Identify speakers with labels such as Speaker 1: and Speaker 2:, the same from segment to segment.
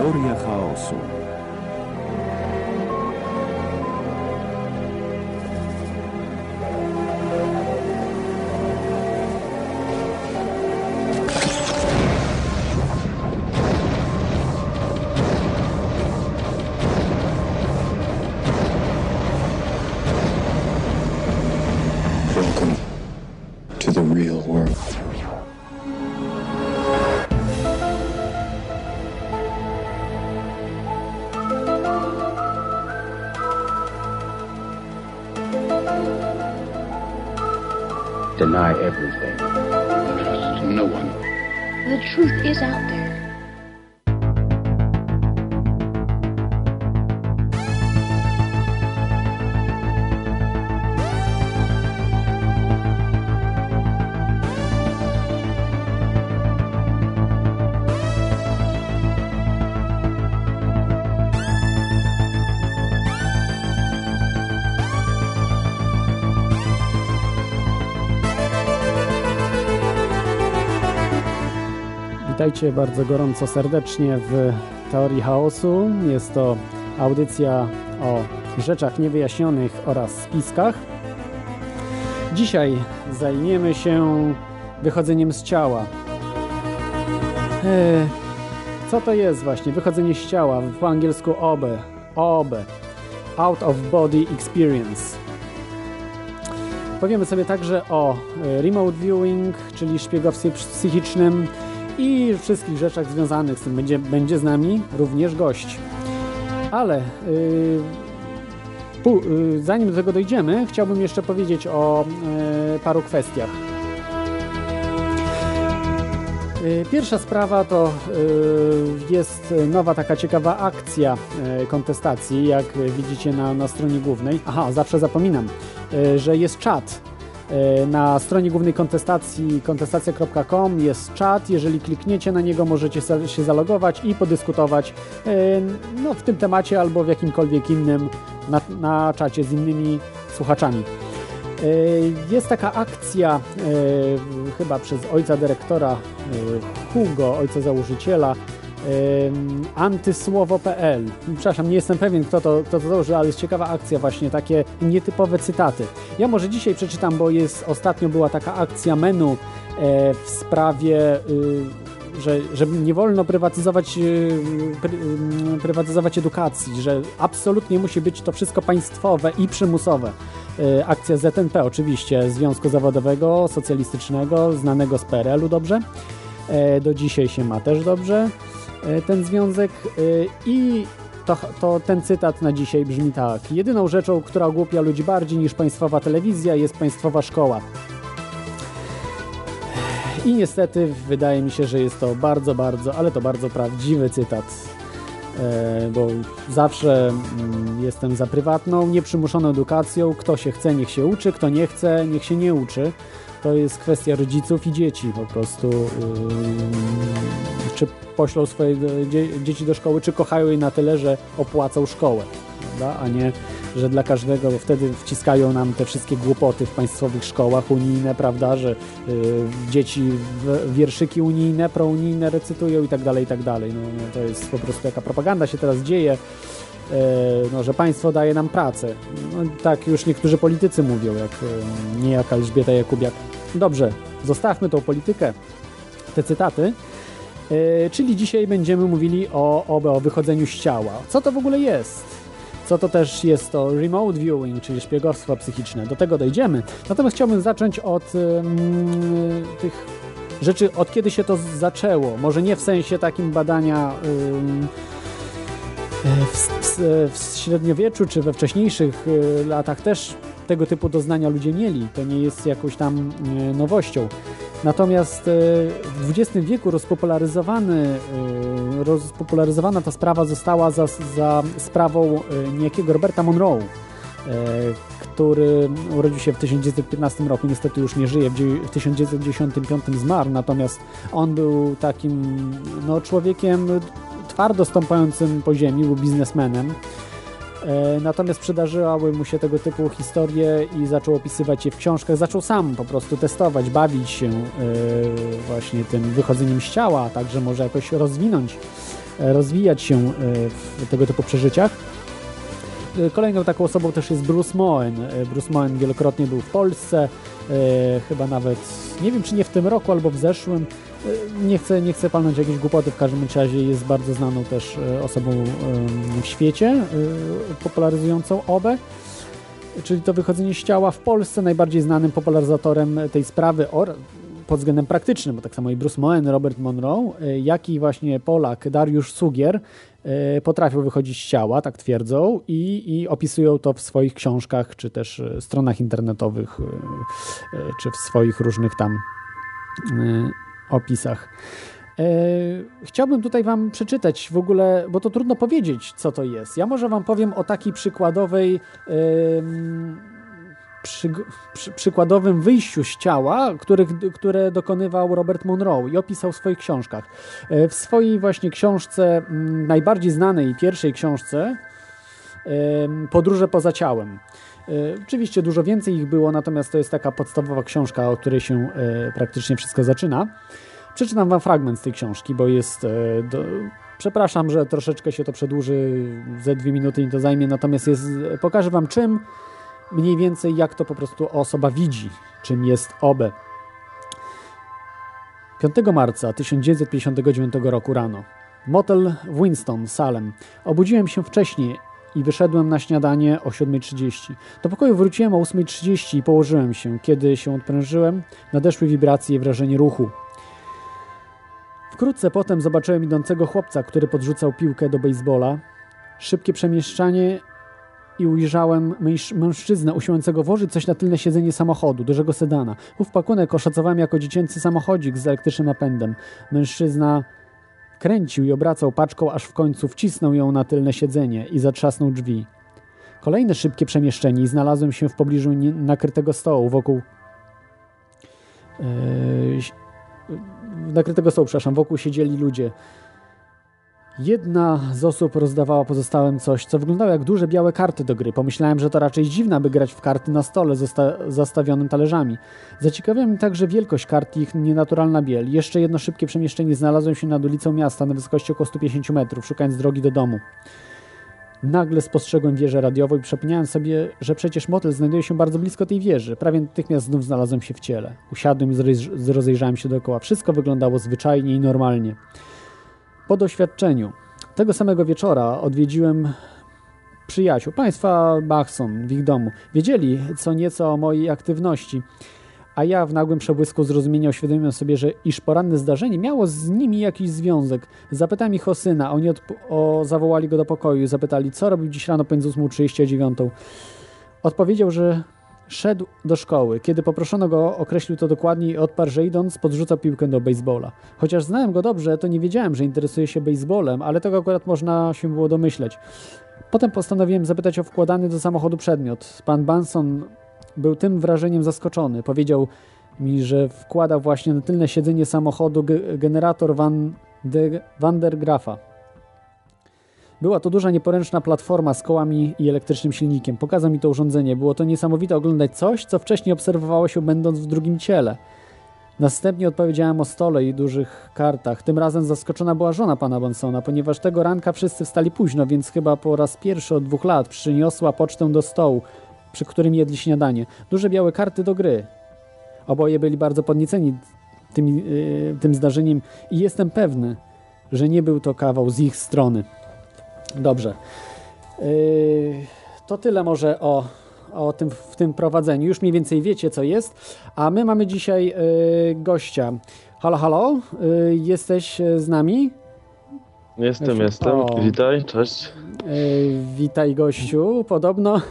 Speaker 1: Teoria chaosu.
Speaker 2: Welcome to the real world.
Speaker 3: Deny everything.
Speaker 2: Trust no one.
Speaker 4: The truth is out there.
Speaker 5: Witajcie bardzo gorąco, serdecznie w Teorii Chaosu. Jest to audycja o rzeczach niewyjaśnionych oraz spiskach. Dzisiaj zajmiemy się wychodzeniem z ciała. Co to jest właśnie wychodzenie z ciała? Po angielsku OB. Out of Body Experience. Powiemy sobie także o remote viewing, czyli szpiegowstwie psychicznym, i wszystkich rzeczach związanych z tym. Będzie z nami również gość. Ale zanim do tego dojdziemy, chciałbym jeszcze powiedzieć o paru kwestiach. Pierwsza sprawa to jest nowa taka ciekawa akcja kontestacji, jak widzicie na stronie głównej. Aha, zawsze zapominam, że jest czat. Na stronie głównej kontestacji kontestacja.com jest czat. Jeżeli klikniecie na niego, możecie się zalogować i podyskutować w tym temacie albo w jakimkolwiek innym na czacie z innymi słuchaczami. Jest taka akcja chyba przez ojca dyrektora Hugo, ojca założyciela, antysłowo.pl. Przepraszam, nie jestem pewien, kto to założył, ale jest ciekawa akcja, właśnie takie nietypowe cytaty. Ja może dzisiaj przeczytam, bo ostatnio była taka akcja menu w sprawie, że nie wolno prywatyzować edukacji, że absolutnie musi być to wszystko państwowe i przymusowe. Akcja ZNP oczywiście, Związku Zawodowego Socjalistycznego, znanego z PRL-u dobrze. Do dzisiaj się ma też dobrze ten związek i ten cytat na dzisiaj brzmi tak: jedyną rzeczą, która ogłupia ludzi bardziej niż państwowa telewizja, jest państwowa szkoła. I niestety wydaje mi się, że jest to bardzo, ale to bardzo prawdziwy cytat, bo zawsze jestem za prywatną, nieprzymuszoną edukacją. Kto się chce, niech się uczy, kto nie chce, niech się nie uczy. To jest kwestia rodziców i dzieci po prostu. Czy poślą swoje dzieci do szkoły, czy kochają je na tyle, że opłacą szkołę, prawda? A nie, że dla każdego, bo wtedy wciskają nam te wszystkie głupoty w państwowych szkołach unijne, prawda, że dzieci wierszyki unijne, prounijne recytują i tak dalej, i tak dalej. No, to jest po prostu jaka propaganda się teraz dzieje, że państwo daje nam pracę. No, tak już niektórzy politycy mówią, jak niejaka Elżbieta Jakubiak. Dobrze, zostawmy tą politykę, te cytaty, czyli dzisiaj będziemy mówili o wychodzeniu z ciała. Co to w ogóle jest? Co to też jest to remote viewing, czyli szpiegostwo psychiczne? Do tego dojdziemy. Natomiast chciałbym zacząć od tych rzeczy, od kiedy się to zaczęło. Może nie w sensie takim badania w średniowieczu czy we wcześniejszych latach też tego typu doznania ludzie mieli. To nie jest jakąś tam nowością. Natomiast w XX wieku rozpopularyzowana ta sprawa została za sprawą niejakiego Roberta Monroe, który urodził się w 1915 roku, niestety już nie żyje, w 1995 zmarł, natomiast on był takim człowiekiem twardo stąpającym po ziemi, był biznesmenem. Natomiast przydarzyły mu się tego typu historie i zaczął opisywać je w książkach. Zaczął sam po prostu testować, bawić się właśnie tym wychodzeniem z ciała, także może jakoś rozwinąć rozwijać się w tego typu przeżyciach. Kolejną taką osobą też jest Bruce Moen. Bruce Moen wielokrotnie był w Polsce, chyba nawet, nie wiem czy nie w tym roku albo w zeszłym. Nie chcę palnąć jakieś głupoty, w każdym razie jest bardzo znaną też osobą w świecie, popularyzującą OBE, czyli to wychodzenie z ciała. W Polsce najbardziej znanym popularyzatorem tej sprawy pod względem praktycznym, bo tak samo i Bruce Moen, Robert Monroe, jak i właśnie Polak Dariusz Sugier potrafią wychodzić z ciała, tak twierdzą, i opisują to w swoich książkach, czy też stronach internetowych, czy w swoich różnych tam opisach. Chciałbym tutaj wam przeczytać w ogóle, bo to trudno powiedzieć, co to jest. Ja może wam powiem o takiej przykładowym wyjściu z ciała, które dokonywał Robert Monroe i opisał w swoich książkach. W swojej właśnie książce, najbardziej znanej pierwszej książce, Podróże poza ciałem. Oczywiście dużo więcej ich było, natomiast to jest taka podstawowa książka, od której się praktycznie wszystko zaczyna. Przeczytam wam fragment z tej książki, bo jest... Przepraszam, że troszeczkę się to przedłuży, ze 2 minuty mi to zajmie, natomiast pokażę wam mniej więcej jak to po prostu osoba widzi, czym jest OBE. 5 marca 1959 roku rano. Motel w Winston, Salem. Obudziłem się wcześniej i wyszedłem na śniadanie o 7:30. Do pokoju wróciłem o 8:30 i położyłem się. Kiedy się odprężyłem, nadeszły wibracje i wrażenie ruchu. Wkrótce potem zobaczyłem idącego chłopca, który podrzucał piłkę do bejsbola. Szybkie przemieszczanie i ujrzałem mężczyznę usiłującego włożyć coś na tylne siedzenie samochodu, dużego sedana. Ów pakunek oszacowałem jako dziecięcy samochodzik z elektrycznym napędem. Mężczyzna kręcił i obracał paczką, aż w końcu wcisnął ją na tylne siedzenie i zatrzasnął drzwi. Kolejne szybkie przemieszczenie i znalazłem się w pobliżu nakrytego stołu wokół siedzieli ludzie. Jedna z osób rozdawała pozostałym coś, co wyglądało jak duże białe karty do gry. Pomyślałem, że to raczej dziwne, aby grać w karty na stole zastawionym talerzami. Zaciekawiła mnie także wielkość kart i ich nienaturalna biel. Jeszcze jedno szybkie przemieszczenie. Znalazłem się nad ulicą miasta na wysokości około 150 metrów, szukając drogi do domu. Nagle spostrzegłem wieżę radiową i przypomniałem sobie, że przecież motel znajduje się bardzo blisko tej wieży. Prawie natychmiast znów znalazłem się w ciele. Usiadłem i rozejrzałem się dookoła. Wszystko wyglądało zwyczajnie i normalnie. Po doświadczeniu tego samego wieczora odwiedziłem przyjaciół, państwa Bachson w ich domu. Wiedzieli co nieco o mojej aktywności, a ja w nagłym przebłysku zrozumienia uświadomiłem sobie, iż poranne zdarzenie miało z nimi jakiś związek. Zapytałem ich o syna, oni zawołali go do pokoju, zapytali, co robił dziś rano pomiędzy 8:30 a 9:00. Odpowiedział, że szedł do szkoły. Kiedy poproszono go, określił to dokładnie i odparł, że idąc podrzucał piłkę do bejsbola. Chociaż znałem go dobrze, to nie wiedziałem, że interesuje się bejsbolem, ale tego akurat można się było domyśleć. Potem postanowiłem zapytać o wkładany do samochodu przedmiot. Pan Banson był tym wrażeniem zaskoczony. Powiedział mi, że wkładał właśnie na tylne siedzenie samochodu generator Van der Graafa. Była to duża, nieporęczna platforma z kołami i elektrycznym silnikiem. Pokazał mi to urządzenie. Było to niesamowite oglądać coś, co wcześniej obserwowało się będąc w drugim ciele. Następnie odpowiedziałem o stole i dużych kartach. Tym razem zaskoczona była żona pana Bansona, ponieważ tego ranka wszyscy wstali późno, więc chyba po raz pierwszy od 2 lat przyniosła pocztę do stołu, przy którym jedli śniadanie. Duże białe karty do gry. Oboje byli bardzo podnieceni tym zdarzeniem i jestem pewny, że nie był to kawał z ich strony. Dobrze. To tyle może w tym prowadzeniu. Już mniej więcej wiecie, co jest. A my mamy dzisiaj gościa. Halo, halo? Jesteś z nami?
Speaker 1: Jestem.
Speaker 5: O.
Speaker 1: Witaj, cześć.
Speaker 5: Witaj, gościu. Podobno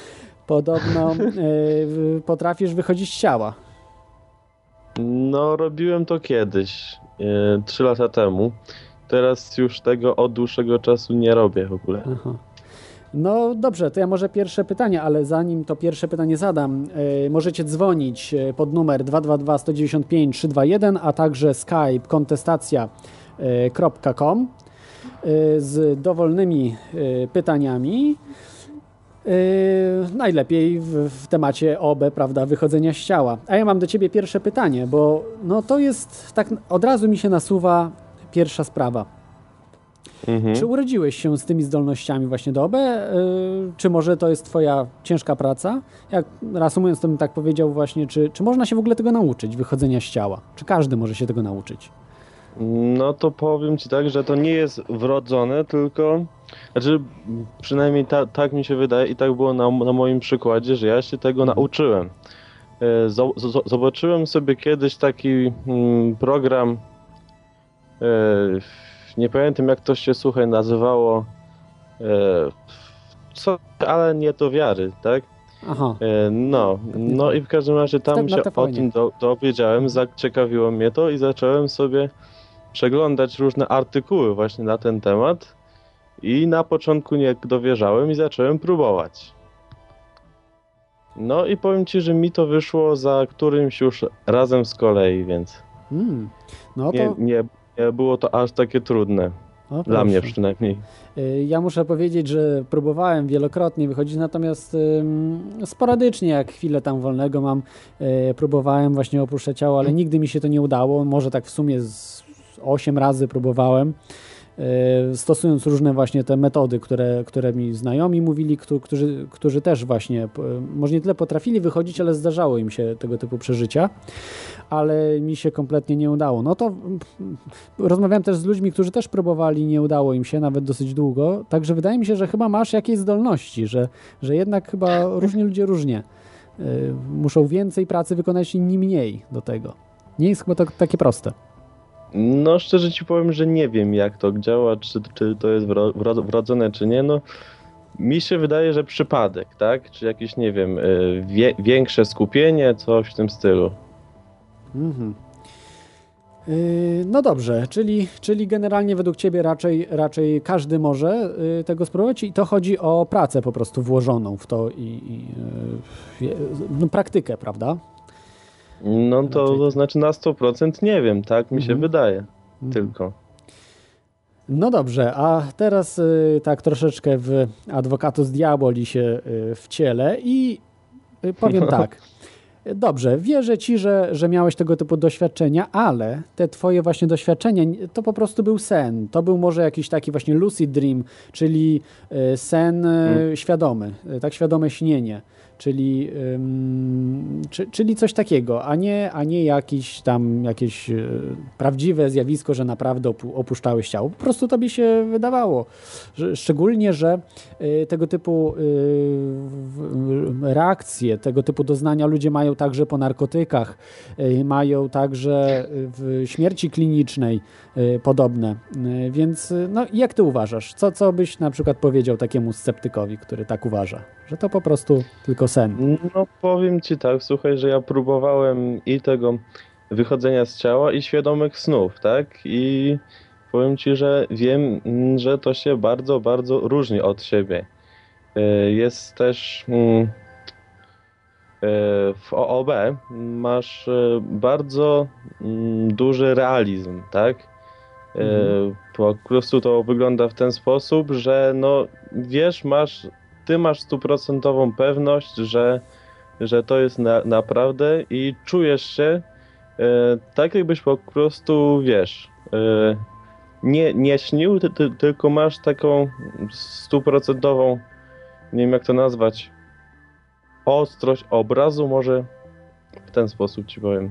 Speaker 5: potrafisz wychodzić z ciała.
Speaker 1: No, robiłem to kiedyś, 3 lata temu. Teraz już tego od dłuższego czasu nie robię w ogóle.
Speaker 5: Aha. No dobrze, to ja może pierwsze pytanie, ale zanim to pierwsze pytanie zadam, możecie dzwonić pod numer 222 195 321, a także Skype kontestacja.com z dowolnymi pytaniami. Najlepiej w temacie OBE, prawda, wychodzenia z ciała. A ja mam do ciebie pierwsze pytanie, bo no to jest, tak od razu mi się nasuwa pierwsza sprawa. Czy urodziłeś się z tymi zdolnościami właśnie do OB? Czy może to jest twoja ciężka praca? Jak reasumując, to bym tak powiedział właśnie, czy można się w ogóle tego nauczyć, wychodzenia z ciała? Czy każdy może się tego nauczyć?
Speaker 1: No to powiem ci tak, że to nie jest wrodzone, tylko, znaczy przynajmniej tak mi się wydaje i tak było na moim przykładzie, że ja się tego nauczyłem. Zobaczyłem sobie kiedyś taki program, nie pamiętam jak to się słuchaj nazywało, ale nie do wiary, tak?
Speaker 5: Aha.
Speaker 1: No i w każdym razie tam się o tym dowiedziałem, zaciekawiło mnie to i zacząłem sobie przeglądać różne artykuły właśnie na ten temat i na początku nie dowierzałem i zacząłem próbować. No i powiem ci, że mi to wyszło za którymś już razem z kolei, więc
Speaker 5: No to...
Speaker 1: nie było to aż takie trudne. Dla mnie przynajmniej.
Speaker 5: Ja muszę powiedzieć, że próbowałem wielokrotnie wychodzić, natomiast sporadycznie, jak chwilę tam wolnego mam, próbowałem właśnie opuszczać ciało, ale nigdy mi się to nie udało. Może tak w sumie z 8 razy próbowałem, stosując różne właśnie te metody, które mi znajomi mówili, którzy też właśnie, może nie tyle potrafili wychodzić, ale zdarzało im się tego typu przeżycia, ale mi się kompletnie nie udało. No to rozmawiałem też z ludźmi, którzy też próbowali, nie udało im się, nawet dosyć długo, także wydaje mi się, że chyba masz jakieś zdolności, że jednak chyba różni ludzie różnie. Muszą więcej pracy wykonać, inni mniej do tego. Nie jest chyba to takie proste.
Speaker 1: No szczerze ci powiem, że nie wiem jak to działa, czy to jest wrodzone, czy nie. No mi się wydaje, że przypadek, tak? Czy jakieś, nie wiem, większe skupienie, coś w tym stylu.
Speaker 5: No dobrze, czyli generalnie według ciebie raczej każdy może tego spróbować i to chodzi o pracę po prostu włożoną w to i praktykę, prawda?
Speaker 1: No to znaczy na 100% nie wiem, tak mi się wydaje tylko.
Speaker 5: No dobrze, a teraz tak troszeczkę w advocatus diaboli się wcielę i powiem tak. Dobrze, wierzę ci, że miałeś tego typu doświadczenia, ale te twoje właśnie doświadczenia to po prostu był sen. To był może jakiś taki właśnie lucid dream, czyli sen świadomy, tak świadome śnienie. Czyli coś takiego, a nie jakieś prawdziwe zjawisko, że naprawdę opuszczałeś ciało. Po prostu tobie się wydawało. Szczególnie, że tego typu reakcje, tego typu doznania ludzie mają także po narkotykach, mają także w śmierci klinicznej podobne. Więc no, jak ty uważasz? Co byś na przykład powiedział takiemu sceptykowi, który tak uważa? Że to po prostu tylko sen.
Speaker 1: No powiem ci tak, słuchaj, że ja próbowałem i tego wychodzenia z ciała i świadomych snów, tak? I powiem ci, że wiem, że to się bardzo, bardzo różni od siebie. Jest też w OOB masz bardzo duży realizm, tak? Po prostu to wygląda w ten sposób, że no wiesz, ty masz 100% pewność, że to jest naprawdę i czujesz się tak jakbyś po prostu, wiesz, nie śnił, tylko masz taką 100%, nie wiem jak to nazwać, ostrość obrazu, może w ten sposób ci powiem.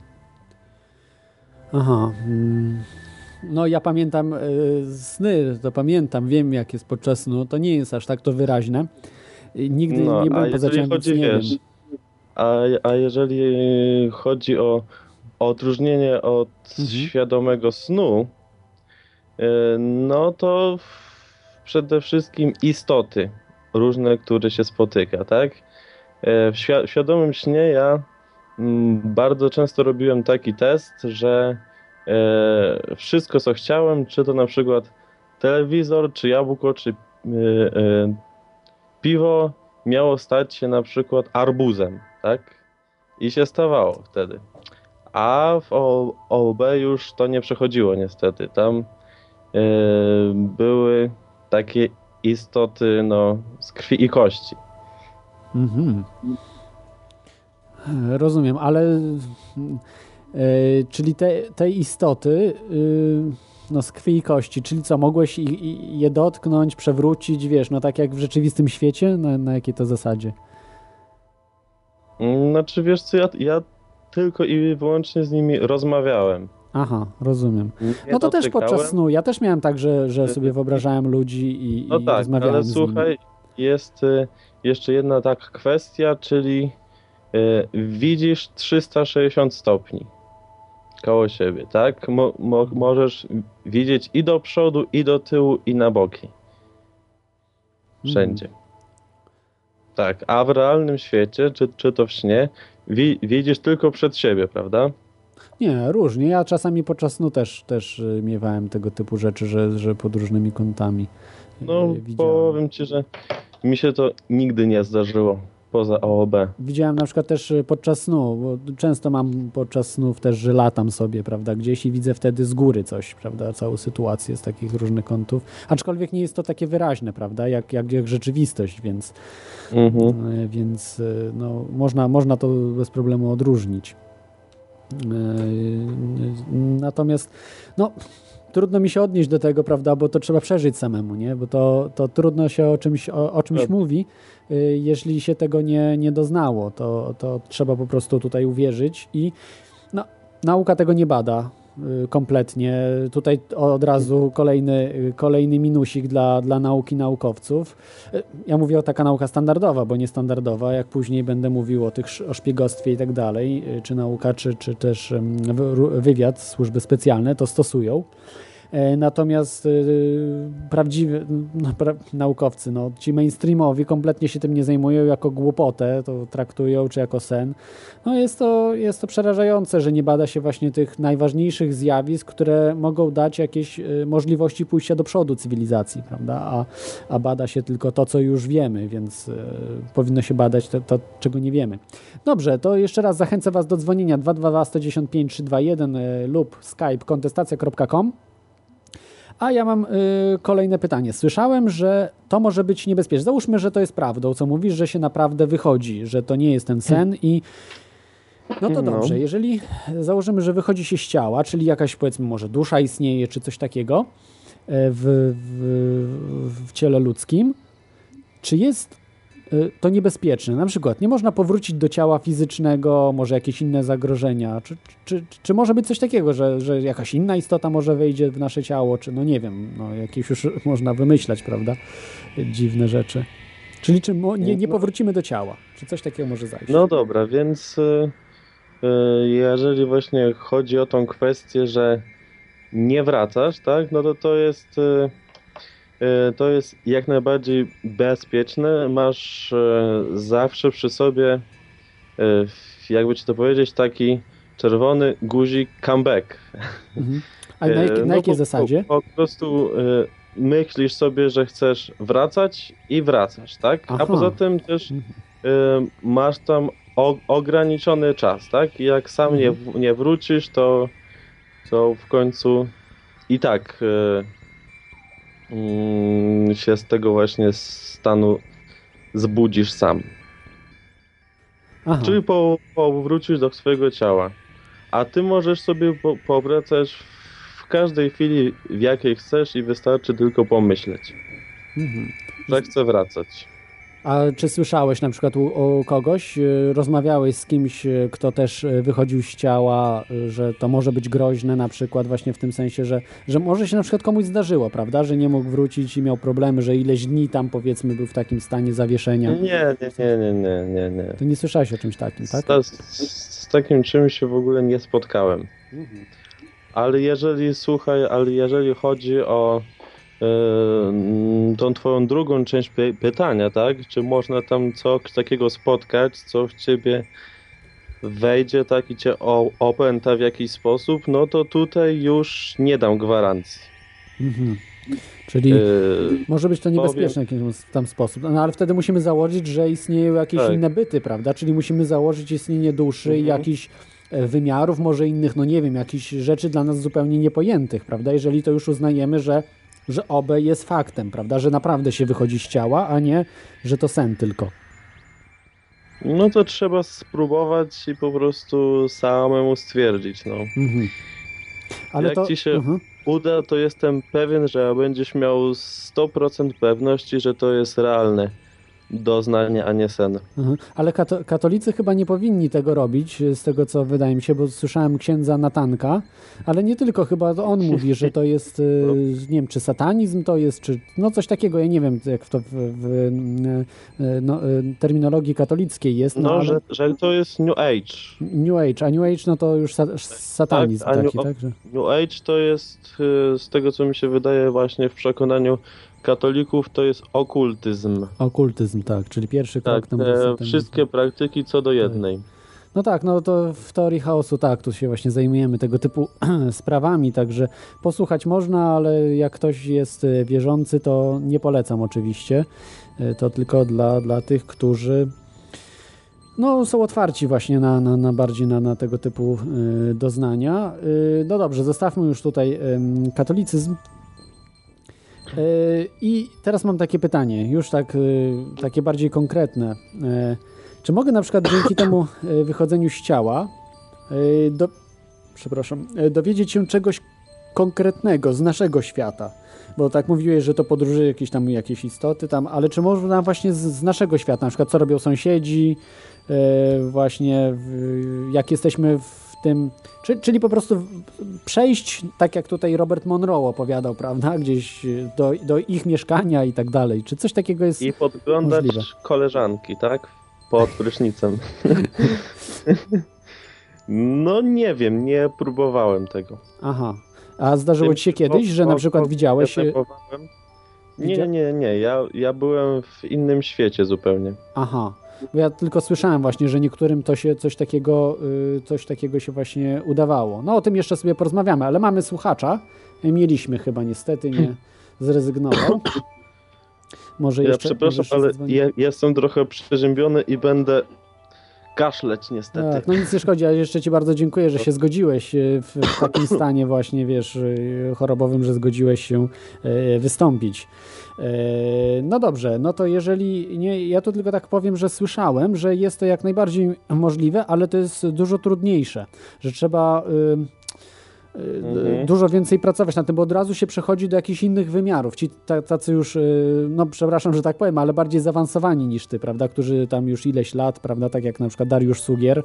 Speaker 5: Aha. No ja pamiętam sny, to pamiętam, wiem jak jest podczas snu, to nie jest aż tak to wyraźne. Nigdy nie byłem poza ciałem, więc nie wiem.
Speaker 1: A jeżeli chodzi o odróżnienie od świadomego snu, no to przede wszystkim istoty różne, które się spotyka, tak? W świadomym śnie ja bardzo często robiłem taki test, że wszystko co chciałem, czy to na przykład telewizor, czy jabłko, czy piwo, miało stać się na przykład arbuzem, tak? I się stawało wtedy. A w OOB już to nie przechodziło niestety. Tam były takie istoty no, z krwi i kości.
Speaker 5: Rozumiem, ale czyli te istoty no z krwi i kości, czyli co, mogłeś je dotknąć, przewrócić, wiesz, no tak jak w rzeczywistym świecie? Na jakiej to zasadzie?
Speaker 1: Znaczy, wiesz co, ja tylko i wyłącznie z nimi rozmawiałem.
Speaker 5: Aha, rozumiem.
Speaker 1: Nie
Speaker 5: No to też
Speaker 1: dotykałem.
Speaker 5: podczas snu, ja też miałem tak, że sobie wyobrażałem ludzi
Speaker 1: No
Speaker 5: i
Speaker 1: tak,
Speaker 5: rozmawiałem
Speaker 1: ale
Speaker 5: z nimi.
Speaker 1: słuchaj, jest jeszcze jedna taka kwestia, czyli widzisz 360 stopni koło siebie, tak? Możesz widzieć i do przodu, i do tyłu, i na boki. Wszędzie. Tak, a w realnym świecie, czy to w śnie, widzisz tylko przed siebie, prawda?
Speaker 5: Nie, różnie. Ja czasami podczas snu też miewałem tego typu rzeczy, że pod różnymi kątami
Speaker 1: No,
Speaker 5: widziałem.
Speaker 1: powiem ci, że mi się to nigdy nie zdarzyło, poza OOB.
Speaker 5: Widziałem na przykład też podczas snu, bo często mam podczas snów też, że latam sobie, prawda, gdzieś i widzę wtedy z góry coś, prawda, całą sytuację z takich różnych kątów. Aczkolwiek nie jest to takie wyraźne, prawda, jak rzeczywistość, więc, więc no, można to bez problemu odróżnić. Natomiast no, trudno mi się odnieść do tego, prawda, bo to trzeba przeżyć samemu, nie? Bo to trudno się o czymś mówi, jeśli się tego nie doznało, to trzeba po prostu tutaj uwierzyć i no, nauka tego nie bada kompletnie. Tutaj od razu kolejny minusik dla nauki naukowców. Ja mówię o taka nauka standardowa, bo niestandardowa, jak później będę mówił o szpiegostwie i tak dalej, czy nauka, czy też wywiad, służby specjalne to stosują. Natomiast prawdziwi naukowcy, no, ci mainstreamowi kompletnie się tym nie zajmują, jako głupotę to traktują, czy jako sen. No jest to przerażające, że nie bada się właśnie tych najważniejszych zjawisk, które mogą dać jakieś możliwości pójścia do przodu cywilizacji, prawda? A bada się tylko to, co już wiemy, więc powinno się badać to, czego nie wiemy. Dobrze, to jeszcze raz zachęcę Was do dzwonienia 222 195 321 lub skype kontestacja.com. A ja mam kolejne pytanie. Słyszałem, że to może być niebezpieczne. Załóżmy, że to jest prawdą, co mówisz, że się naprawdę wychodzi, że to nie jest ten sen i no to dobrze. Jeżeli założymy, że wychodzi się z ciała, czyli jakaś, powiedzmy, może dusza istnieje, czy coś takiego w ciele ludzkim, czy jest to niebezpieczne? Na przykład nie można powrócić do ciała fizycznego, może jakieś inne zagrożenia, czy może być coś takiego, że jakaś inna istota może wejdzie w nasze ciało, czy no nie wiem, no jakieś już można wymyślać, prawda? Dziwne rzeczy. Czyli czy nie powrócimy do ciała? Czy coś takiego może zajść?
Speaker 1: No dobra, więc jeżeli właśnie chodzi o tą kwestię, że nie wracasz, tak, no to jest jak najbardziej bezpieczne. Masz zawsze przy sobie, jakby ci to powiedzieć, taki czerwony guzik comeback.
Speaker 5: A na jakiej zasadzie?
Speaker 1: Po prostu myślisz sobie, że chcesz wracać i wracasz, tak?
Speaker 5: Aha.
Speaker 1: A poza tym też masz tam ograniczony czas, tak? I jak sam nie wrócisz, to w końcu i tak się z tego właśnie stanu zbudzisz sam.
Speaker 5: Aha.
Speaker 1: Czyli powrócisz do swojego ciała. A ty możesz sobie powracać w każdej chwili, w jakiej chcesz i wystarczy tylko pomyśleć, że chcę wracać.
Speaker 5: A czy słyszałeś na przykład u kogoś, rozmawiałeś z kimś, kto też wychodził z ciała, że to może być groźne na przykład właśnie w tym sensie, że może się na przykład komuś zdarzyło, prawda, że nie mógł wrócić i miał problemy, że ileś dni tam powiedzmy był w takim stanie zawieszenia?
Speaker 1: Nie.
Speaker 5: To nie słyszałeś o czymś takim, tak?
Speaker 1: Z takim czymś się w ogóle nie spotkałem. Ale jeżeli chodzi o tą twoją drugą część pytania, tak? Czy można tam coś takiego spotkać, co w ciebie wejdzie, tak, i cię opęta w jakiś sposób, no to tutaj już nie dam gwarancji.
Speaker 5: Czyli może być to niebezpieczne w jakiś tam sposób. No ale wtedy musimy założyć, że istnieją jakieś inne byty, prawda? Czyli musimy założyć istnienie duszy i jakichś wymiarów, może innych, no nie wiem, jakichś rzeczy dla nas zupełnie niepojętych, prawda? Jeżeli to już uznajemy, że OB jest faktem, prawda? Że naprawdę się wychodzi z ciała, a nie, że to sen tylko.
Speaker 1: No to trzeba spróbować i po prostu samemu stwierdzić, no.
Speaker 5: Ale
Speaker 1: Jak
Speaker 5: to...
Speaker 1: ci się uda, to jestem pewien, że będziesz miał 100% pewności, że to jest realne doznanie, a nie sen.
Speaker 5: Ale katolicy chyba nie powinni tego robić, z tego co wydaje mi się, bo słyszałem księdza Natanka, ale nie tylko, chyba on mówi, że to jest, nie wiem, czy satanizm to jest, czy no coś takiego, ja nie wiem, jak to w terminologii katolickiej jest. No, ale...
Speaker 1: że to jest New Age.
Speaker 5: New Age, a New Age no to już satanizm taki, tak?
Speaker 1: New Age to jest, z tego co mi się wydaje właśnie w przekonaniu katolików, to jest okultyzm.
Speaker 5: Okultyzm, tak, czyli pierwszy krok.
Speaker 1: Tak, te wszystkie praktyki co do jednej.
Speaker 5: No tak, no to w teorii chaosu tak, tu się właśnie zajmujemy tego typu sprawami, także posłuchać można, ale jak ktoś jest wierzący, to nie polecam oczywiście. To tylko dla tych, którzy no, są otwarci właśnie na bardziej na tego typu doznania. No dobrze, zostawmy już tutaj katolicyzm. I teraz mam takie pytanie, już takie bardziej konkretne. Czy mogę na przykład dzięki temu wychodzeniu z ciała dowiedzieć się czegoś konkretnego z naszego świata? Bo tak mówiłeś, że to podróży jakieś istoty tam, ale czy można właśnie z naszego świata, na przykład co robią sąsiedzi, właśnie jak jesteśmy w tym, czyli po prostu przejść, tak jak tutaj Robert Monroe opowiadał, prawda, gdzieś do ich mieszkania i tak dalej. Czy coś takiego jest
Speaker 1: i podglądać
Speaker 5: możliwe?
Speaker 1: Koleżanki, tak? Pod prysznicem. No nie wiem, nie próbowałem tego.
Speaker 5: Aha. A zdarzyło ci się kiedyś, że na przykład widziałeś...
Speaker 1: Nie. Ja byłem w innym świecie zupełnie.
Speaker 5: Aha. Bo ja tylko słyszałem właśnie, że niektórym to się coś takiego się właśnie udawało. No o tym jeszcze sobie porozmawiamy, ale mamy słuchacza. Mieliśmy chyba niestety, nie zrezygnował. Może jeszcze,
Speaker 1: przepraszam, ale ja jestem trochę przeziębiony i będę kaszleć niestety.
Speaker 5: Tak, no nic nie szkodzi, ale jeszcze ci bardzo dziękuję, że się zgodziłeś w takim stanie właśnie, wiesz, chorobowym, że zgodziłeś się wystąpić. No dobrze, no to jeżeli nie, ja tu tylko tak powiem, że słyszałem, że jest to jak najbardziej możliwe, ale to jest dużo trudniejsze, że trzeba dużo więcej pracować na tym, bo od razu się przechodzi do jakichś innych wymiarów. Ci tacy już, no przepraszam, że tak powiem, ale bardziej zaawansowani niż ty, prawda, którzy tam już ileś lat, prawda, tak jak na przykład Dariusz Sugier,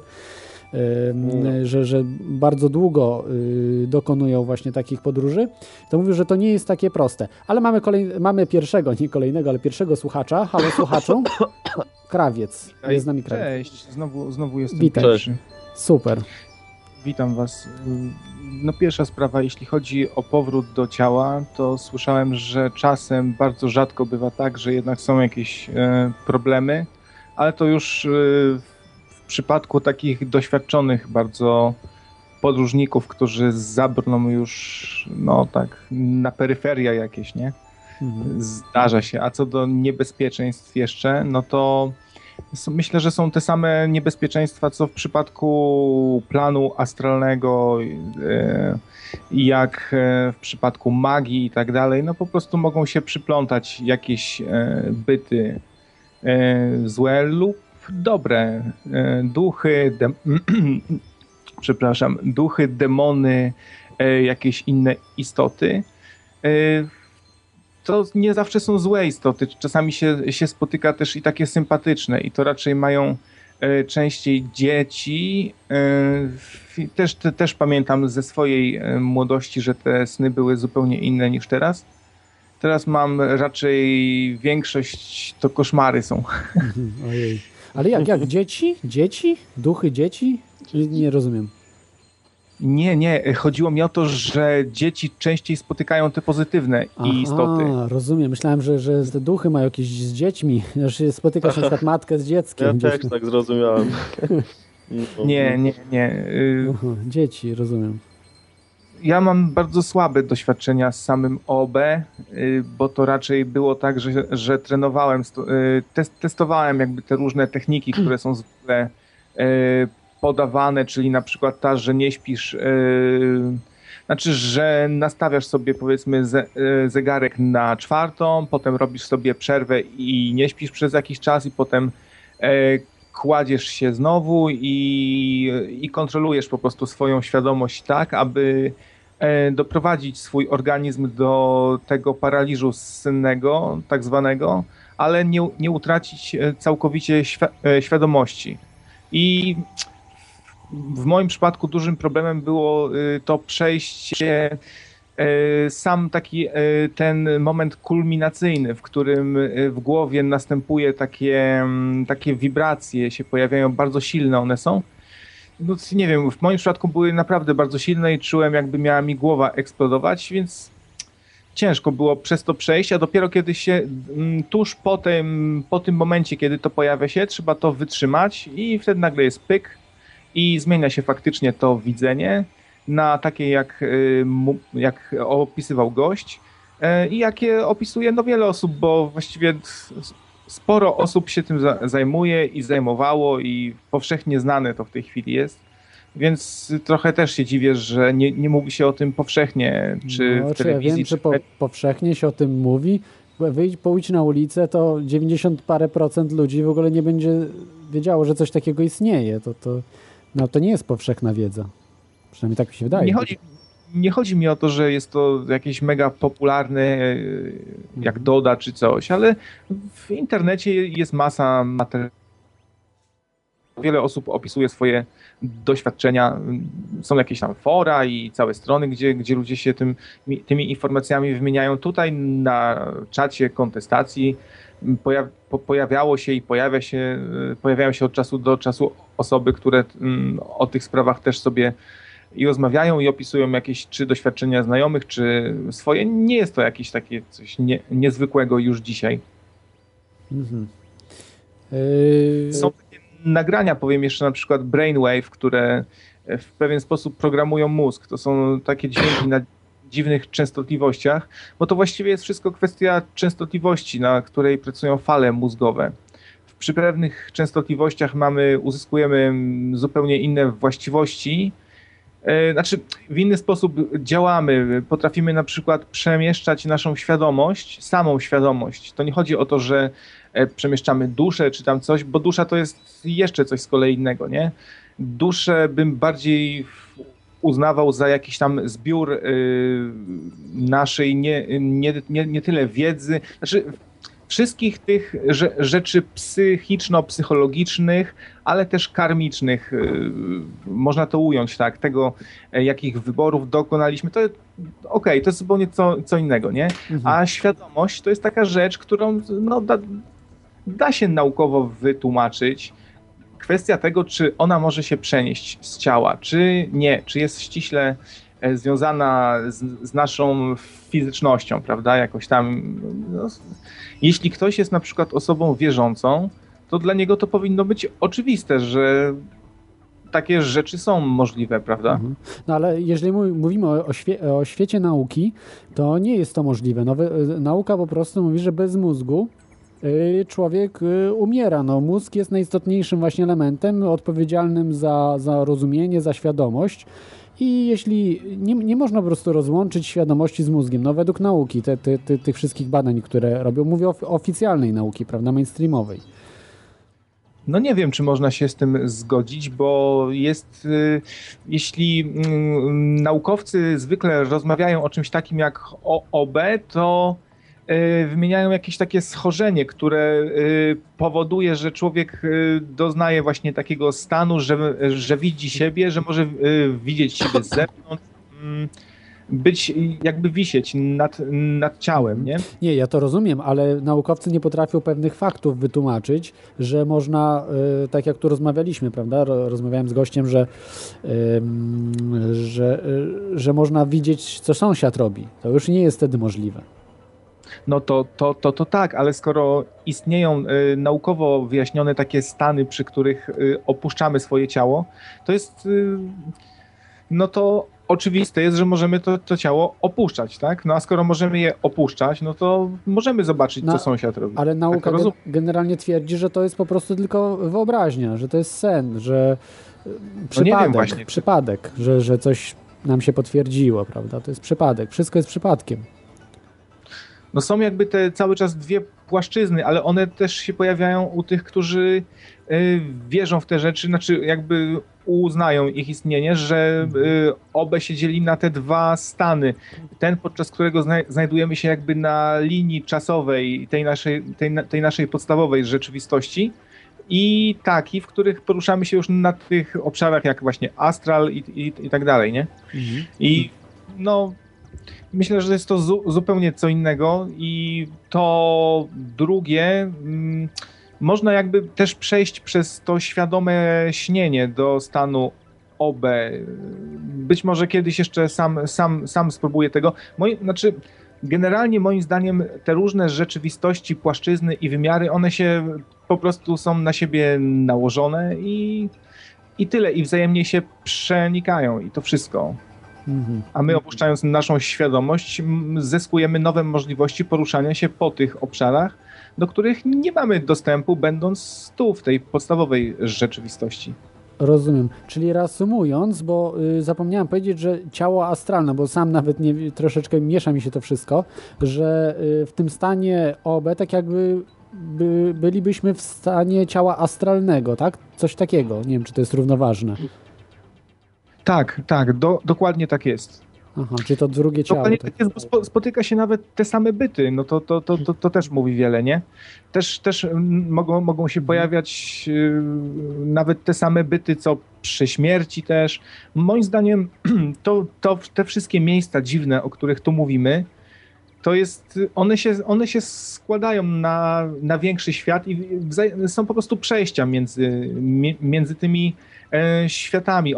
Speaker 5: że bardzo długo dokonują właśnie takich podróży, to mówił, że to nie jest takie proste. Ale mamy pierwszego, nie kolejnego, ale pierwszego słuchacza. Halo słuchaczu? Krawiec. Jest z nami Krawiec.
Speaker 6: Cześć, znowu jestem
Speaker 5: Witaj.
Speaker 6: pierwszy.
Speaker 5: Super.
Speaker 6: Witam was. No pierwsza sprawa, jeśli chodzi o powrót do ciała, to słyszałem, że czasem bardzo rzadko bywa tak, że jednak są jakieś problemy, ale to już w przypadku takich doświadczonych bardzo podróżników, którzy zabrną już no tak na peryferia jakieś, nie? Zdarza się. A co do niebezpieczeństw jeszcze, no to myślę, że są te same niebezpieczeństwa, co w przypadku planu astralnego, jak w przypadku magii i tak dalej. No po prostu mogą się przyplątać jakieś byty złe lub dobre. Duchy, demony, jakieś inne istoty. To nie zawsze są złe istoty. Czasami się spotyka też i takie sympatyczne i to raczej mają częściej dzieci. Też pamiętam ze swojej młodości, że te sny były zupełnie inne niż teraz. Teraz mam raczej większość to koszmary są.
Speaker 5: Ojej. Ale jak? Dzieci? Dzieci? Duchy dzieci? Nie rozumiem.
Speaker 6: Nie. Chodziło mi o to, że dzieci częściej spotykają te pozytywne istoty.
Speaker 5: Rozumiem. Myślałem, że te duchy mają jakieś z dziećmi. Że spotykasz na przykład matkę z dzieckiem.
Speaker 1: Ja też tak zrozumiałem.
Speaker 6: Nie.
Speaker 5: Dzieci, rozumiem.
Speaker 6: Ja mam bardzo słabe doświadczenia z samym OB, bo to raczej było tak, że trenowałem, testowałem jakby te różne techniki, które są zwykle podawane, czyli na przykład ta, że nie śpisz, znaczy, że nastawiasz sobie powiedzmy zegarek na 4, potem robisz sobie przerwę i nie śpisz przez jakiś czas i potem kładziesz się znowu i kontrolujesz po prostu swoją świadomość tak, aby doprowadzić swój organizm do tego paraliżu sennego, tak zwanego, ale nie utracić całkowicie świadomości. I w moim przypadku dużym problemem było to przejście, sam taki ten moment kulminacyjny, w którym w głowie następuje takie wibracje, się pojawiają, bardzo silne one są. No nie wiem, w moim przypadku były naprawdę bardzo silne i czułem, jakby miała mi głowa eksplodować, więc ciężko było przez to przejść, a dopiero kiedy się tuż po tym momencie, kiedy to pojawia się, trzeba to wytrzymać i wtedy nagle jest pyk i zmienia się faktycznie to widzenie na takie, jak opisywał gość i jakie opisuje wiele osób, bo właściwie sporo osób się tym zajmuje i zajmowało i powszechnie znane to w tej chwili jest. Więc trochę też się dziwię, że nie mówi się o tym powszechnie, czy w telewizji.
Speaker 5: Ja wiem, czy powszechnie się o tym mówi. Pójdź na ulicę, to 90 parę procent ludzi w ogóle nie będzie wiedziało, że coś takiego istnieje. To nie jest powszechna wiedza. Przynajmniej tak mi się wydaje.
Speaker 6: Nie chodzi mi o to, że jest to jakieś mega popularne, jak Doda czy coś, ale w internecie jest masa materiałów. Wiele osób opisuje swoje doświadczenia. Są jakieś tam fora i całe strony, gdzie ludzie się tymi informacjami wymieniają. Tutaj na czacie kontestacji pojawiają się od czasu do czasu osoby, które o tych sprawach też sobie i rozmawiają i opisują jakieś czy doświadczenia znajomych, czy swoje. Nie jest to jakieś takie coś niezwykłego już dzisiaj.
Speaker 5: Mhm.
Speaker 6: Są takie nagrania, powiem jeszcze na przykład Brainwave, które w pewien sposób programują mózg. To są takie dźwięki na dziwnych częstotliwościach, bo to właściwie jest wszystko kwestia częstotliwości, na której pracują fale mózgowe. Przy pewnych częstotliwościach uzyskujemy zupełnie inne właściwości. Znaczy, w inny sposób działamy. Potrafimy na przykład przemieszczać naszą świadomość, samą świadomość. To nie chodzi o to, że przemieszczamy duszę czy tam coś, bo dusza to jest jeszcze coś z kolei innego, nie? Duszę bym bardziej uznawał za jakiś tam zbiór naszej nie tyle wiedzy, znaczy wszystkich tych rzeczy psychiczno-psychologicznych, ale też karmicznych, można to ująć tak, tego jakich wyborów dokonaliśmy, to okej, to jest zupełnie co innego, nie? A świadomość to jest taka rzecz, którą da się naukowo wytłumaczyć. Kwestia tego, czy ona może się przenieść z ciała, czy nie, czy jest ściśle związana z naszą fizycznością, prawda, jakoś tam. Jeśli ktoś jest na przykład osobą wierzącą, to dla niego to powinno być oczywiste, że takie rzeczy są możliwe, prawda?
Speaker 5: No ale jeżeli mówimy o świecie nauki, to nie jest to możliwe. Nauka po prostu mówi, że bez mózgu człowiek umiera. Mózg jest najistotniejszym właśnie elementem odpowiedzialnym za rozumienie, za świadomość. I jeśli nie można po prostu rozłączyć świadomości z mózgiem, według nauki, tych wszystkich badań, które robią, mówię o oficjalnej nauki, prawda, mainstreamowej.
Speaker 6: No nie wiem, czy można się z tym zgodzić, bo jeśli naukowcy zwykle rozmawiają o czymś takim jak OB, to wymieniają jakieś takie schorzenie, które powoduje, że człowiek doznaje właśnie takiego stanu, że widzi siebie, że może widzieć siebie z zewnątrz, jakby wisieć nad ciałem, nie?
Speaker 5: Nie, ja to rozumiem, ale naukowcy nie potrafią pewnych faktów wytłumaczyć, że można, tak jak tu rozmawialiśmy, prawda? Rozmawiałem z gościem, że można widzieć, co sąsiad robi. To już nie jest wtedy możliwe.
Speaker 6: No to tak, ale skoro istnieją naukowo wyjaśnione takie stany, przy których opuszczamy swoje ciało, to jest, no to oczywiste jest, że możemy to ciało opuszczać, tak? No a skoro możemy je opuszczać, no to możemy zobaczyć, co sąsiad robi.
Speaker 5: Ale nauka
Speaker 6: tak
Speaker 5: generalnie twierdzi, że to jest po prostu tylko wyobraźnia, że to jest sen, że przypadek, że coś nam się potwierdziło, prawda? To jest przypadek, wszystko jest przypadkiem.
Speaker 6: No są jakby te cały czas dwie płaszczyzny, ale one też się pojawiają u tych, którzy wierzą w te rzeczy, znaczy jakby uznają ich istnienie, że obe się dzieli na te dwa stany. Ten, podczas którego znajdujemy się jakby na linii czasowej tej naszej podstawowej rzeczywistości, i taki, w których poruszamy się już na tych obszarach jak właśnie astral i tak dalej, nie? I no, myślę, że jest to zupełnie co innego i to drugie można jakby też przejść przez to świadome śnienie do stanu OB. Być może kiedyś jeszcze sam spróbuję tego. Generalnie moim zdaniem te różne rzeczywistości, płaszczyzny i wymiary, one się po prostu są na siebie nałożone i tyle. I wzajemnie się przenikają i to wszystko. A my, opuszczając naszą świadomość, zyskujemy nowe możliwości poruszania się po tych obszarach, do których nie mamy dostępu, będąc tu w tej podstawowej rzeczywistości.
Speaker 5: Rozumiem. Czyli reasumując, bo zapomniałem powiedzieć, że ciało astralne, bo sam nawet troszeczkę miesza mi się to wszystko, że w tym stanie OB tak jakby bylibyśmy w stanie ciała astralnego, tak? Coś takiego. Nie wiem, czy to jest równoważne.
Speaker 6: Tak, dokładnie tak jest.
Speaker 5: Aha, czyli to drugie ciało.
Speaker 6: Dokładnie tak jest, bo spotyka się nawet te same byty, no to też mówi wiele, nie? Też mogą się pojawiać nawet te same byty, co przy śmierci też. Moim zdaniem te wszystkie miejsca dziwne, o których tu mówimy, to jest, one się składają na większy świat i są po prostu przejścia między tymi światami.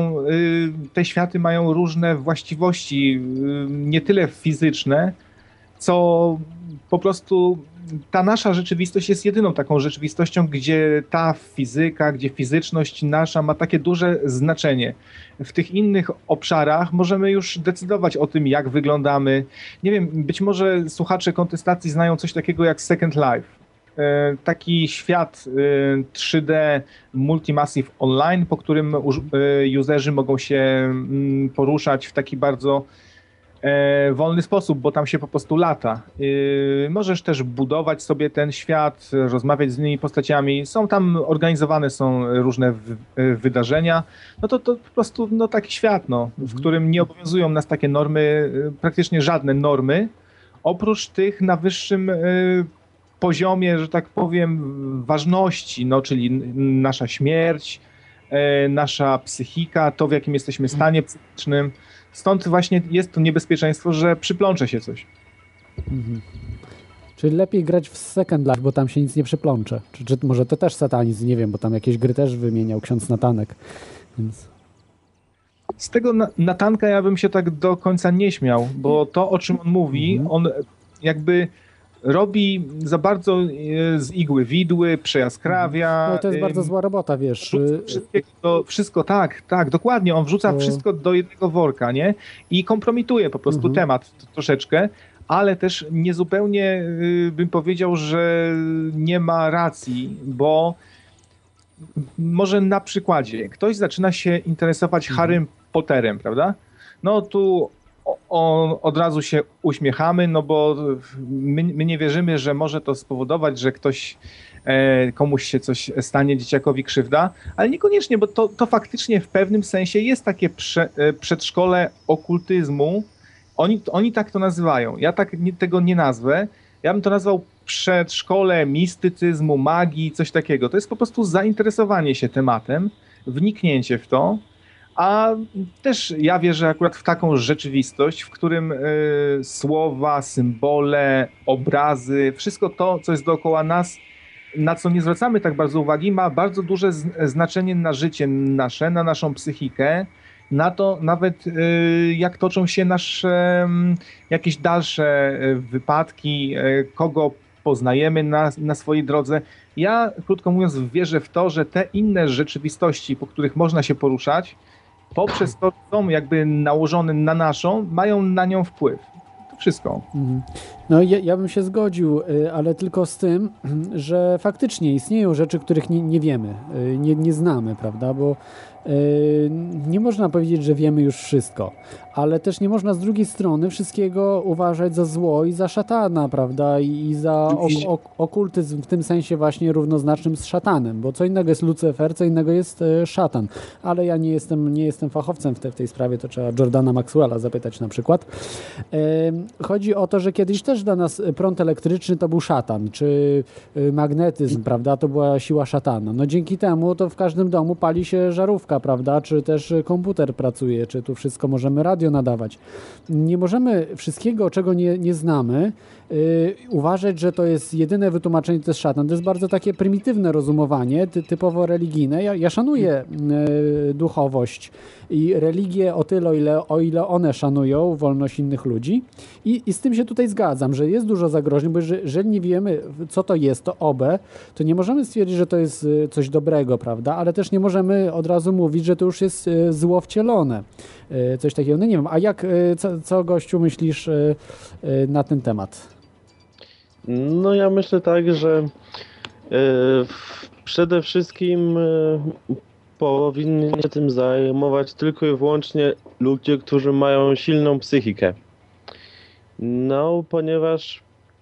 Speaker 6: Te światy mają różne właściwości, nie tyle fizyczne, co po prostu ta nasza rzeczywistość jest jedyną taką rzeczywistością, gdzie ta fizyka, gdzie fizyczność nasza ma takie duże znaczenie. W tych innych obszarach możemy już decydować o tym, jak wyglądamy. Nie wiem, być może słuchacze Kontestacji znają coś takiego jak Second Life. Taki świat 3D Multimassive Online, po którym userzy mogą się poruszać w taki bardzo wolny sposób, bo tam się po prostu lata. Możesz też budować sobie ten świat, rozmawiać z innymi postaciami. Organizowane są różne wydarzenia. No to po prostu taki świat, w którym nie obowiązują nas takie normy, praktycznie żadne normy, oprócz tych na wyższym poziomie, że tak powiem, ważności, czyli nasza śmierć, nasza psychika, to w jakim jesteśmy stanie psychicznym. Stąd właśnie jest to niebezpieczeństwo, że przyplącze się coś.
Speaker 5: Czyli lepiej grać w Second Life, bo tam się nic nie przyplącze. Czy może to też satanizm, nie wiem, bo tam jakieś gry też wymieniał ksiądz Natanek. Więc...
Speaker 6: Z tego Natanka ja bym się tak do końca nie śmiał, bo to, o czym on mówi, on jakby robi za bardzo z igły widły, przejaskrawia.
Speaker 5: No to jest bardzo zła robota, wiesz.
Speaker 6: Wszystko, tak, dokładnie. On wrzuca wszystko do jednego worka, nie? I kompromituje po prostu temat troszeczkę, ale też niezupełnie bym powiedział, że nie ma racji, bo może na przykładzie ktoś zaczyna się interesować Harrym Potterem, prawda? No tu od razu się uśmiechamy, no bo my nie wierzymy, że może to spowodować, że komuś się coś stanie, dzieciakowi krzywda, ale niekoniecznie, bo to faktycznie w pewnym sensie jest takie przedszkole okultyzmu. Oni tak to nazywają. Ja tego nie nazwę. Ja bym to nazwał przedszkole mistycyzmu, magii, coś takiego. To jest po prostu zainteresowanie się tematem, wniknięcie w to. A też ja wierzę akurat w taką rzeczywistość, w którym słowa, symbole, obrazy, wszystko to, co jest dookoła nas, na co nie zwracamy tak bardzo uwagi, ma bardzo duże znaczenie na życie nasze, na naszą psychikę, na to nawet jak toczą się nasze jakieś dalsze wypadki, kogo poznajemy na swojej drodze. Ja, krótko mówiąc, wierzę w to, że te inne rzeczywistości, po których można się poruszać, poprzez to, że są jakby nałożone na naszą, mają na nią wpływ. To wszystko.
Speaker 5: No ja bym się zgodził, ale tylko z tym, że faktycznie istnieją rzeczy, których nie wiemy, nie znamy, prawda, bo nie można powiedzieć, że wiemy już wszystko, ale też nie można z drugiej strony wszystkiego uważać za zło i za szatana, prawda, i za okultyzm w tym sensie właśnie równoznacznym z szatanem, bo co innego jest Lucyfer, co innego jest szatan, ale ja nie jestem fachowcem w tej sprawie, to trzeba Jordana Maxwella zapytać na przykład. Chodzi o to, że kiedyś też dla nas prąd elektryczny to był szatan, czy magnetyzm, prawda, to była siła szatana. No dzięki temu to w każdym domu pali się żarówka, prawda, czy też komputer pracuje, czy tu wszystko możemy radio nadawać. Nie możemy wszystkiego, czego nie znamy, uważać, że to jest jedyne wytłumaczenie, to jest szatan. To jest bardzo takie prymitywne rozumowanie, typowo religijne. Ja szanuję duchowość i religię o tyle, o ile one szanują wolność innych ludzi i z tym się tutaj zgadzam, że jest dużo zagrożeń, bo jeżeli nie wiemy, co to jest, to to nie możemy stwierdzić, że to jest coś dobrego, prawda, ale też nie możemy od razu mówić, że to już jest zło wcielone. Coś takiego. No nie wiem, a co gościu myślisz na ten temat?
Speaker 1: No ja myślę tak, że przede wszystkim powinni się tym zajmować tylko i wyłącznie ludzie, którzy mają silną psychikę. No, ponieważ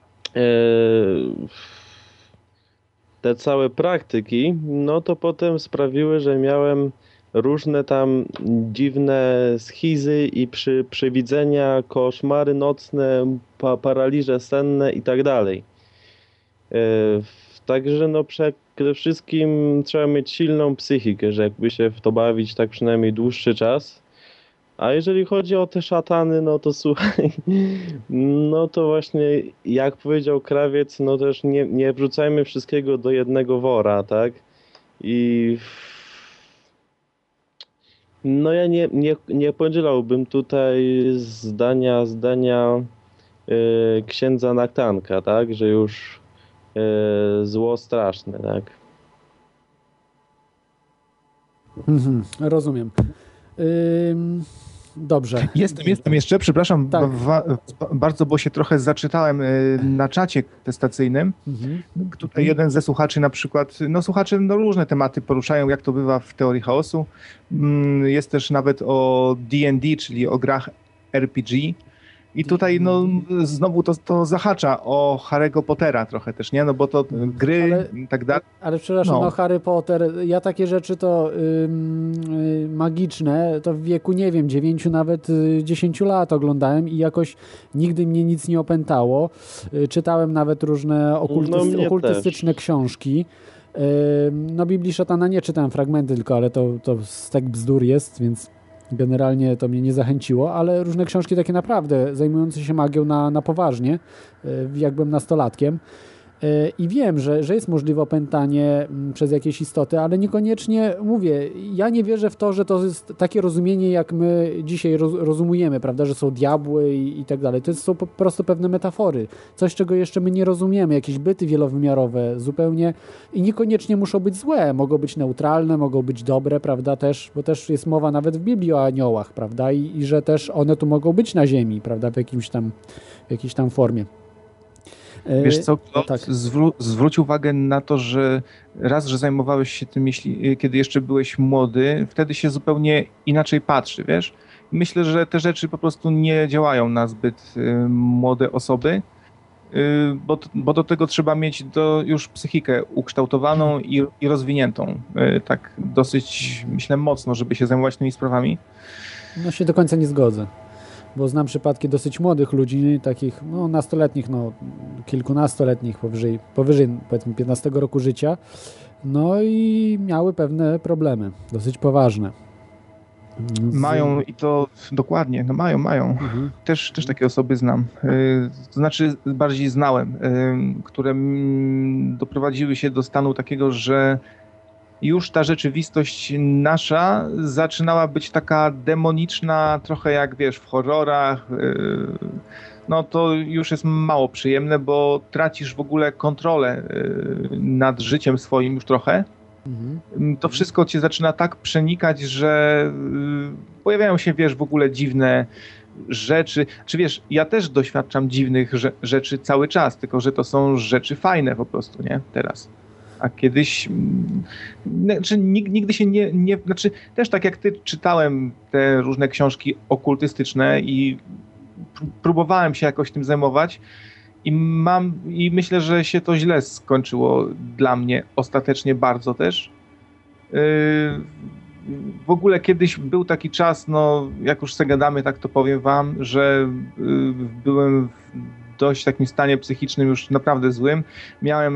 Speaker 1: te całe praktyki, no to potem sprawiły, że miałem różne tam dziwne schizy i przewidzenia, koszmary nocne, paraliże senne i tak dalej. Także no przede wszystkim trzeba mieć silną psychikę, że jakby się w to bawić tak przynajmniej dłuższy czas. A jeżeli chodzi o te szatany, no to słuchaj, no to właśnie jak powiedział Krawiec, no też nie wrzucajmy wszystkiego do jednego wora, tak? I no ja nie podzielałbym tutaj zdania księdza Naktanka, tak? Że już zło straszne, tak?
Speaker 5: Rozumiem. Dobrze.
Speaker 6: Jestem jeszcze, przepraszam
Speaker 5: Tak.
Speaker 6: bardzo, bo się trochę zaczytałem na czacie testacyjnym. Tutaj jeden ze słuchaczy na przykład, no słuchacze różne tematy poruszają, jak to bywa w teorii chaosu. Jest też nawet o D&D, czyli o grach RPG. I tutaj no znowu to zahacza o Harry'ego Pottera trochę też, nie? No bo to gry i tak dalej.
Speaker 5: Ale przepraszam, no Harry Potter, ja takie rzeczy to magiczne, to w wieku, nie wiem, 9, nawet 10 lat oglądałem i jakoś nigdy mnie nic nie opętało. Czytałem nawet różne okultystyczne książki. No Biblii Szatana nie czytałem fragmenty tylko, ale to stek bzdur jest, więc generalnie to mnie nie zachęciło, ale różne książki takie naprawdę zajmujące się magią na poważnie, jak byłem nastolatkiem. I wiem, że jest możliwe opętanie przez jakieś istoty, ale niekoniecznie, mówię, ja nie wierzę w to, że to jest takie rozumienie, jak my dzisiaj rozumujemy, prawda, że są diabły i tak dalej. To są po prostu pewne metafory. Coś, czego jeszcze my nie rozumiemy, jakieś byty wielowymiarowe zupełnie i niekoniecznie muszą być złe, mogą być neutralne, mogą być dobre, prawda, też, bo też jest mowa nawet w Biblii o aniołach, prawda, i że też one tu mogą być na ziemi, prawda, w jakiejś tam formie.
Speaker 6: Wiesz co,
Speaker 5: tak.
Speaker 6: Zwróć uwagę na to, że że zajmowałeś się tym, kiedy jeszcze byłeś młody, wtedy się zupełnie inaczej patrzy, wiesz? Myślę, że te rzeczy po prostu nie działają na zbyt młode osoby, bo do tego trzeba mieć już psychikę ukształtowaną i rozwiniętą, tak dosyć, myślę, mocno, żeby się zajmować tymi sprawami.
Speaker 5: No się do końca nie zgodzę. Bo znam przypadki dosyć młodych ludzi, takich no, nastoletnich, no, kilkunastoletnich, powyżej powiedzmy 15 roku życia, no i miały pewne problemy, dosyć poważne.
Speaker 6: Mają i to dokładnie, no mają. Mhm. Też takie osoby znam. To znaczy bardziej znałem, które doprowadziły się do stanu takiego, że już ta rzeczywistość nasza zaczynała być taka demoniczna, trochę jak wiesz, w horrorach. No to już jest mało przyjemne, bo tracisz w ogóle kontrolę nad życiem swoim już trochę. To wszystko cię zaczyna tak przenikać, że pojawiają się, wiesz, w ogóle dziwne rzeczy, czy wiesz, ja też doświadczam dziwnych rzeczy cały czas, tylko że to są rzeczy fajne po prostu, nie? Teraz. A kiedyś, znaczy nigdy się znaczy też tak jak ty czytałem te różne książki okultystyczne i próbowałem się jakoś tym zajmować i myślę, że się to źle skończyło dla mnie ostatecznie bardzo też. W ogóle kiedyś był taki czas, no jak już se gadamy, tak to powiem wam, że byłem w dość takim stanie psychicznym już naprawdę złym. Miałem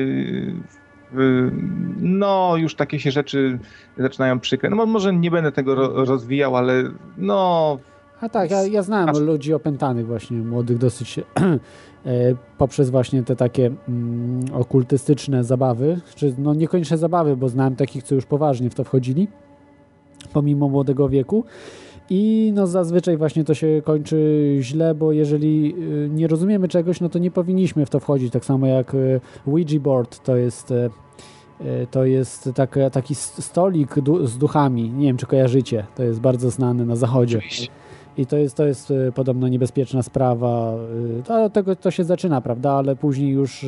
Speaker 6: no już takie się rzeczy zaczynają przykre. No może nie będę tego rozwijał, ale no...
Speaker 5: A tak, ja znałem ludzi opętanych właśnie, młodych dosyć poprzez właśnie te takie okultystyczne zabawy, czy no niekoniecznie zabawy, bo znałem takich, co już poważnie w to wchodzili, pomimo młodego wieku. I no zazwyczaj właśnie to się kończy źle, bo jeżeli nie rozumiemy czegoś, no to nie powinniśmy w to wchodzić. Tak samo jak Ouija board to jest taki stolik z duchami. Nie wiem, czy kojarzycie. To jest bardzo znane na zachodzie.
Speaker 6: Oczywiście.
Speaker 5: I to jest podobno niebezpieczna sprawa. Od tego to się zaczyna, prawda? Ale później już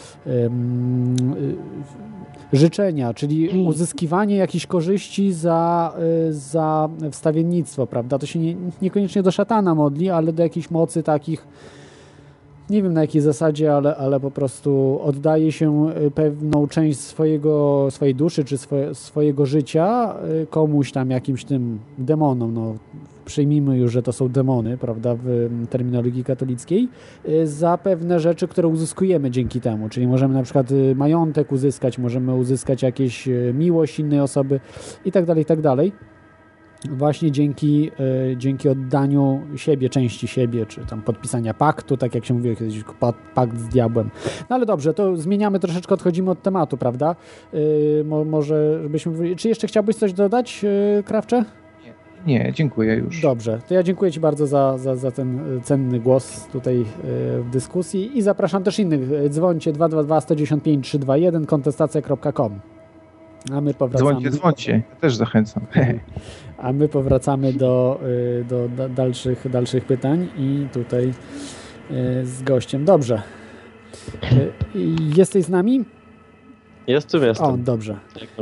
Speaker 5: życzenia, czyli uzyskiwanie jakichś korzyści za wstawiennictwo, prawda? To się niekoniecznie do szatana modli, ale do jakichś mocy takich, nie wiem na jakiej zasadzie, ale po prostu oddaje się pewną część swojej duszy, czy swojego życia komuś tam, jakimś tym demonom, no przyjmijmy już, że to są demony, prawda, w terminologii katolickiej, za pewne rzeczy, które uzyskujemy dzięki temu, czyli możemy na przykład majątek uzyskać, możemy uzyskać jakieś miłość innej osoby i tak dalej. Właśnie dzięki oddaniu siebie, części siebie, czy tam podpisania paktu, tak jak się mówiło kiedyś, pakt z diabłem. No ale dobrze, to zmieniamy troszeczkę, odchodzimy od tematu, prawda? Może żebyśmy... Czy jeszcze chciałbyś coś dodać, Krawcze?
Speaker 6: Nie, dziękuję już.
Speaker 5: Dobrze, to ja dziękuję Ci bardzo za ten cenny głos tutaj w dyskusji i zapraszam też innych. Dzwońcie 222 195 321 kontestacja.com. A my powracamy...
Speaker 6: Dzwońcie, ja też zachęcam.
Speaker 5: A my powracamy do dalszych pytań i tutaj z gościem. Dobrze. Jesteś z nami?
Speaker 1: Jestem.
Speaker 5: O, dobrze.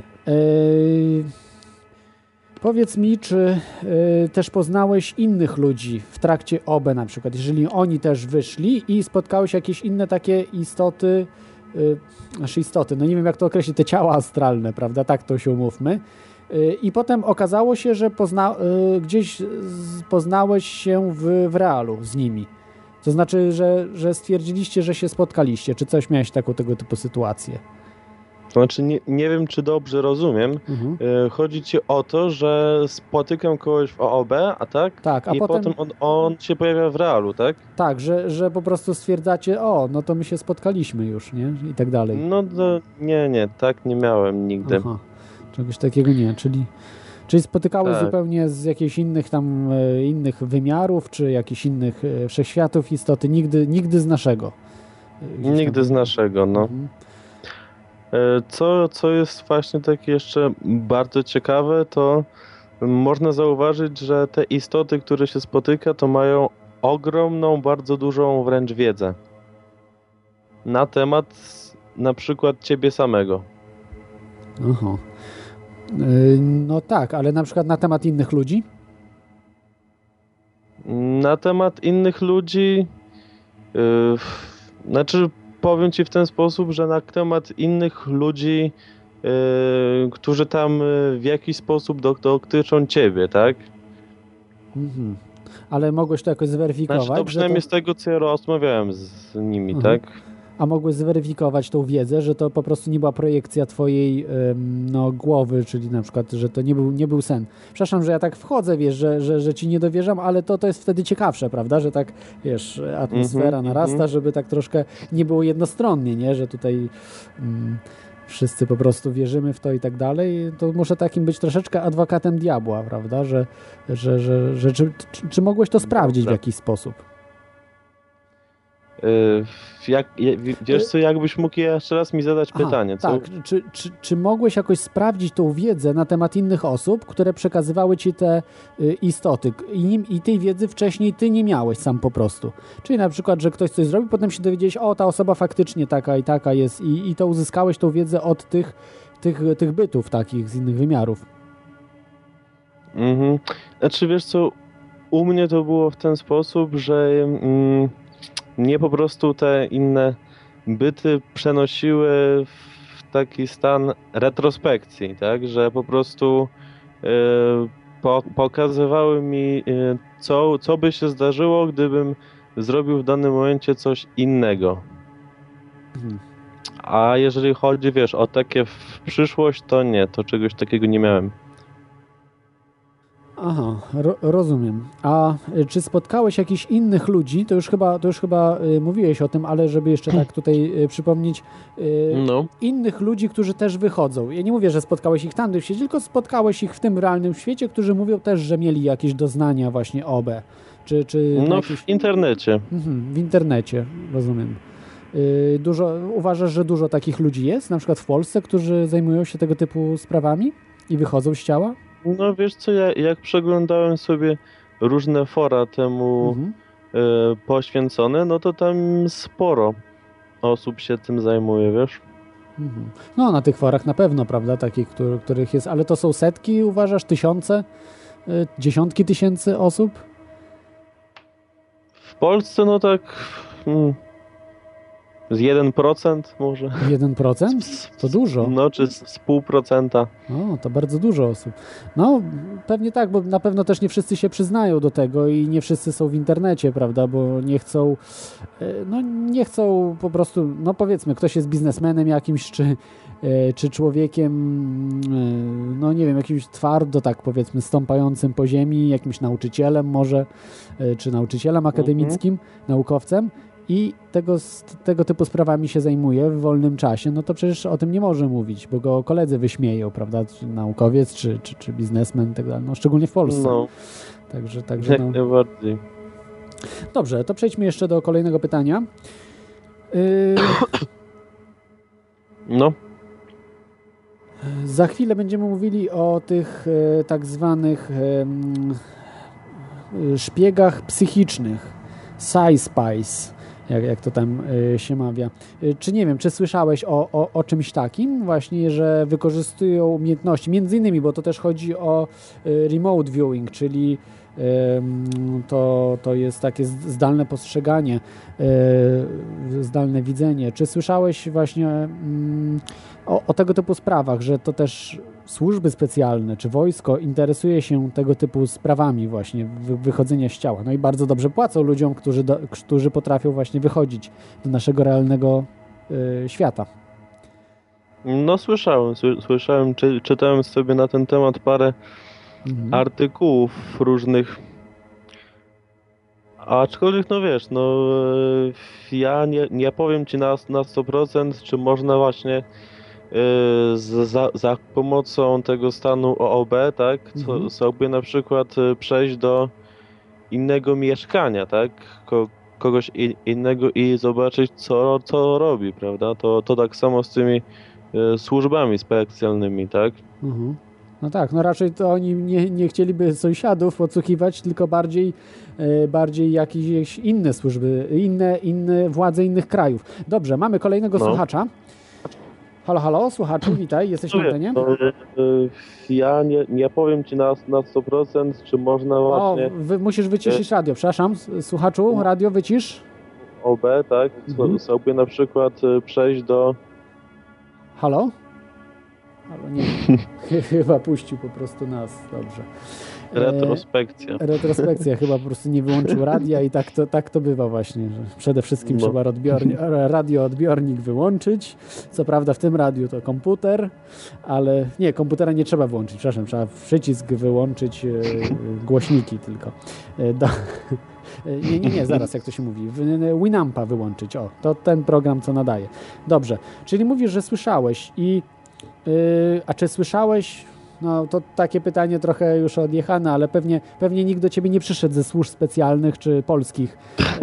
Speaker 5: Powiedz mi, czy też poznałeś innych ludzi w trakcie OB na przykład, jeżeli oni też wyszli i spotkałeś jakieś inne takie istoty, no nie wiem jak to określić, te ciała astralne, prawda, tak to się umówmy. I potem okazało się, że gdzieś poznałeś się w realu z nimi. To znaczy, że stwierdziliście, że się spotkaliście. Czy coś miałeś tego typu sytuację?
Speaker 1: Znaczy, nie wiem, czy dobrze rozumiem. Chodzi ci o to, że spotykam kogoś w OOB, a tak?
Speaker 5: Tak, a
Speaker 1: i potem on się pojawia w realu, tak?
Speaker 5: Tak, że po prostu stwierdzacie, no to my się spotkaliśmy już, nie? I tak dalej.
Speaker 1: No to nie, tak nie miałem nigdy.
Speaker 5: Aha, czegoś takiego nie, czyli spotykałeś zupełnie z jakichś innych wymiarów, czy jakichś innych wszechświatów istoty, nigdy z naszego.
Speaker 1: Nigdy z naszego, no. Co jest właśnie takie jeszcze bardzo ciekawe, to można zauważyć, że te istoty, które się spotyka, to mają ogromną, bardzo dużą wręcz wiedzę na temat na przykład ciebie samego.
Speaker 5: Aha. No tak, ale na przykład na temat innych ludzi?
Speaker 1: Na temat innych ludzi znaczy powiem ci w ten sposób, że na temat innych ludzi, którzy tam w jakiś sposób dotyczą ciebie, tak?
Speaker 5: Mhm. Ale mogłeś to jakoś zweryfikować?
Speaker 1: Znaczy to przynajmniej z tego, co ja rozmawiałem z nimi, tak?
Speaker 5: A mogłeś zweryfikować tą wiedzę, że to po prostu nie była projekcja twojej głowy, czyli na przykład, że to nie był sen. Przepraszam, że ja tak wchodzę, wiesz, że ci nie dowierzam, ale to jest wtedy ciekawsze, prawda, że tak, wiesz, atmosfera narasta, żeby tak troszkę nie było jednostronnie, nie, że tutaj wszyscy po prostu wierzymy w to i tak dalej, to muszę takim być troszeczkę adwokatem diabła, prawda, że czy mogłeś to sprawdzić w jakiś sposób?
Speaker 1: Wiesz co, jakbyś mógł jeszcze raz mi zadać pytanie? Co?
Speaker 5: Tak, czy mogłeś jakoś sprawdzić tą wiedzę na temat innych osób, które przekazywały ci te istoty i tej wiedzy wcześniej ty nie miałeś sam po prostu? Czyli na przykład, że ktoś coś zrobił, potem się dowiedziałeś, ta osoba faktycznie taka i taka jest i to uzyskałeś tą wiedzę od tych bytów takich z innych wymiarów.
Speaker 1: Znaczy wiesz co, u mnie to było w ten sposób, że mnie po prostu te inne byty przenosiły w taki stan retrospekcji, tak, że po prostu pokazywały mi, co by się zdarzyło, gdybym zrobił w danym momencie coś innego. A jeżeli chodzi, wiesz, o takie w przyszłość, to nie, to czegoś takiego nie miałem.
Speaker 5: Aha, rozumiem. A czy spotkałeś jakichś innych ludzi? To już chyba mówiłeś o tym, ale żeby jeszcze tak tutaj przypomnieć, innych ludzi, którzy też wychodzą. Ja nie mówię, że spotkałeś ich tam w świecie, tylko spotkałeś ich w tym realnym świecie, którzy mówią też, że mieli jakieś doznania właśnie OB. Czy
Speaker 1: w internecie.
Speaker 5: W internecie, rozumiem. Uważasz, że dużo takich ludzi jest, na przykład w Polsce, którzy zajmują się tego typu sprawami i wychodzą z ciała?
Speaker 1: No wiesz co, jak przeglądałem sobie różne fora temu poświęcone, no to tam sporo osób się tym zajmuje, wiesz?
Speaker 5: No na tych forach na pewno, prawda, takich, których jest, ale to są setki, uważasz, tysiące, dziesiątki tysięcy osób?
Speaker 1: W Polsce no tak z 1% może.
Speaker 5: 1%? To dużo.
Speaker 1: No, czy z 0,5%.
Speaker 5: O, to bardzo dużo osób. No, pewnie tak, bo na pewno też nie wszyscy się przyznają do tego i nie wszyscy są w internecie, prawda, bo nie chcą po prostu, no powiedzmy, ktoś jest biznesmenem jakimś, czy człowiekiem, no nie wiem, jakimś twardo, tak powiedzmy, stąpającym po ziemi, jakimś nauczycielem może, czy nauczycielem akademickim, naukowcem, i tego typu sprawami się zajmuje w wolnym czasie, no to przecież o tym nie może mówić, bo go koledzy wyśmieją, prawda, czy naukowiec, czy biznesmen i tak dalej, no szczególnie w Polsce.
Speaker 1: No.
Speaker 5: Także
Speaker 1: jak najbardziej.
Speaker 5: Dobrze, to przejdźmy jeszcze do kolejnego pytania.
Speaker 1: No.
Speaker 5: Za chwilę będziemy mówili o tych tak zwanych szpiegach psychicznych, Sci-Spice, jak to tam się mawia. Czy nie wiem, czy słyszałeś o czymś takim właśnie, że wykorzystują umiejętności, między innymi, bo to też chodzi o remote viewing, czyli to jest takie zdalne postrzeganie, zdalne widzenie. Czy słyszałeś właśnie o tego typu sprawach, że to też służby specjalne czy wojsko interesuje się tego typu sprawami właśnie wychodzenia z ciała? No i bardzo dobrze płacą ludziom, którzy potrafią właśnie wychodzić do naszego realnego świata.
Speaker 1: No słyszałem, czytałem sobie na ten temat parę artykułów różnych, aczkolwiek no wiesz, no ja nie powiem ci na 100%, czy można właśnie za pomocą tego stanu OOB, tak, sobie na przykład przejść do innego mieszkania, tak, kogoś innego i zobaczyć, co robi, prawda, to tak samo z tymi służbami specjalnymi, tak.
Speaker 5: No tak, no raczej to oni nie chcieliby sąsiadów podsłuchiwać, tylko bardziej jakieś inne służby, inne władze innych krajów. Dobrze, mamy kolejnego słuchacza. Halo, słuchaczu, witaj, jesteś na antenie.
Speaker 1: Ja nie powiem ci na 100%, czy można właśnie...
Speaker 5: musisz wyciszyć radio, przepraszam, słuchaczu, radio wycisz.
Speaker 1: OB, tak, sobie na przykład przejść do...
Speaker 5: Halo, nie, chyba puścił po prostu nas, dobrze. Retrospekcja, chyba po prostu nie wyłączył radia i tak to bywa właśnie, że przede wszystkim trzeba radioodbiornik wyłączyć. Co prawda w tym radiu to komputer, ale nie, komputera nie trzeba wyłączyć, przepraszam, trzeba przycisk wyłączyć, głośniki tylko. Nie, zaraz, jak to się mówi, Winampa wyłączyć, to ten program, co nadaje. Dobrze, czyli mówisz, że słyszałeś a czy słyszałeś No to takie pytanie trochę już odjechane, ale pewnie nikt do ciebie nie przyszedł ze służb specjalnych czy polskich.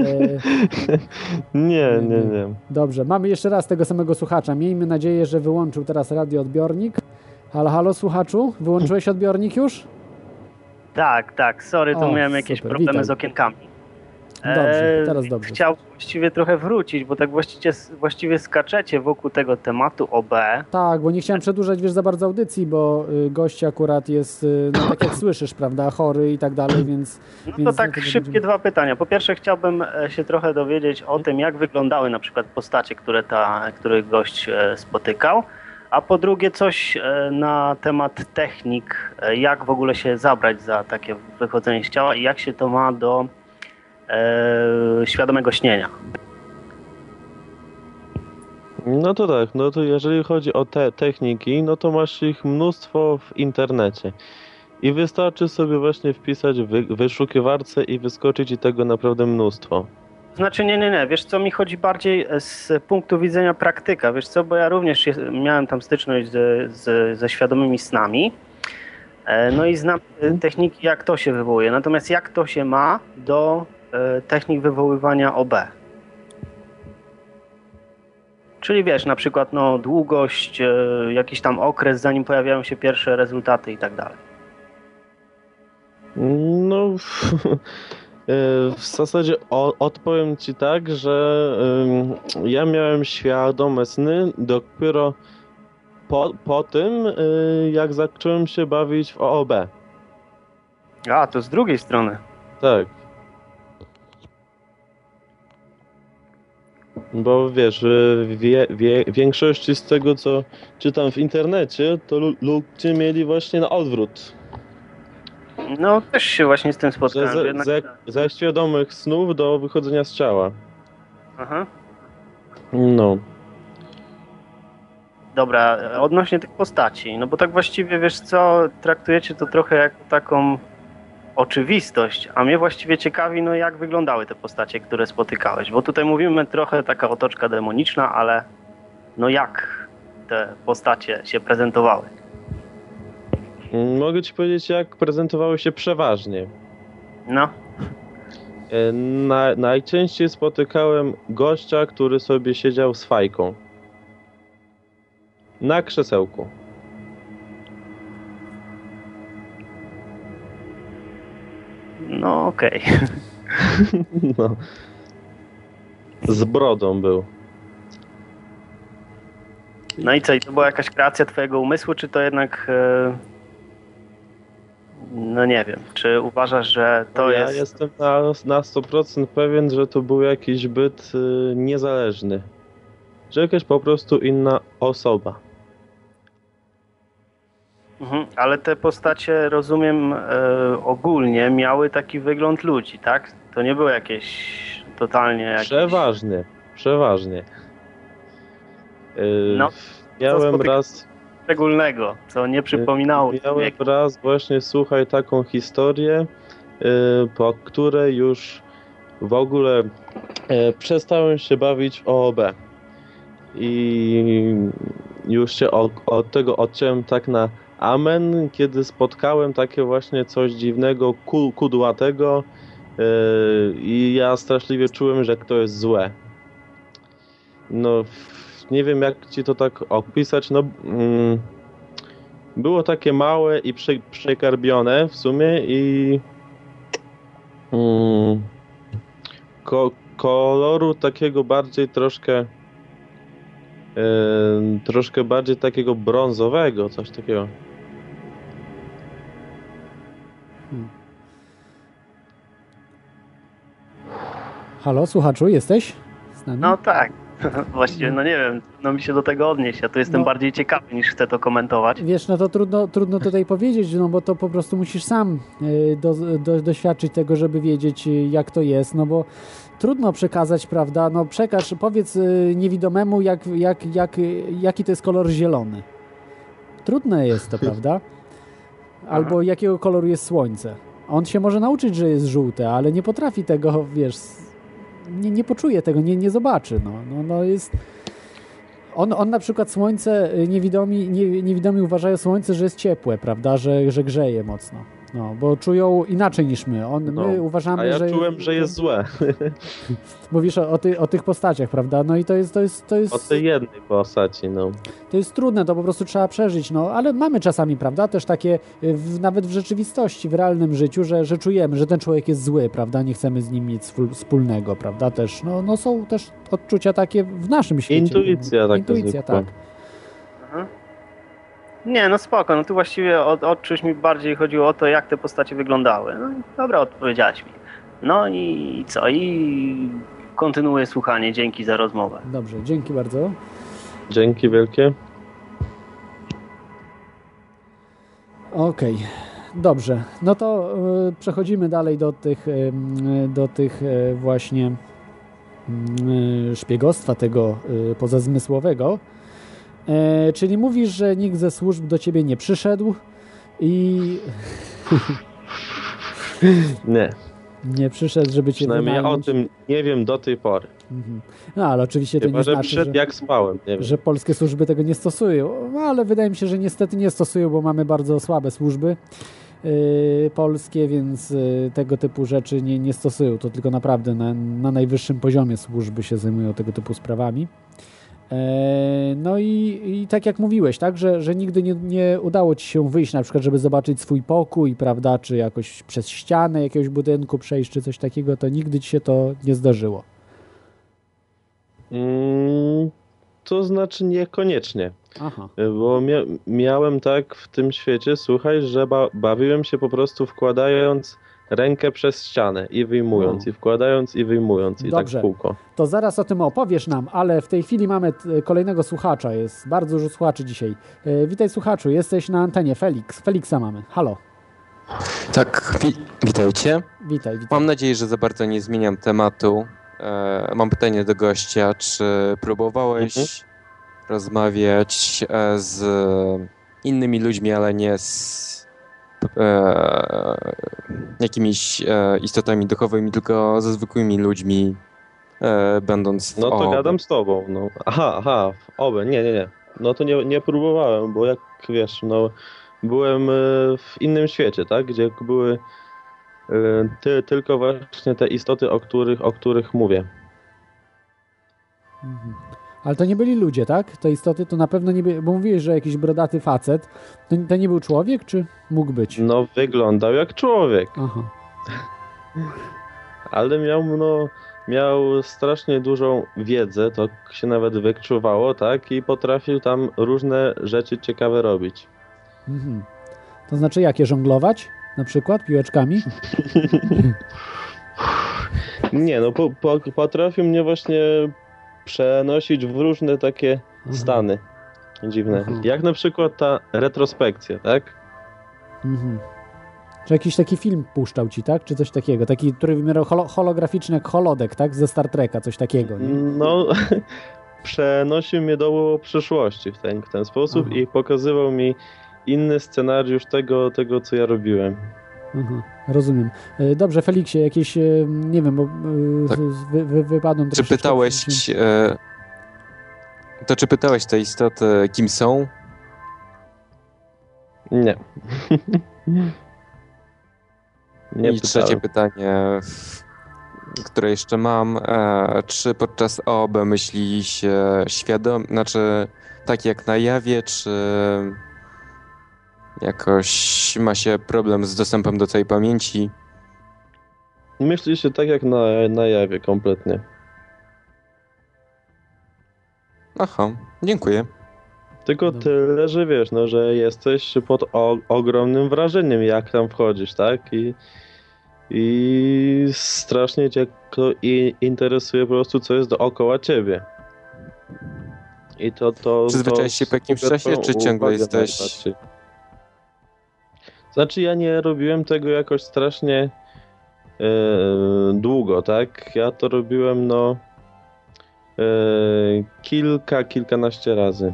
Speaker 1: Nie.
Speaker 5: Dobrze, mamy jeszcze raz tego samego słuchacza. Miejmy nadzieję, że wyłączył teraz radioodbiornik. Halo, słuchaczu? Wyłączyłeś odbiornik już?
Speaker 7: Tak, sorry, tu miałem jakieś
Speaker 5: super,
Speaker 7: problemy
Speaker 5: witaj.
Speaker 7: z okienkami.
Speaker 5: Dobrze, teraz dobrze.
Speaker 7: Chciał właściwie trochę wrócić, bo tak właściwie skaczecie wokół tego tematu OB.
Speaker 5: Tak, bo nie chciałem przedłużać, za bardzo audycji, bo gość akurat jest, no tak jak słyszysz, prawda, chory i tak dalej, więc...
Speaker 7: No to tak szybkie dwa pytania. Po pierwsze chciałbym się trochę dowiedzieć o tym, jak wyglądały na przykład postacie, których gość spotykał, a po drugie coś na temat technik, jak w ogóle się zabrać za takie wychodzenie z ciała i jak się to ma do świadomego śnienia.
Speaker 1: No to tak, no to jeżeli chodzi o te techniki, no to masz ich mnóstwo w internecie. I wystarczy sobie właśnie wpisać w wyszukiwarce i wyskoczyć ci tego naprawdę mnóstwo.
Speaker 7: Znaczy nie, wiesz co, mi chodzi bardziej z punktu widzenia praktyka, wiesz co, bo ja również miałem tam styczność ze świadomymi snami, no i znam techniki, jak to się wywołuje, natomiast jak to się ma do technik wywoływania OB. Czyli wiesz, na przykład no, długość, jakiś tam okres, zanim pojawiają się pierwsze rezultaty i tak dalej.
Speaker 1: No, w zasadzie odpowiem ci tak, że ja miałem świadome sny dopiero po tym, jak zacząłem się bawić w OOB.
Speaker 7: A, to z drugiej strony.
Speaker 1: Tak. Bo wiesz, w większości z tego, co czytam w internecie, to ludzie mieli właśnie na odwrót.
Speaker 7: No, też się właśnie z tym spotkałem.
Speaker 1: Ze świadomych snów do wychodzenia z ciała.
Speaker 7: Aha.
Speaker 1: No.
Speaker 7: Dobra, odnośnie tych postaci, no bo tak właściwie, wiesz co, traktujecie to trochę jako taką oczywistość, a mnie właściwie ciekawi, no jak wyglądały te postacie, które spotykałeś, bo tutaj mówimy trochę taka otoczka demoniczna, ale no jak te postacie się prezentowały?
Speaker 1: Mogę ci powiedzieć, jak prezentowały się przeważnie.
Speaker 7: No.
Speaker 1: Najczęściej spotykałem gościa, który sobie siedział z fajką. Na krzesełku.
Speaker 7: No okej.
Speaker 1: No. Z brodą był.
Speaker 7: No i co, i to była jakaś kreacja twojego umysłu, czy to jednak... No nie wiem, czy uważasz, że to jest...
Speaker 1: Ja jestem na 100% pewien, że to był jakiś byt niezależny. Że jakaś po prostu inna osoba.
Speaker 7: Ale te postacie, rozumiem, ogólnie miały taki wygląd ludzi, tak? To nie było jakieś totalnie... Jakieś...
Speaker 1: Przeważnie.
Speaker 7: No,
Speaker 1: miałem raz...
Speaker 7: szczególnego, co nie przypominało.
Speaker 1: Miałem raz właśnie, słuchaj, taką historię, po której już w ogóle przestałem się bawić w OOB. I już się od tego odciąłem tak na amen, kiedy spotkałem takie właśnie coś dziwnego, kudłatego i ja straszliwie czułem, że to jest złe. No, nie wiem jak ci to tak opisać, no było takie małe i przekarbione w sumie i koloru takiego bardziej troszkę bardziej takiego brązowego, coś takiego.
Speaker 5: Halo, słuchaczu, jesteś z nami?
Speaker 7: No tak. Właściwie, no nie wiem, no mi się do tego odnieść, ja tu jestem bardziej ciekawy niż chcę to komentować.
Speaker 5: Wiesz, no to trudno tutaj powiedzieć, no bo to po prostu musisz sam doświadczyć tego, żeby wiedzieć jak to jest, no bo trudno przekazać, prawda, no przekaż, powiedz niewidomemu jaki to jest kolor zielony. Trudne jest to, prawda? Albo jakiego koloru jest słońce. On się może nauczyć, że jest żółte, ale nie potrafi tego, wiesz, nie poczuje tego, nie zobaczy, no jest... On na przykład słońce, niewidomi uważają słońce, że jest ciepłe, prawda, że grzeje mocno. No, bo czują inaczej niż my. My uważamy,
Speaker 1: a ja
Speaker 5: że...
Speaker 1: czułem, że jest złe.
Speaker 5: Mówisz o tych postaciach, prawda? No i to jest...
Speaker 1: O tej jednej postaci, no.
Speaker 5: To jest trudne, to po prostu trzeba przeżyć, no, ale mamy czasami, prawda, też takie, nawet w rzeczywistości, w realnym życiu, że czujemy, że ten człowiek jest zły, prawda, nie chcemy z nim nic wspólnego, prawda, też, no są też odczucia takie w naszym świecie.
Speaker 1: Intuicja,
Speaker 5: tak.
Speaker 7: Nie, no spoko, no tu właściwie o czymś mi bardziej chodziło o to, jak te postacie wyglądały. No dobra, odpowiedziałeś mi. No i co? I kontynuuję słuchanie. Dzięki za rozmowę.
Speaker 5: Dobrze, dzięki bardzo.
Speaker 1: Dzięki wielkie.
Speaker 5: Okej, dobrze. No to przechodzimy dalej do tych właśnie szpiegostwa tego pozazmysłowego. Czyli mówisz, że nikt ze służb do ciebie nie przyszedł i...
Speaker 1: Nie.
Speaker 5: Nie przyszedł, żeby cię
Speaker 1: Przynajmniej
Speaker 5: wynająć.
Speaker 1: ja o tym nie wiem do tej pory.
Speaker 5: No, ale oczywiście to
Speaker 1: Chyba,
Speaker 5: nie
Speaker 1: że
Speaker 5: znaczy,
Speaker 1: przyszedł jak spałem. Nie wiem.
Speaker 5: że polskie służby tego nie stosują. No, ale wydaje mi się, że niestety nie stosują, bo mamy bardzo słabe służby polskie, więc tego typu rzeczy nie stosują. To tylko naprawdę na najwyższym poziomie służby się zajmują tego typu sprawami. No i tak jak mówiłeś, tak, że nigdy nie udało ci się wyjść, na przykład, żeby zobaczyć swój pokój, prawda, czy jakoś przez ścianę jakiegoś budynku przejść, czy coś takiego, to nigdy ci się to nie zdarzyło.
Speaker 1: To znaczy niekoniecznie.
Speaker 5: Aha.
Speaker 1: Bo miałem tak w tym świecie, słuchaj, że bawiłem się po prostu wkładając rękę przez ścianę i wyjmując, i wkładając i wyjmując, i
Speaker 5: Dobrze.
Speaker 1: tak w kółko.
Speaker 5: To zaraz o tym opowiesz nam, ale w tej chwili mamy kolejnego słuchacza. Jest bardzo dużo słuchaczy dzisiaj. Witaj słuchaczu, jesteś na antenie. Feliksa mamy. Halo.
Speaker 8: Tak, witajcie.
Speaker 5: Witaj.
Speaker 8: Mam nadzieję, że za bardzo nie zmieniam tematu. Mam pytanie do gościa. Czy próbowałeś rozmawiać z innymi ludźmi, ale nie z jakimiś istotami duchowymi, tylko ze zwykłymi ludźmi, będąc w
Speaker 1: No to
Speaker 8: OB?
Speaker 1: gadam z tobą. No. Aha, w OB. Nie. No to nie próbowałem, bo jak wiesz, no byłem w innym świecie, tak? Gdzie były tylko właśnie te istoty, o których mówię.
Speaker 5: Ale to nie byli ludzie, tak? Te istoty to na pewno nie byli, bo mówiłeś, że jakiś brodaty facet. To nie był człowiek, czy mógł być?
Speaker 1: No wyglądał jak człowiek.
Speaker 5: Aha.
Speaker 1: Ale miał strasznie dużą wiedzę, to się nawet wyczuwało, tak? I potrafił tam różne rzeczy ciekawe robić.
Speaker 5: To znaczy jakie? Żonglować? Na przykład piłeczkami?
Speaker 1: Nie, no potrafił mnie właśnie przenosić w różne takie stany dziwne. Jak na przykład ta retrospekcja, tak?
Speaker 5: Czy jakiś taki film puszczał ci, tak? Czy coś takiego? Taki trójwymiarowy holograficzny jak holodeck, tak? Ze Star Treka, coś takiego, nie?
Speaker 1: No, przenosił mnie do przyszłości w ten sposób i pokazywał mi inny scenariusz tego co ja robiłem.
Speaker 5: Rozumiem. Dobrze, Feliksie, jakieś, nie wiem, bo
Speaker 8: tak.
Speaker 5: wypadną
Speaker 8: Czy pytałeś, czy pytałeś te istoty, kim są?
Speaker 1: Nie. Nie
Speaker 8: I trzecie pytanie, które jeszcze mam. Czy podczas OB myśli się znaczy tak jak na jawie, czy jakoś ma się problem z dostępem do całej pamięci?
Speaker 1: Myśli się tak jak na jawie kompletnie.
Speaker 8: Aha, dziękuję.
Speaker 1: Tylko tyle, że wiesz, no, że jesteś pod ogromnym wrażeniem, jak tam wchodzisz, tak? I strasznie cię interesuje po prostu, co jest dookoła ciebie. I to
Speaker 8: przyzwyczaiłeś się po jakimś czasie, czy ciągle jesteś...
Speaker 1: Znaczy ja nie robiłem tego jakoś strasznie długo, tak? Ja to robiłem kilkanaście razy.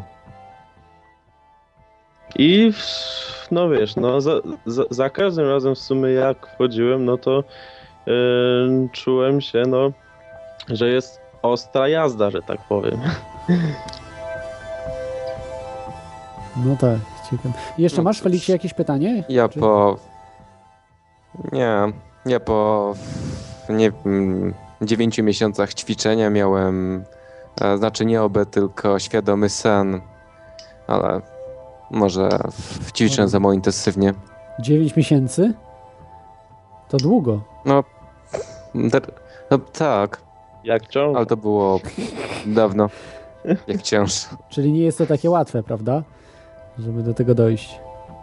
Speaker 1: I no wiesz, no za każdym razem w sumie jak wchodziłem, no to czułem się, no, że jest ostra jazda, że tak powiem.
Speaker 5: No tak, ciekawe. Jeszcze
Speaker 8: No
Speaker 5: masz,
Speaker 8: cóż.
Speaker 5: Feliksie, jakieś pytanie?
Speaker 8: Ja
Speaker 5: Czy-
Speaker 8: po... Ja po 9 miesiącach ćwiczenia miałem, znaczy nie oby, tylko świadomy sen, ale może ćwiczę za mało intensywnie.
Speaker 5: 9 miesięcy? To długo.
Speaker 8: No tak,
Speaker 1: Jak ciągle.
Speaker 8: ale to było dawno, jak wciąż.
Speaker 5: Czyli nie jest to takie łatwe, prawda? Żeby do tego dojść.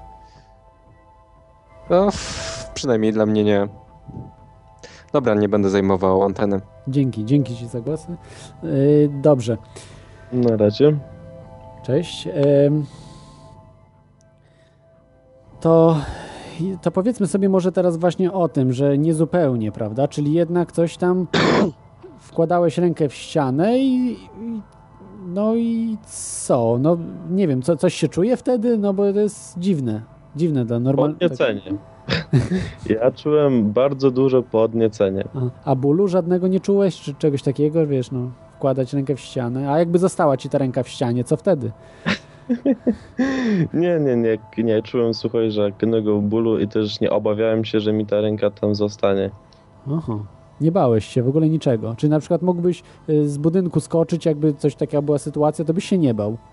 Speaker 8: No, przynajmniej dla mnie nie. Dobra, nie będę zajmował anteny.
Speaker 5: Dzięki Ci za głos. Dobrze,
Speaker 1: Na razie.
Speaker 5: cześć. To powiedzmy sobie może teraz właśnie o tym, że niezupełnie, prawda? Czyli jednak coś tam wkładałeś rękę w ścianę no i co? No nie wiem, coś się czuje wtedy? No bo to jest dziwne. Dziwne dla normalnego.
Speaker 1: Podniecenie. Ja czułem bardzo duże podniecenie.
Speaker 5: A bólu żadnego nie czułeś? Czy czegoś takiego, wiesz, no, wkładać rękę w ścianę? A jakby została ci ta ręka w ścianie, co wtedy?
Speaker 1: Nie czułem, słuchaj, żadnego bólu i też nie obawiałem się, że mi ta ręka tam zostanie.
Speaker 5: Aha. Nie bałeś się w ogóle niczego. Czy na przykład mógłbyś z budynku skoczyć, jakby coś taka była sytuacja, to byś się nie bał?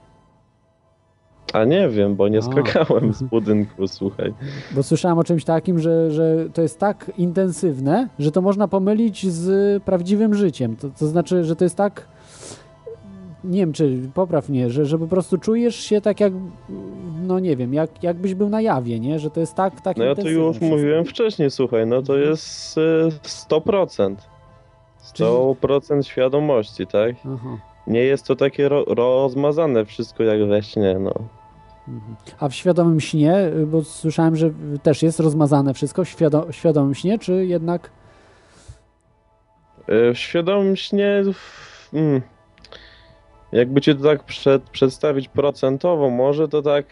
Speaker 1: A nie wiem, bo nie
Speaker 5: A.
Speaker 1: skakałem z budynku, słuchaj.
Speaker 5: Bo słyszałem o czymś takim, że to jest tak intensywne, że to można pomylić z prawdziwym życiem. To znaczy, że to jest tak... Nie wiem, czy popraw mnie, że po prostu czujesz się tak jak, no nie wiem, jakbyś był na jawie, nie? Że to jest tak
Speaker 1: No ja to
Speaker 5: intensywne
Speaker 1: już
Speaker 5: wszystko.
Speaker 1: mówiłem wcześniej, słuchaj, no to jest 100%. 100% świadomości, tak?
Speaker 5: Aha.
Speaker 1: Nie jest to takie rozmazane wszystko jak we śnie, no.
Speaker 5: Mhm. A w świadomym śnie, bo słyszałem, że też jest rozmazane wszystko, w świadomym śnie, czy jednak...
Speaker 1: W świadomym śnie... Jakby cię to tak przedstawić procentowo, może to tak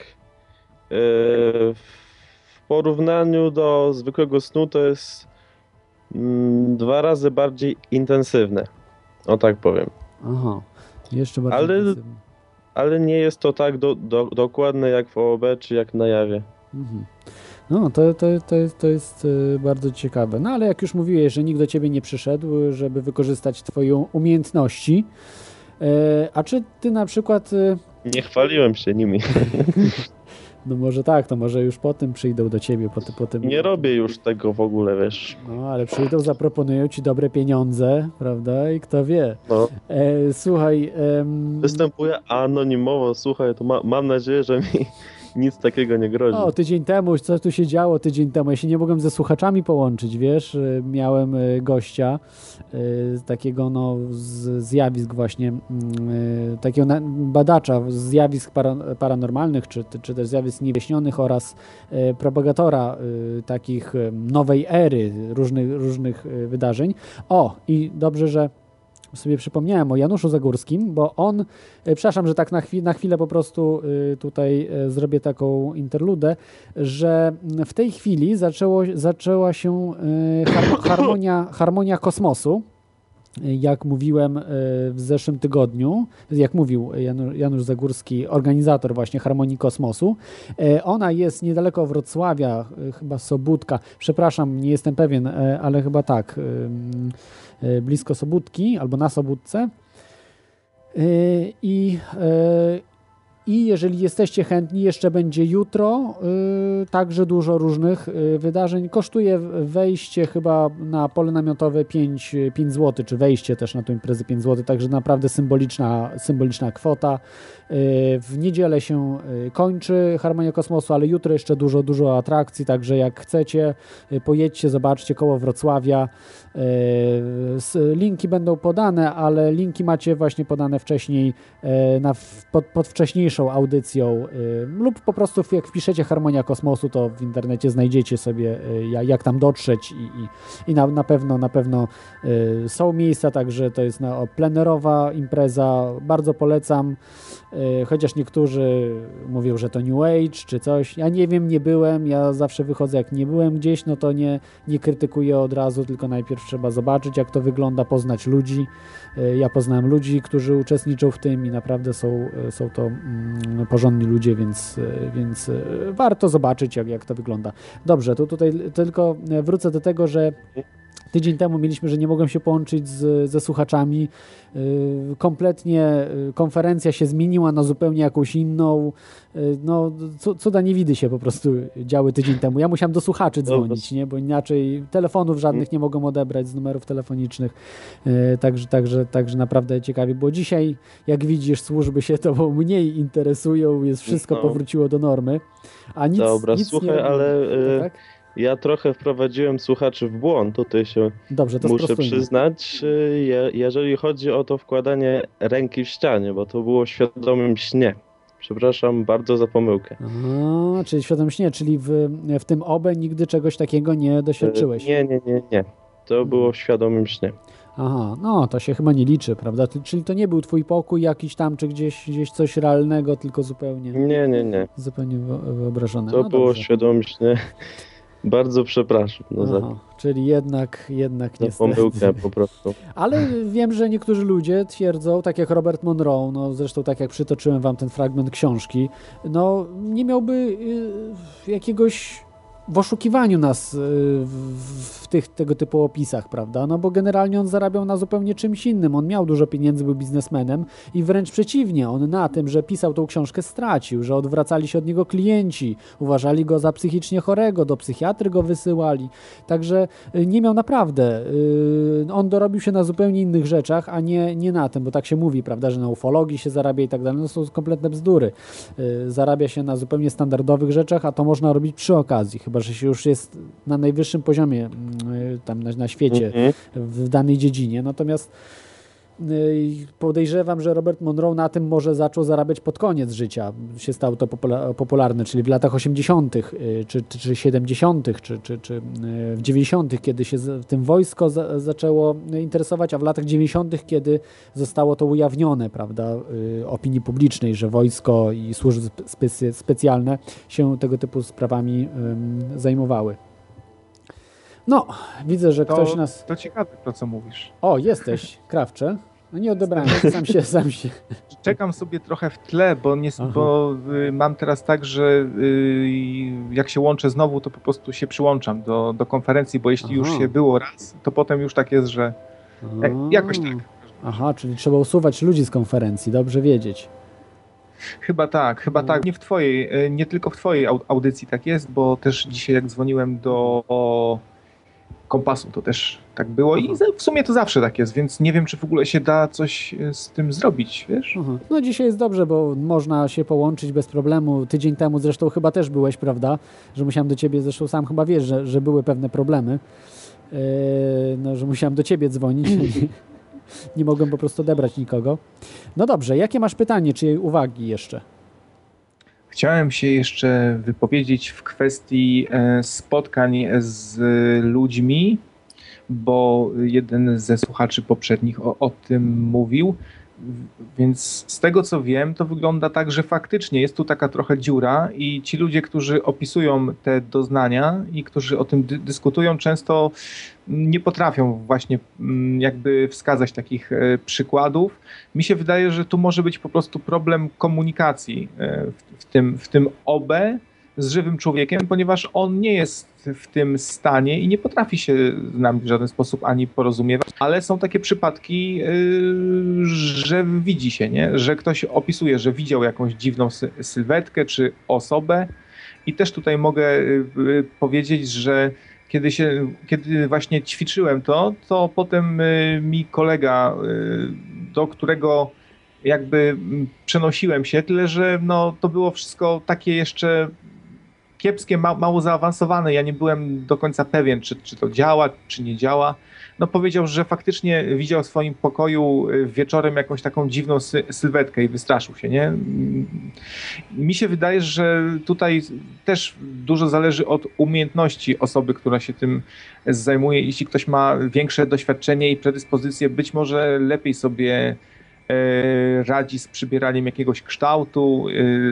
Speaker 1: w porównaniu do zwykłego snu to jest 2 razy bardziej intensywne. O tak powiem.
Speaker 5: Aha, jeszcze bardziej
Speaker 1: Ale-
Speaker 5: intensywne.
Speaker 1: Ale nie jest to tak dokładne jak w OOB czy jak na jawie.
Speaker 5: Mhm. No, to jest bardzo ciekawe. No, ale jak już mówiłeś, że nikt do ciebie nie przyszedł, żeby wykorzystać twoje umiejętności, a czy ty na przykład...
Speaker 1: Nie chwaliłem się nimi.
Speaker 5: No może tak, to może już po tym przyjdą do ciebie, po tym...
Speaker 1: Nie robię już tego w ogóle, wiesz.
Speaker 5: No, ale przyjdą, zaproponują ci dobre pieniądze, prawda? I kto wie.
Speaker 1: No.
Speaker 5: Słuchaj...
Speaker 1: Występuję anonimowo, słuchaj, to mam nadzieję, że mi nic takiego nie grozi.
Speaker 5: O, tydzień temu, co tu się działo tydzień temu? Ja się nie mogłem ze słuchaczami połączyć, wiesz? Miałem gościa, takiego no z zjawisk właśnie, takiego badacza zjawisk paranormalnych, czy też zjawisk niewyjaśnionych oraz propagatora takich nowej ery, różnych wydarzeń. O, i dobrze, że sobie przypomniałem o Januszu Zagórskim, bo on, przepraszam, że tak na chwilę po prostu tutaj zrobię taką interludę, że w tej chwili zaczęła się harmonia kosmosu, jak mówiłem w zeszłym tygodniu, jak mówił Janusz Zagórski, organizator właśnie Harmonii Kosmosu. Ona jest niedaleko Wrocławia, chyba Sobótka, przepraszam, nie jestem pewien, ale chyba tak, blisko Sobótki albo na Sobótce. I jeżeli jesteście chętni, jeszcze będzie jutro także dużo różnych wydarzeń. Kosztuje wejście chyba na pole namiotowe 5 zł, czy wejście też na tę imprezę 5 zł, także naprawdę symboliczna kwota. W niedzielę się kończy Harmonia Kosmosu, ale jutro jeszcze dużo atrakcji, także jak chcecie, pojedźcie, zobaczcie koło Wrocławia. Linki będą podane, ale linki macie właśnie podane wcześniej pod wcześniejszą audycją lub po prostu jak wpiszecie Harmonia Kosmosu, to w internecie znajdziecie sobie jak tam dotrzeć i na pewno są miejsca, także to jest plenerowa impreza, bardzo polecam, chociaż niektórzy mówią, że to New Age czy coś, ja nie wiem, nie byłem, ja zawsze wychodzę jak nie byłem gdzieś, no to nie krytykuję od razu, tylko najpierw trzeba zobaczyć jak to wygląda, poznać ludzi. Ja poznałem ludzi, którzy uczestniczą w tym i naprawdę są to porządni ludzie, więc warto zobaczyć, jak to wygląda. Dobrze, to tutaj tylko wrócę do tego, że tydzień temu mieliśmy, że nie mogłem się połączyć ze słuchaczami. Kompletnie konferencja się zmieniła na zupełnie jakąś inną. No, cuda nie widy się po prostu działy tydzień temu. Ja musiałem do słuchaczy dzwonić, nie? Bo inaczej telefonów żadnych nie mogą odebrać z numerów telefonicznych. Także naprawdę ciekawie było. Dzisiaj, jak widzisz, służby się tobą mniej interesują, wszystko powróciło do normy. A nic,
Speaker 1: dobra,
Speaker 5: nic
Speaker 1: słuchaj,
Speaker 5: nie
Speaker 1: ale
Speaker 5: tak?
Speaker 1: ja trochę wprowadziłem słuchaczy w błąd, tutaj się
Speaker 5: Dobrze, to
Speaker 1: muszę
Speaker 5: sprostujmy.
Speaker 1: przyznać, jeżeli chodzi o to wkładanie ręki w ścianie, bo to było w świadomym śnie. Przepraszam bardzo za pomyłkę.
Speaker 5: Aha, czyli świadom śnie, czyli w tym OBE nigdy czegoś takiego nie doświadczyłeś.
Speaker 1: Nie. To było w świadomym śnie.
Speaker 5: Aha, no to się chyba nie liczy, prawda? Czyli to nie był twój pokój jakiś tam, czy gdzieś coś realnego, tylko zupełnie...
Speaker 1: Nie.
Speaker 5: Zupełnie wyobrażone.
Speaker 1: To
Speaker 5: no
Speaker 1: było w
Speaker 5: dobrze.
Speaker 1: świadomym śnie. Bardzo przepraszam.
Speaker 5: Czyli jednak niestety.
Speaker 1: Pomyłkę po prostu.
Speaker 5: Ale wiem, że niektórzy ludzie twierdzą, tak jak Robert Monroe, no zresztą tak jak przytoczyłem wam ten fragment książki, no nie miałby jakiegoś w oszukiwaniu nas w tego typu opisach, prawda? No bo generalnie on zarabiał na zupełnie czymś innym. On miał dużo pieniędzy, był biznesmenem i wręcz przeciwnie, on na tym, że pisał tą książkę stracił, że odwracali się od niego klienci, uważali go za psychicznie chorego, do psychiatry go wysyłali. Także nie miał naprawdę. On dorobił się na zupełnie innych rzeczach, a nie na tym, bo tak się mówi, prawda, że na ufologii się zarabia i tak dalej. No to są kompletne bzdury. Zarabia się na zupełnie standardowych rzeczach, a to można robić przy okazji, chyba że się już jest na najwyższym poziomie tam na świecie w danej dziedzinie. Natomiast podejrzewam, że Robert Monroe na tym może zaczął zarabiać pod koniec życia. Się stało to popularne, czyli w latach 80., czy 70., czy w 90., kiedy się tym wojsko zaczęło interesować, a w latach 90., kiedy zostało to ujawnione, prawda, opinii publicznej, że wojsko i służby specjalne się tego typu sprawami zajmowały. No, widzę, że ktoś nas...
Speaker 6: To ciekawe to, co mówisz.
Speaker 5: O, jesteś, Krawcze. No nie odebrałem, sam się...
Speaker 6: Czekam sobie trochę w tle, bo mam teraz tak, że jak się łączę znowu, to po prostu się przyłączam do konferencji, bo jeśli już się było raz, to potem już tak jest, że jakoś tak.
Speaker 5: Aha, czyli trzeba usuwać ludzi z konferencji, dobrze wiedzieć.
Speaker 6: Chyba tak. Nie tylko w twojej audycji tak jest, bo też dzisiaj jak dzwoniłem do Kompasu, to też tak było i w sumie to zawsze tak jest, więc nie wiem, czy w ogóle się da coś z tym zrobić, wiesz?
Speaker 5: No dzisiaj jest dobrze, bo można się połączyć bez problemu. Tydzień temu zresztą chyba też byłeś, prawda? Że musiałem do ciebie, zresztą sam chyba wiesz, że były pewne problemy. No, że musiałem do ciebie dzwonić. Nie mogłem po prostu odebrać nikogo. No dobrze, jakie masz pytanie, czy uwagi jeszcze?
Speaker 6: Chciałem się jeszcze wypowiedzieć w kwestii spotkań z ludźmi, bo jeden ze słuchaczy poprzednich o tym mówił, więc z tego co wiem, to wygląda tak, że faktycznie jest tu taka trochę dziura i ci ludzie, którzy opisują te doznania i którzy o tym dyskutują, często nie potrafią właśnie jakby wskazać takich przykładów. Mi się wydaje, że tu może być po prostu problem komunikacji w tym OBE z żywym człowiekiem, ponieważ on nie jest w tym stanie i nie potrafi się z nami w żaden sposób ani porozumiewać, ale są takie przypadki, że widzi się, nie? Że ktoś opisuje, że widział jakąś dziwną sylwetkę czy osobę i też tutaj mogę powiedzieć, że kiedy właśnie ćwiczyłem to potem mi kolega, do którego jakby przenosiłem się, tyle że no, to było wszystko takie jeszcze kiepskie, mało zaawansowane. Ja nie byłem do końca pewien, czy to działa, czy nie działa. No powiedział, że faktycznie widział w swoim pokoju wieczorem jakąś taką dziwną sylwetkę i wystraszył się, nie? Mi się wydaje, że tutaj też dużo zależy od umiejętności osoby, która się tym zajmuje. Jeśli ktoś ma większe doświadczenie i predyspozycje, być może lepiej sobie radzi z przybieraniem jakiegoś kształtu.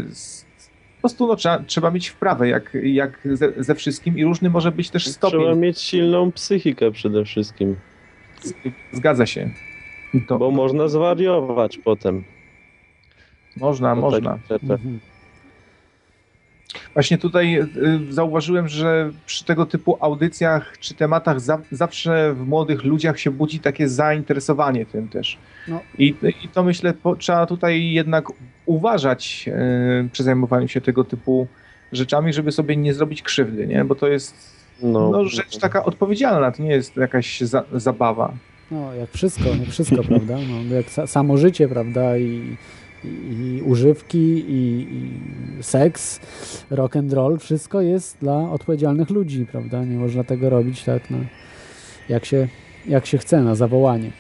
Speaker 6: Po prostu no, trzeba mieć wprawę jak ze wszystkim i różny może być też stopień.
Speaker 1: Trzeba mieć silną psychikę przede wszystkim.
Speaker 6: Zgadza się.
Speaker 1: Bo można zwariować potem.
Speaker 6: Można.
Speaker 5: Mhm.
Speaker 6: Właśnie tutaj zauważyłem, że przy tego typu audycjach czy tematach zawsze w młodych ludziach się budzi takie zainteresowanie tym też.
Speaker 5: No.
Speaker 6: I to myślę, trzeba tutaj jednak uważać przy zajmowaniu się tego typu rzeczami, żeby sobie nie zrobić krzywdy, nie? Bo to jest rzecz taka odpowiedzialna, to nie jest jakaś zabawa.
Speaker 5: No, jak wszystko, prawda? No, jak samo życie, prawda? I używki, i seks, rock and roll, wszystko jest dla odpowiedzialnych ludzi, prawda? Nie można tego robić tak, jak się chce, na zawołanie.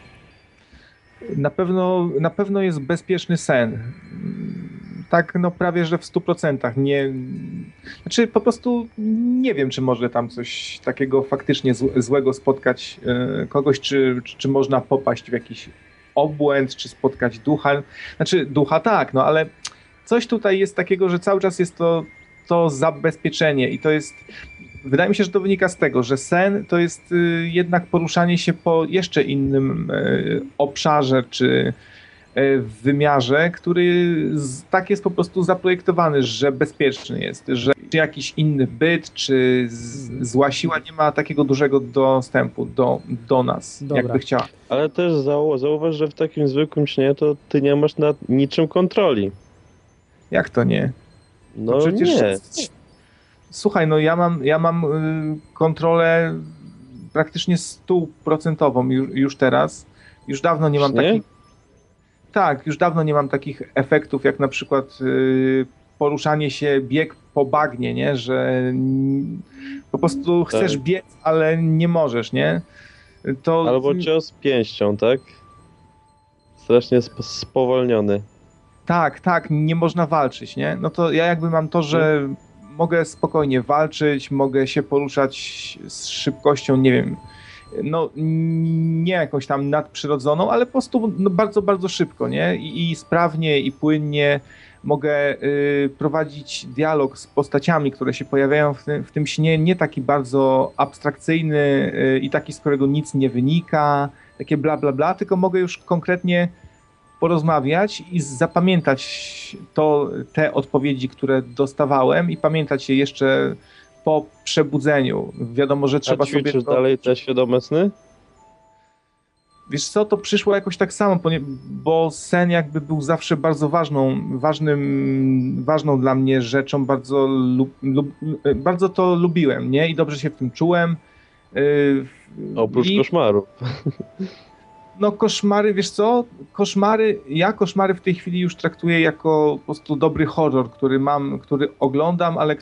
Speaker 6: Na pewno jest bezpieczny sen. Tak, no prawie, że w 100%. Znaczy po prostu nie wiem, czy może tam coś takiego faktycznie złego spotkać kogoś, czy można popaść w jakiś obłęd, czy spotkać ducha. Znaczy ducha tak, no ale coś tutaj jest takiego, że cały czas jest to zabezpieczenie i to jest, wydaje mi się, że to wynika z tego, że sen to jest jednak poruszanie się po jeszcze innym obszarze, czy wymiarze, który tak jest po prostu zaprojektowany, że bezpieczny jest, że jakiś inny byt, czy zła siła nie ma takiego dużego dostępu do nas, jakby chciała.
Speaker 1: Ale też zauważ, że w takim zwykłym śnie to ty nie masz nad niczym kontroli.
Speaker 6: Jak to nie?
Speaker 1: No przecież nie.
Speaker 6: Słuchaj, no ja mam kontrolę praktycznie 100% już teraz. Już dawno nie mam takich... Tak, już dawno nie mam takich efektów, jak na przykład poruszanie się, bieg po bagnie, nie? Że po prostu chcesz biec, ale nie możesz, nie?
Speaker 1: Albo cios pięścią, tak? Strasznie spowolniony.
Speaker 6: Tak, nie można walczyć, nie? No to ja jakby mam to, że mogę spokojnie walczyć, mogę się poruszać z szybkością, nie wiem, no nie jakąś tam nadprzyrodzoną, ale po prostu bardzo, bardzo szybko, nie? I sprawnie, i płynnie mogę prowadzić dialog z postaciami, które się pojawiają w tym śnie, nie taki bardzo abstrakcyjny i taki, z którego nic nie wynika, takie bla, bla, bla, tylko mogę już konkretnie porozmawiać i zapamiętać te odpowiedzi, które dostawałem i pamiętać je jeszcze po przebudzeniu. Wiadomo, że trzeba sobie...
Speaker 1: ćwiczysz dalej te świadome sny?
Speaker 6: Wiesz co, to przyszło jakoś tak samo, bo sen jakby był zawsze bardzo ważną dla mnie rzeczą, bardzo to lubiłem, nie? I dobrze się w tym czułem.
Speaker 1: Oprócz koszmarów.
Speaker 6: No koszmary, wiesz co? Koszmary w tej chwili już traktuję jako po prostu dobry horror, który oglądam, ale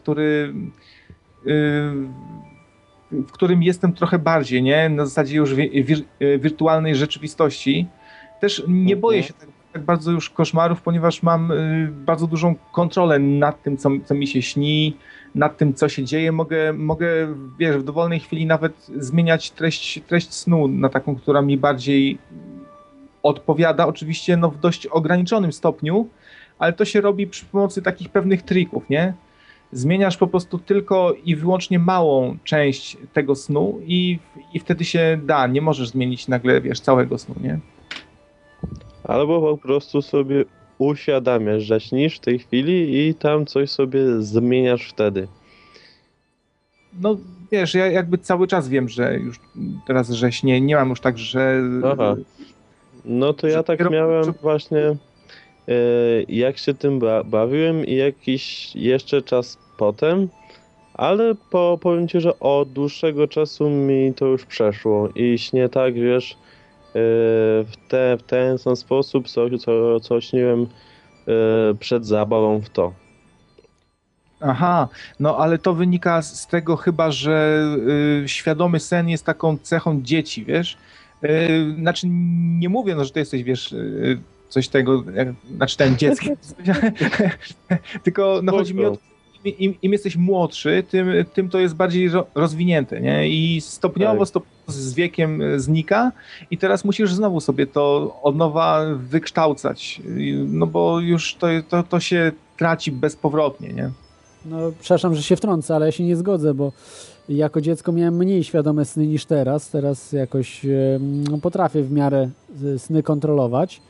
Speaker 6: w którym jestem trochę bardziej, nie? Na zasadzie już wirtualnej rzeczywistości. Też nie boję się tak bardzo już koszmarów, ponieważ mam bardzo dużą kontrolę nad tym, co mi się śni, nad tym, co się dzieje. Mogę, wiesz, w dowolnej chwili nawet zmieniać treść snu na taką, która mi bardziej odpowiada. Oczywiście no, w dość ograniczonym stopniu, ale to się robi przy pomocy takich pewnych trików, nie? Zmieniasz po prostu tylko i wyłącznie małą część tego snu i wtedy się da. Nie możesz zmienić nagle, wiesz, całego snu, nie?
Speaker 1: Albo po prostu sobie uświadamiasz, że śnisz w tej chwili i tam coś sobie zmieniasz wtedy.
Speaker 6: No wiesz, ja jakby cały czas wiem, że już teraz, że śnię. Nie mam już tak, że...
Speaker 1: Aha. No to ja tak miałem właśnie... jak się tym bawiłem i jakiś jeszcze czas potem, ale powiem ci, że od dłuższego czasu mi to już przeszło i śnię tak, wiesz, w ten sam sposób, co śniłem przed zabawą w to.
Speaker 6: Aha, no ale to wynika z tego chyba, że świadomy sen jest taką cechą dzieci, wiesz? Znaczy nie mówię, no, że ty jesteś, wiesz... coś tego, znaczy ten dzieckiem, tylko no, chodzi mi o to, im jesteś młodszy, tym to jest bardziej rozwinięte, nie? I stopniowo z wiekiem znika i teraz musisz znowu sobie to od nowa wykształcać, no bo już to się traci bezpowrotnie, nie?
Speaker 5: No przepraszam, że się wtrącę, ale ja się nie zgodzę, bo jako dziecko miałem mniej świadome sny niż teraz. Teraz jakoś potrafię w miarę sny kontrolować.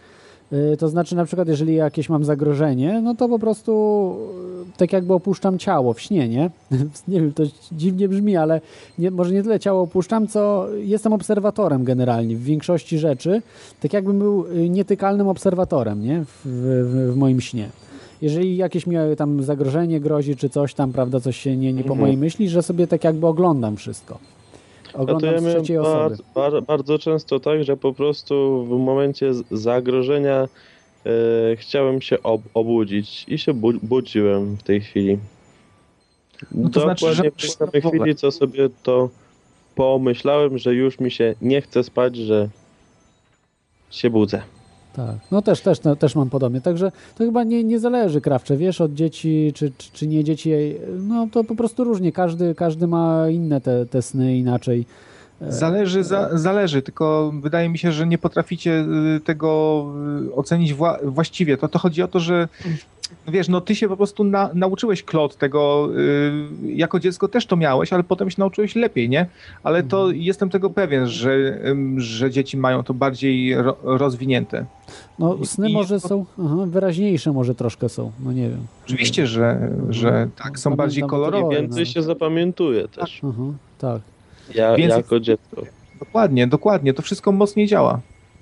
Speaker 5: To znaczy na przykład, jeżeli jakieś mam zagrożenie, no to po prostu tak jakby opuszczam ciało w śnie, nie? Nie wiem, to dziwnie brzmi, ale może nie tyle ciało opuszczam, co jestem obserwatorem generalnie w większości rzeczy, tak jakbym był nietykalnym obserwatorem, nie? W moim śnie. Jeżeli jakieś mi tam zagrożenie grozi, czy coś tam, prawda, coś się nie po mojej myśli, że sobie tak jakby oglądam wszystko. Oglądam z trzeciej osoby.
Speaker 1: Bardzo często tak, że po prostu w momencie zagrożenia chciałem się obudzić i się budziłem w tej chwili.
Speaker 6: No to
Speaker 1: dokładnie
Speaker 6: znaczy,
Speaker 1: w tej samej chwili, co sobie to pomyślałem, że już mi się nie chce spać, że się budzę.
Speaker 5: Tak, no też mam podobnie, także to chyba nie zależy, Krawcze, wiesz, od dzieci czy nie dzieci, no to po prostu różnie, każdy ma inne te sny inaczej.
Speaker 6: Zależy, tylko wydaje mi się, że nie potraficie tego ocenić właściwie. To chodzi o to, że wiesz, no ty się po prostu nauczyłeś, Claude, tego, jako dziecko też to miałeś, ale potem się nauczyłeś lepiej, nie? Ale to jestem tego pewien, że dzieci mają to bardziej rozwinięte.
Speaker 5: No sny może są wyraźniejsze, może troszkę są, no nie wiem.
Speaker 6: Oczywiście, że tak, są bardziej kolorowe.
Speaker 1: Więcej się zapamiętuje też.
Speaker 5: Tak.
Speaker 1: Jako dziecko.
Speaker 6: Dokładnie, to wszystko mocniej działa.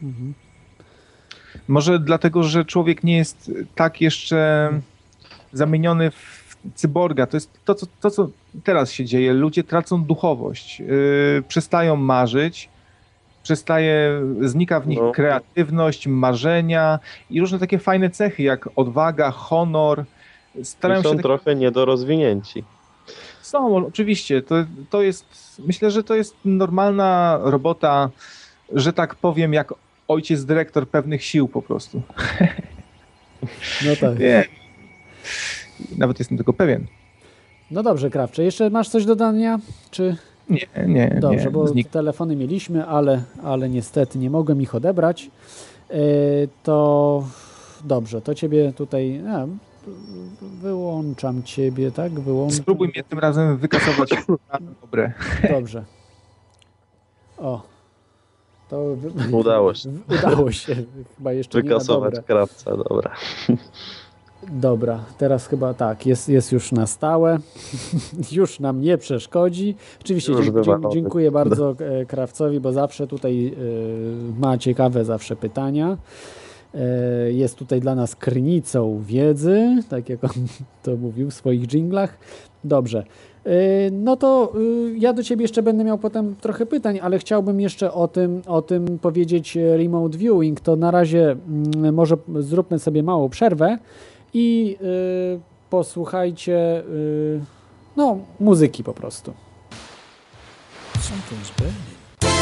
Speaker 6: Może dlatego, że człowiek nie jest tak jeszcze zamieniony w cyborga. To jest to, co teraz się dzieje. Ludzie tracą duchowość, przestają marzyć, znika w nich kreatywność, marzenia i różne takie fajne cechy, jak odwaga, honor.
Speaker 1: Są trochę niedorozwinięci.
Speaker 6: Są, oczywiście. To jest, myślę, że to jest normalna robota, że tak powiem, jak ojciec dyrektor pewnych sił po prostu.
Speaker 5: No tak.
Speaker 6: Nie. Nawet jestem tego pewien.
Speaker 5: No dobrze, Krawcze. Jeszcze masz coś do dodania? Czy...
Speaker 6: Nie.
Speaker 5: Dobrze, bo telefony mieliśmy, ale niestety nie mogłem ich odebrać. To dobrze, to ciebie tutaj... wyłączam ciebie, tak?
Speaker 6: Spróbuj mnie tym razem wykasować na dobre.
Speaker 5: Dobrze. O. To
Speaker 1: udało się.
Speaker 5: Udało się. Chyba jeszcze
Speaker 1: wykasować Krawca, dobra.
Speaker 5: Dobra, teraz chyba tak, jest już na stałe. Już nam nie przeszkodzi. Oczywiście dziękuję bardzo Krawcowi, bo zawsze tutaj ma ciekawe pytania. Jest tutaj dla nas krynicą wiedzy, tak jak on to mówił w swoich dżinglach. Dobrze. No to ja do ciebie jeszcze będę miał potem trochę pytań, ale chciałbym jeszcze o tym powiedzieć remote viewing. To na razie może zróbmy sobie małą przerwę i posłuchajcie muzyki po prostu. Something's burning.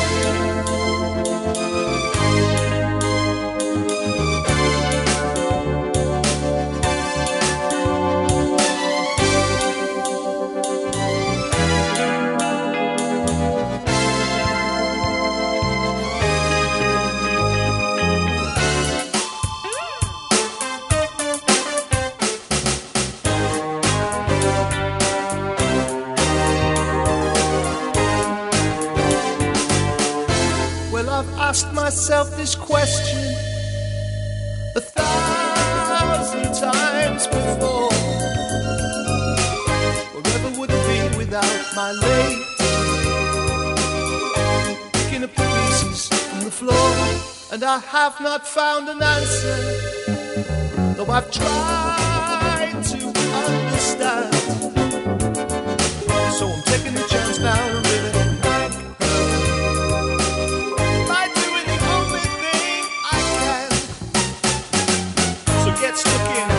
Speaker 9: Asked myself this question 1,000 times before. Wherever would it be without my lady? Picking up the pieces from the floor, and I have not found an answer, though I've tried to understand. So I'm taking the chance now to really get stuck in.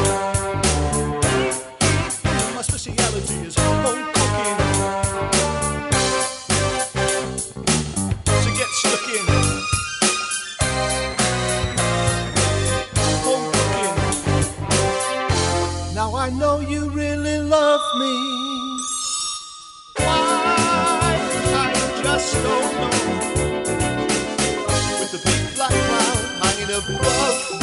Speaker 9: My speciality is home cooking. So get stuck in. Home cooking. Now I know you really love me. Why? I just don't know. With the big black cloud hanging above me.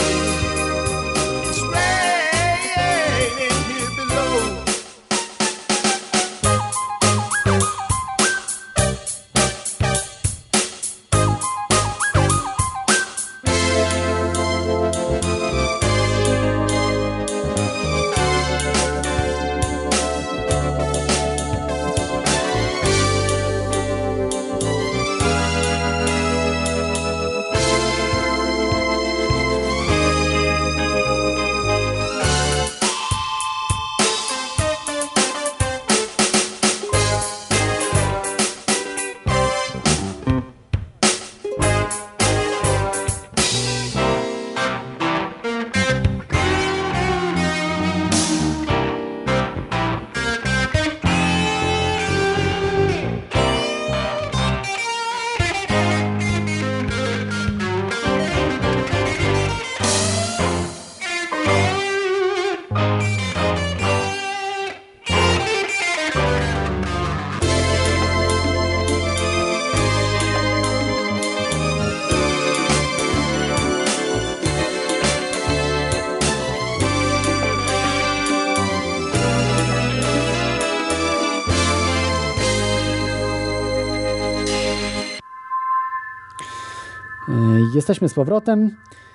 Speaker 5: Jesteśmy z powrotem.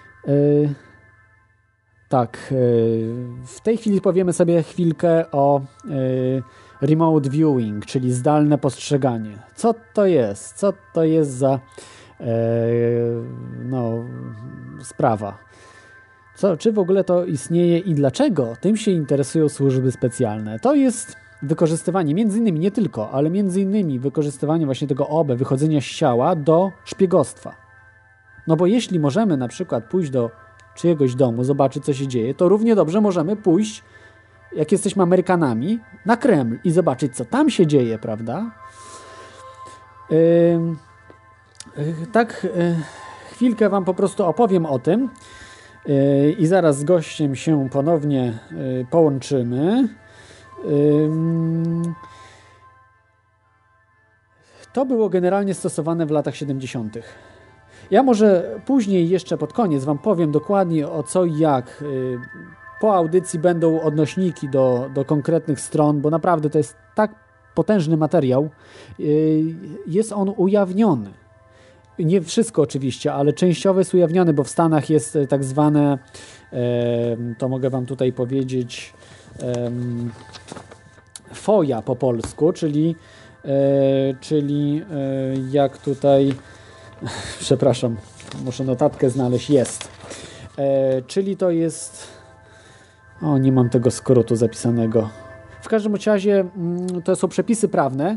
Speaker 5: Tak, w tej chwili powiemy sobie chwilkę o remote viewing, czyli zdalne postrzeganie. Co to jest? Co to jest za sprawa? Czy w ogóle to istnieje i dlaczego tym się interesują służby specjalne? To jest wykorzystywanie, między innymi, nie tylko, ale między innymi wykorzystywanie właśnie tego OBE, wychodzenia z ciała do szpiegostwa. No bo jeśli możemy na przykład pójść do czyjegoś domu, zobaczyć co się dzieje, to równie dobrze możemy pójść, jak jesteśmy Amerykanami, na Kreml i zobaczyć co tam się dzieje, prawda? Chwilkę wam po prostu opowiem o tym i zaraz z gościem się ponownie połączymy. To było generalnie stosowane w latach 70. Ja może później jeszcze pod koniec wam powiem dokładnie o co i jak. Po audycji będą odnośniki do konkretnych stron, bo naprawdę to jest tak potężny materiał. Jest on ujawniony. Nie wszystko oczywiście, ale częściowo jest ujawniony, bo w Stanach jest tak zwane, to mogę wam tutaj powiedzieć, FOIA po polsku, czyli jak tutaj, przepraszam, muszę notatkę znaleźć, jest. Czyli to jest, nie mam tego skrótu zapisanego. W każdym razie to są przepisy prawne,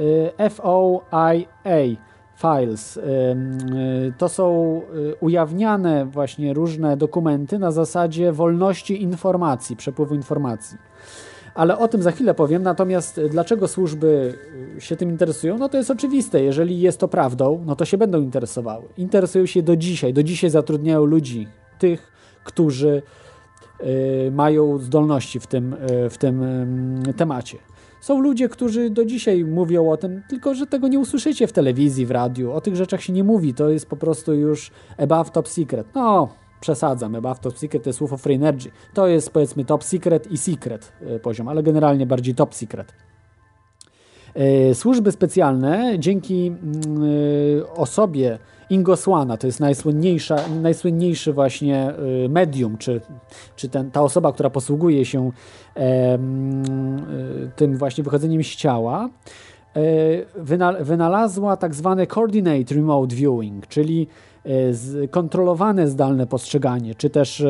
Speaker 5: FOIA, files. To są ujawniane właśnie różne dokumenty na zasadzie wolności informacji, przepływu informacji. Ale o tym za chwilę powiem, natomiast dlaczego służby się tym interesują? No to jest oczywiste, jeżeli jest to prawdą, no to się będą interesowały. Interesują się do dzisiaj zatrudniają ludzi, tych, którzy mają zdolności w tym temacie. Są ludzie, którzy do dzisiaj mówią o tym, tylko że tego nie usłyszycie w telewizji, w radiu. O tych rzeczach się nie mówi, to jest po prostu już above top secret. No, przesadzam, above top secret to jest słów of free energy. To jest powiedzmy top secret i secret poziom, ale generalnie bardziej top secret. Służby specjalne dzięki osobie Ingo Swana, to jest najsłynniejszy właśnie medium, czy ta osoba, która posługuje się tym właśnie wychodzeniem z ciała, wynalazła tak zwany coordinate remote viewing, czyli kontrolowane zdalne postrzeganie, czy też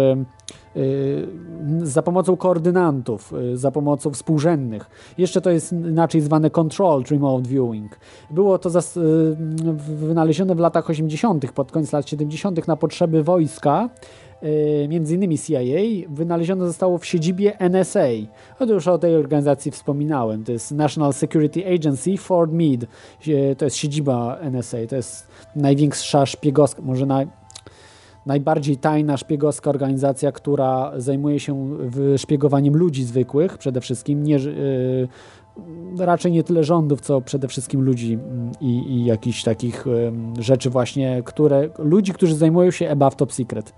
Speaker 5: za pomocą koordynantów, za pomocą współrzędnych. Jeszcze to jest inaczej zwane controlled remote viewing. Było to wynalezione w latach 80., pod koniec lat 70. na potrzeby wojska, między innymi CIA. Wynalezione zostało w siedzibie NSA. Już o tej organizacji wspominałem. To jest National Security Agency, Fort Meade. To jest siedziba NSA. To jest największa szpiegowska, może najbardziej tajna szpiegowska organizacja, która zajmuje się wyszpiegowaniem ludzi zwykłych przede wszystkim, raczej nie tyle rządów, co przede wszystkim ludzi i jakichś takich rzeczy właśnie, ludzi, którzy zajmują się above top secret.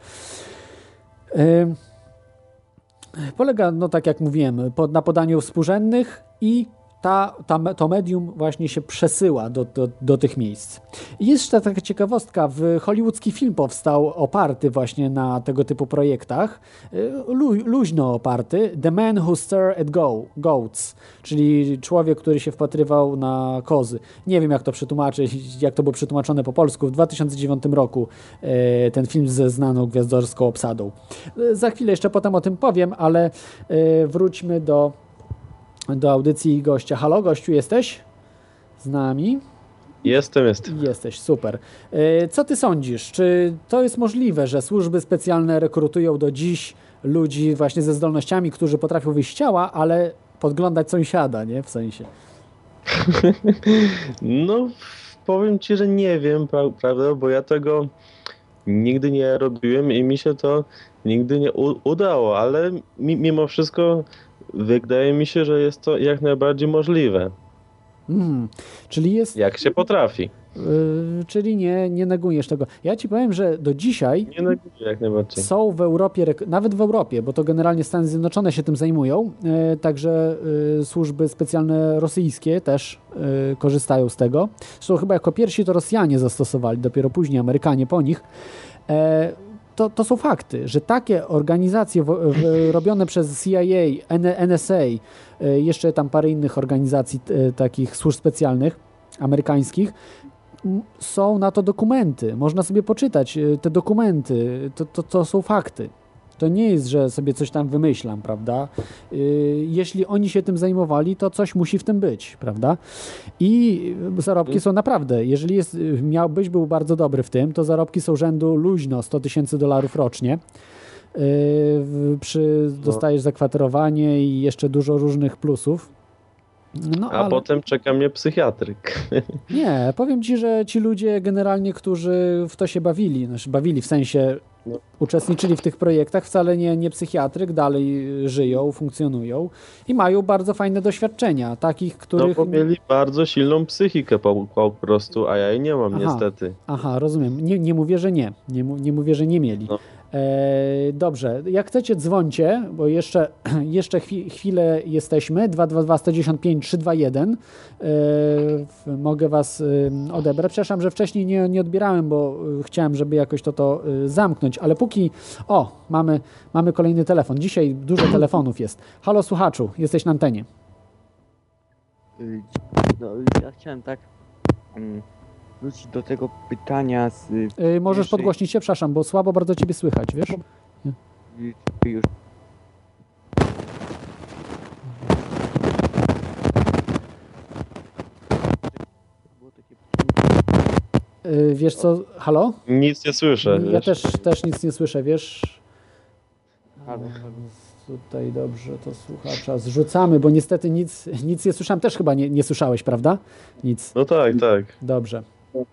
Speaker 5: Polega, no tak jak mówiłem, na podaniu współrzędnych i to medium właśnie się przesyła do tych miejsc. I jest jeszcze taka ciekawostka, hollywoodzki film powstał oparty właśnie na tego typu projektach, luźno oparty, The Man Who Stared at Goats, czyli człowiek, który się wpatrywał na kozy. Nie wiem jak to przetłumaczyć, jak to było przetłumaczone po polsku. W 2009 roku ten film ze znaną gwiazdorską obsadą. Za chwilę jeszcze potem o tym powiem, ale wróćmy do audycji gościa. Halo, gościu, jesteś z nami?
Speaker 1: Jestem.
Speaker 5: Jesteś, super. Co ty sądzisz? Czy to jest możliwe, że służby specjalne rekrutują do dziś ludzi właśnie ze zdolnościami, którzy potrafią wyjść z ciała, ale podglądać sąsiada, nie? W sensie.
Speaker 1: No, powiem ci, że nie wiem, prawda, bo ja tego nigdy nie robiłem i mi się to nigdy nie udało, ale mimo wszystko wydaje mi się, że jest to jak najbardziej możliwe.
Speaker 5: Czyli jest...
Speaker 1: Jak się potrafi.
Speaker 5: Czyli nie negujesz tego. Ja ci powiem, że do dzisiaj
Speaker 1: Nie neguję jak najbardziej.
Speaker 5: są w Europie, nawet w Europie, bo to generalnie Stany Zjednoczone się tym zajmują, także służby specjalne rosyjskie też korzystają z tego. Zresztą chyba jako pierwsi to Rosjanie zastosowali, dopiero później Amerykanie po nich. To są fakty, że takie organizacje robione przez CIA, NSA, jeszcze tam parę innych organizacji takich służb specjalnych amerykańskich, są na to dokumenty. Można sobie poczytać te dokumenty. To są fakty. To nie jest, że sobie coś tam wymyślam, prawda? Jeśli oni się tym zajmowali, to coś musi w tym być, prawda? I zarobki są naprawdę, jeżeli był bardzo dobry w tym, to zarobki są rzędu luźno $100,000 rocznie. Dostajesz zakwaterowanie i jeszcze dużo różnych plusów.
Speaker 1: A potem czeka mnie psychiatryk.
Speaker 5: Nie, powiem ci, że ci ludzie generalnie, którzy w to się bawili, w sensie uczestniczyli w tych projektach, wcale nie psychiatryk, dalej żyją, funkcjonują i mają bardzo fajne doświadczenia, takich, których...
Speaker 1: No bo mieli bardzo silną psychikę po prostu, a ja jej nie mam niestety.
Speaker 5: Aha, rozumiem. Nie mówię, że nie. Nie mówię, że nie mieli. No. Dobrze, jak chcecie dzwońcie, bo jeszcze chwilę jesteśmy, 222-195-321, mogę was odebrać. Przepraszam, że wcześniej nie odbierałem, bo chciałem, żeby jakoś to zamknąć, ale póki... mamy kolejny telefon. Dzisiaj dużo telefonów jest. Halo słuchaczu, jesteś na antenie.
Speaker 10: Ja chciałem wrócić do tego pytania z...
Speaker 5: Możesz podgłośnić się, przepraszam, bo słabo bardzo ciebie słychać, wiesz?
Speaker 10: Już.
Speaker 5: Wiesz co, halo?
Speaker 1: Nic nie słyszę.
Speaker 5: Ja też nic nie słyszę, wiesz?
Speaker 10: Halo.
Speaker 5: Tutaj dobrze, to słuchacza zrzucamy, bo niestety nic nie słyszałem. Też chyba nie słyszałeś, prawda? Nic.
Speaker 1: No tak.
Speaker 5: Dobrze.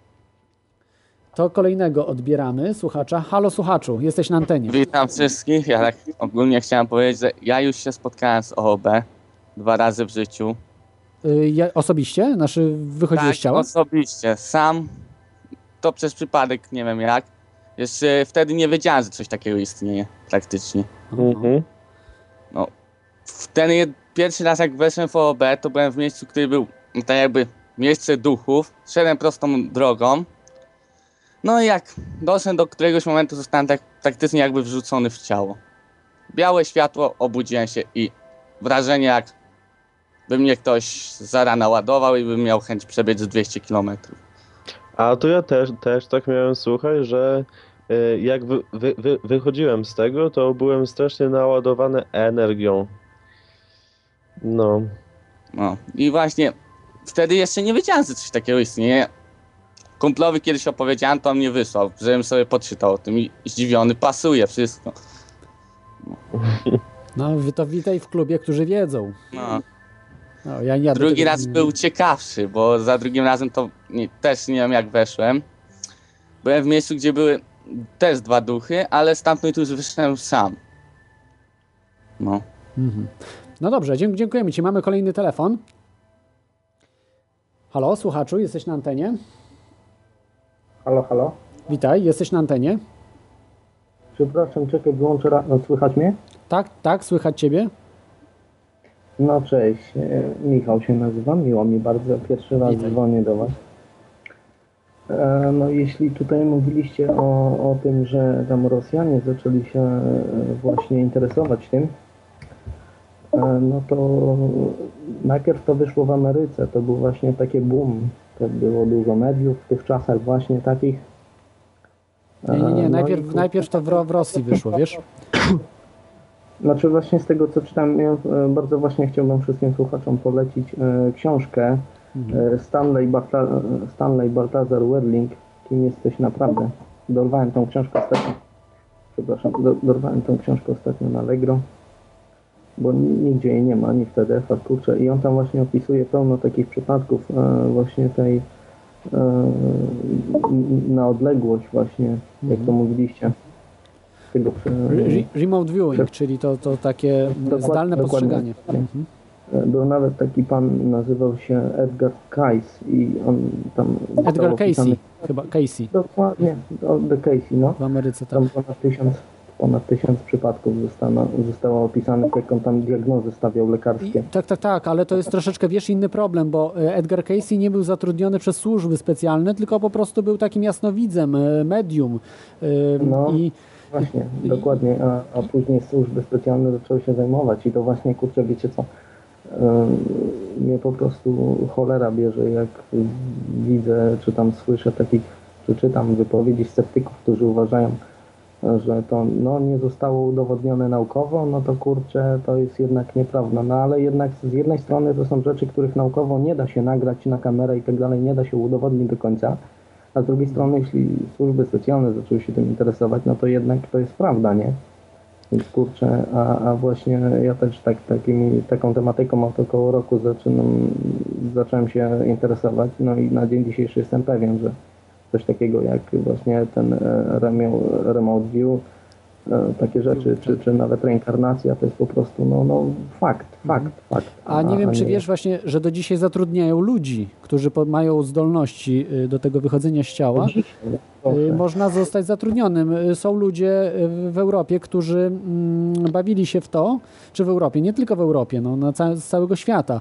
Speaker 5: To kolejnego odbieramy słuchacza. Halo słuchaczu, jesteś na antenie.
Speaker 11: Witam wszystkich. Ja tak ogólnie chciałem powiedzieć, że ja już się spotkałem z OOB 2 razy w życiu.
Speaker 5: Osobiście? Wychodziłeś z ciała?
Speaker 11: Osobiście. Sam to przez przypadek, nie wiem jak. Jeszcze wtedy nie wiedziałem, że coś takiego istnieje praktycznie. No, ten pierwszy raz jak weszłem w OOB, to byłem w miejscu, który był tak jakby miejsce duchów. Szedłem prostą drogą. No i jak doszedłem do któregoś momentu, zostałem tak praktycznie jakby wrzucony w ciało. Białe światło, obudziłem się i wrażenie jakby mnie ktoś za rana ładował i bym miał chęć przebiec 200 km.
Speaker 1: A to ja też tak miałem, słuchaj, że jak wychodziłem z tego, to byłem strasznie naładowany energią. No.
Speaker 11: I właśnie wtedy jeszcze nie wiedziałem, że coś takiego istnieje. Kumplowi kiedyś opowiedziałem, to on mnie wysłał, żebym sobie poczytał o tym i zdziwiony, pasuje wszystko.
Speaker 5: No to witaj w klubie, którzy wiedzą.
Speaker 11: Drugi raz był ciekawszy, bo za drugim razem to też nie wiem jak weszłem. Byłem w miejscu, gdzie były też 2 duchy, ale stamtąd już wyszedłem sam.
Speaker 5: No dobrze, dziękujemy ci. Mamy kolejny telefon. Halo, słuchaczu, jesteś na antenie?
Speaker 12: Halo.
Speaker 5: Witaj, jesteś na antenie.
Speaker 12: Przepraszam, czekaj, wyłączę słychać mnie?
Speaker 5: Tak, słychać ciebie.
Speaker 12: No cześć, Michał się nazywam, miło mi bardzo, pierwszy raz dzwonię do was. No jeśli tutaj mówiliście o tym, że tam Rosjanie zaczęli się właśnie interesować tym, no to najpierw to wyszło w Ameryce, to był właśnie taki boom, to było dużo mediów w tych czasach właśnie takich.
Speaker 5: Nie, najpierw to w Rosji wyszło, wiesz?
Speaker 12: Znaczy właśnie z tego co czytam, ja bardzo właśnie chciałbym wszystkim słuchaczom polecić książkę Stanley Baltazar Werling, Kim jesteś naprawdę. Dorwałem tą książkę ostatnio na Allegro, bo nigdzie jej nie ma, ani w PDF-ach, kurczę. I on tam właśnie opisuje pełno takich przypadków właśnie tej na odległość właśnie, jak to mówiliście.
Speaker 5: Remote viewing, czyli to takie zdalne postrzeganie.
Speaker 12: Był nawet taki pan, nazywał się Edgar Cayce i on tam...
Speaker 5: Edgar Casey, chyba Casey.
Speaker 12: Dokładnie, The Casey, no.
Speaker 5: W Ameryce, tak.
Speaker 12: Tam ponad 1000 przypadków zostało opisanych, jak on tam diagnozy stawiał lekarskie.
Speaker 5: Tak, ale to jest troszeczkę, wiesz, inny problem, bo Edgar Casey nie był zatrudniony przez służby specjalne, tylko po prostu był takim jasnowidzem, medium.
Speaker 12: No, właśnie, dokładnie, a później służby specjalne zaczęły się zajmować i to właśnie, kurczę, wiecie co, mnie po prostu cholera bierze, jak widzę, czy tam słyszę takich, czy czytam wypowiedzi sceptyków, którzy uważają, że to nie zostało udowodnione naukowo, no to kurczę, to jest jednak nieprawda. No ale jednak z jednej strony to są rzeczy, których naukowo nie da się nagrać na kamerę i tak dalej, nie da się udowodnić do końca, a z drugiej strony, jeśli służby specjalne zaczęły się tym interesować, no to jednak to jest prawda, nie? Więc kurczę, a właśnie ja też taką tematyką od około roku zacząłem się interesować, no i na dzień dzisiejszy jestem pewien, że coś takiego jak właśnie ten remote view, takie rzeczy, czy nawet reinkarnacja, to jest po prostu fakt.
Speaker 5: A nie wiem, czy wiesz właśnie, że do dzisiaj zatrudniają ludzi, którzy mają zdolności do tego wychodzenia z ciała. Można zostać zatrudnionym. Są ludzie w Europie, którzy bawili się w to, czy w Europie, nie tylko w Europie, z całego świata.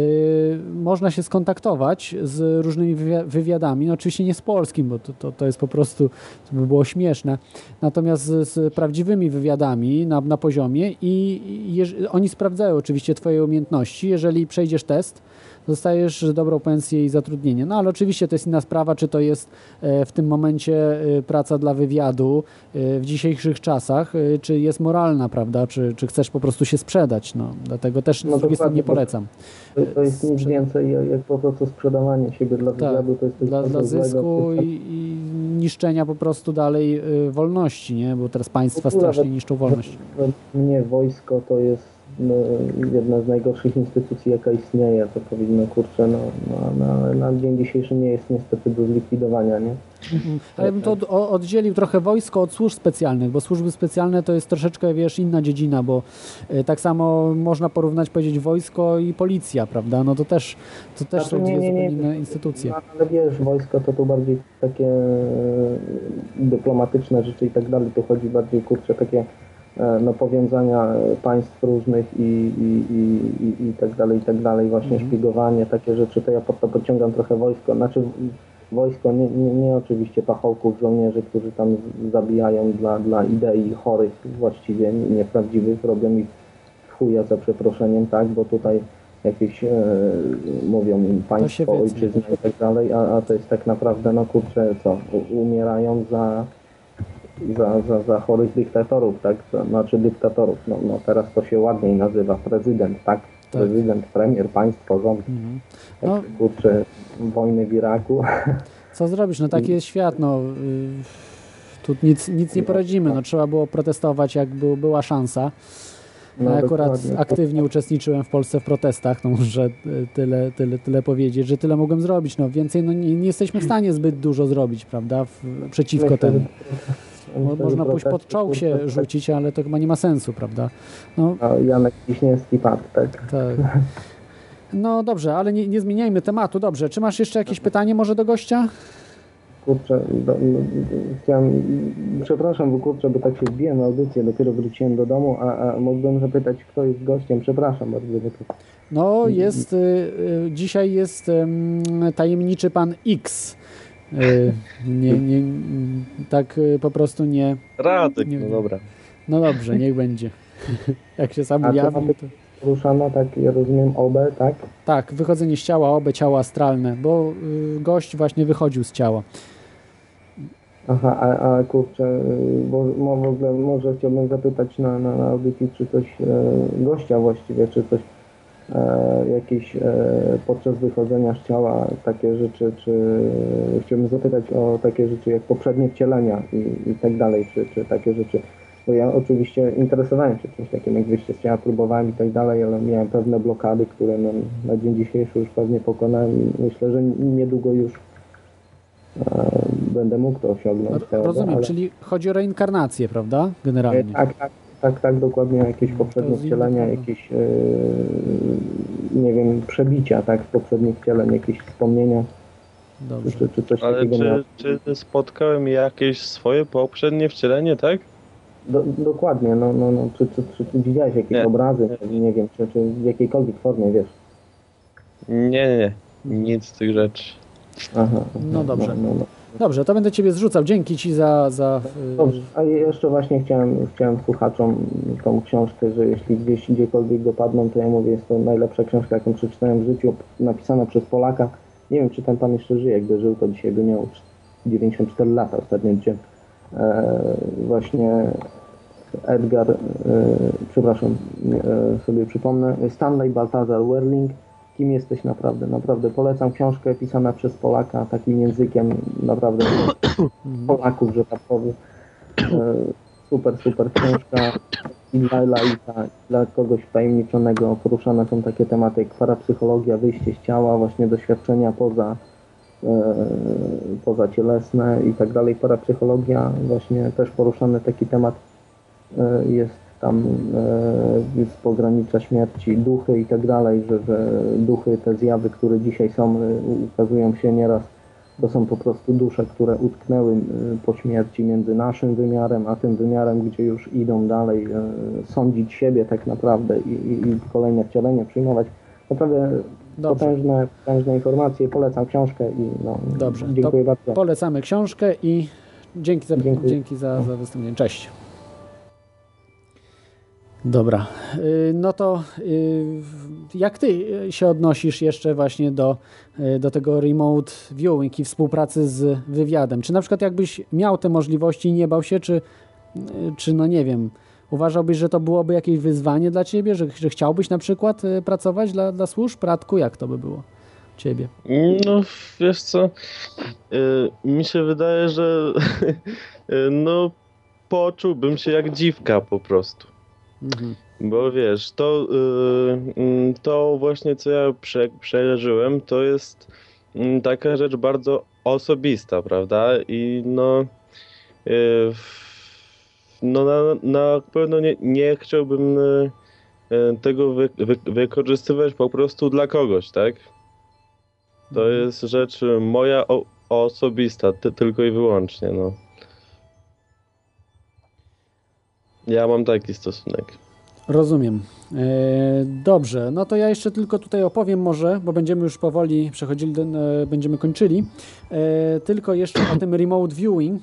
Speaker 5: Można się skontaktować z różnymi wywiadami, oczywiście nie z polskim, bo to jest po prostu, to by było śmieszne, natomiast z prawdziwymi wywiadami na poziomie i oni sprawdzają oczywiście twoje umiejętności. Jeżeli przejdziesz test, dostajesz dobrą pensję i zatrudnienie. No ale oczywiście to jest inna sprawa, czy to jest w tym momencie praca dla wywiadu w dzisiejszych czasach, czy jest moralna, prawda, czy chcesz po prostu się sprzedać. Dlatego też z drugiej strony nie polecam.
Speaker 12: To jest nic więcej jak po prostu sprzedawanie siebie dla wywiadu. To jest
Speaker 5: dla zysku i niszczenia po prostu dalej wolności, nie? Bo teraz państwa strasznie niszczą wolność.
Speaker 12: Nie, wojsko to jest jedna z najgorszych instytucji, jaka istnieje, to powinno, kurczę, ale na dzień dzisiejszy nie jest niestety do zlikwidowania, nie?
Speaker 5: Ale bym to oddzielił trochę wojsko od służb specjalnych, bo służby specjalne to jest troszeczkę, wiesz, inna dziedzina, bo tak samo można porównać, powiedzieć, wojsko i policja, prawda? No to też są dwie zupełnie inne instytucje.
Speaker 12: Ale wiesz, wojsko to tu bardziej takie dyplomatyczne rzeczy i tak dalej, tu chodzi bardziej, kurczę, takie powiązania państw różnych i tak dalej, właśnie szpiegowanie, takie rzeczy, to ja pod to podciągam trochę wojsko, wojsko, nie oczywiście pachołków, żołnierzy, którzy tam zabijają dla idei chorych właściwie, nieprawdziwych, robią ich w chuja za przeproszeniem, tak, bo tutaj jakieś mówią im państwo, ojczyzna i tak dalej, a to jest tak naprawdę, umierają za chorych dyktatorów, tak? Znaczy dyktatorów, teraz to się ładniej nazywa prezydent, tak? Prezydent, premier, państwo, rząd. Kurczę, wojny w Iraku.
Speaker 5: Co zrobisz? Taki jest świat, tu nic nie poradzimy, trzeba było protestować, jak była szansa. Ja akurat aktywnie uczestniczyłem w Polsce w protestach, muszę tyle powiedzieć, że tyle mogłem zrobić. Więcej nie jesteśmy w stanie zbyt dużo zrobić, prawda, przeciwko temu. Można pójść pod czołg się rzucić, ale to chyba nie ma sensu, prawda?
Speaker 12: Janek Wiśniewski padł, tak?
Speaker 5: Tak. No dobrze, ale nie zmieniajmy tematu. Dobrze, czy masz jeszcze jakieś pytanie może do gościa?
Speaker 12: Kurczę, chciałem, przepraszam, bo tak się wbiłem na audycję, dopiero wróciłem do domu, a mógłbym zapytać, kto jest gościem, przepraszam bardzo.
Speaker 5: Dzisiaj jest tajemniczy pan X. Tak po prostu nie...
Speaker 1: Radek, dobra.
Speaker 5: No dobrze, niech będzie. Jak się sam ujawni, to...
Speaker 12: Ruszana, tak, ja rozumiem, OB, tak?
Speaker 5: Tak, wychodzenie z ciała, OB, ciało astralne, bo gość właśnie wychodził z ciała.
Speaker 12: Aha, a kurczę, bo w ogóle może chciałbym zapytać na audycji, czy coś gościa właściwie, czy coś jakieś podczas wychodzenia z ciała takie rzeczy, czy chciałbym zapytać o takie rzeczy jak poprzednie wcielenia i tak dalej, czy takie rzeczy. Bo ja oczywiście interesowałem się czymś takim jak wyjście z ciała, próbowałem i tak dalej, ale miałem pewne blokady, które na dzień dzisiejszy już pewnie pokonałem i myślę, że niedługo już będę mógł to osiągnąć.
Speaker 5: Rozumiem, czyli chodzi o reinkarnację, prawda? Generalnie.
Speaker 12: Tak, dokładnie, jakieś poprzednie wcielenia, jakieś nie wiem, przebicia, tak, z poprzednich wcieleń, jakieś wspomnienia.
Speaker 5: Dobrze.
Speaker 12: Czy coś
Speaker 1: Ale
Speaker 12: takiego
Speaker 1: czy spotkałem jakieś swoje poprzednie wcielenie, tak?
Speaker 12: Dokładnie, no. Czy widziałeś jakieś obrazy, nie wiem, czy w jakiejkolwiek formie, wiesz?
Speaker 1: Nie. Nic z tych rzeczy.
Speaker 12: Aha.
Speaker 5: No dobrze. Dobrze, to będę Ciebie zrzucał. Dzięki Ci za...
Speaker 12: Dobrze, a jeszcze właśnie chciałem słuchaczom tą książkę, że jeśli gdziekolwiek dopadną, to ja mówię, jest to najlepsza książka, jaką przeczytałem w życiu, napisana przez Polaka. Nie wiem, czy ten pan jeszcze żyje, gdy żył, to dzisiaj by miał 94 lata ostatnio, gdzie właśnie Edgar, sobie przypomnę, Stanley Balthazar Werling, Kim jesteś naprawdę. Naprawdę polecam książkę pisana przez Polaka takim językiem naprawdę Polaków, że tak powiem. Super książka. I dla laika, dla kogoś wtajemniczonego poruszane są takie tematy jak parapsychologia, wyjście z ciała, właśnie doświadczenia pozacielesne i tak dalej. Parapsychologia, właśnie też poruszany taki temat jest tam z pogranicza śmierci, duchy i tak dalej, że duchy, te zjawy, które dzisiaj są, ukazują się nieraz, to są po prostu dusze, które utknęły po śmierci między naszym wymiarem, a tym wymiarem, gdzie już idą dalej sądzić siebie tak naprawdę i kolejne wcielenie przyjmować. Naprawdę potężne informacje. Polecam książkę i
Speaker 5: Dobrze.
Speaker 12: Dziękuję bardzo.
Speaker 5: Polecamy książkę i dzięki za wystąpienie. Cześć. Dobra, no to jak Ty się odnosisz jeszcze właśnie do tego remote viewing i współpracy z wywiadem? Czy na przykład jakbyś miał te możliwości i nie bał się, czy no nie wiem, uważałbyś, że to byłoby jakieś wyzwanie dla Ciebie, że chciałbyś na przykład pracować dla służb? Radku, jak to by było Ciebie?
Speaker 1: No wiesz co, mi się wydaje, że no poczułbym się jak dziwka po prostu. Bo wiesz, to właśnie co ja przeżyłem, to jest taka rzecz bardzo osobista, prawda? I na pewno nie chciałbym tego wykorzystywać po prostu dla kogoś, tak? To jest rzecz moja osobista, tylko i wyłącznie, no. Ja mam taki stosunek.
Speaker 5: Rozumiem. Dobrze, no to ja jeszcze tylko tutaj opowiem może, bo będziemy już powoli przechodzili, będziemy kończyli. Tylko jeszcze o tym remote viewing.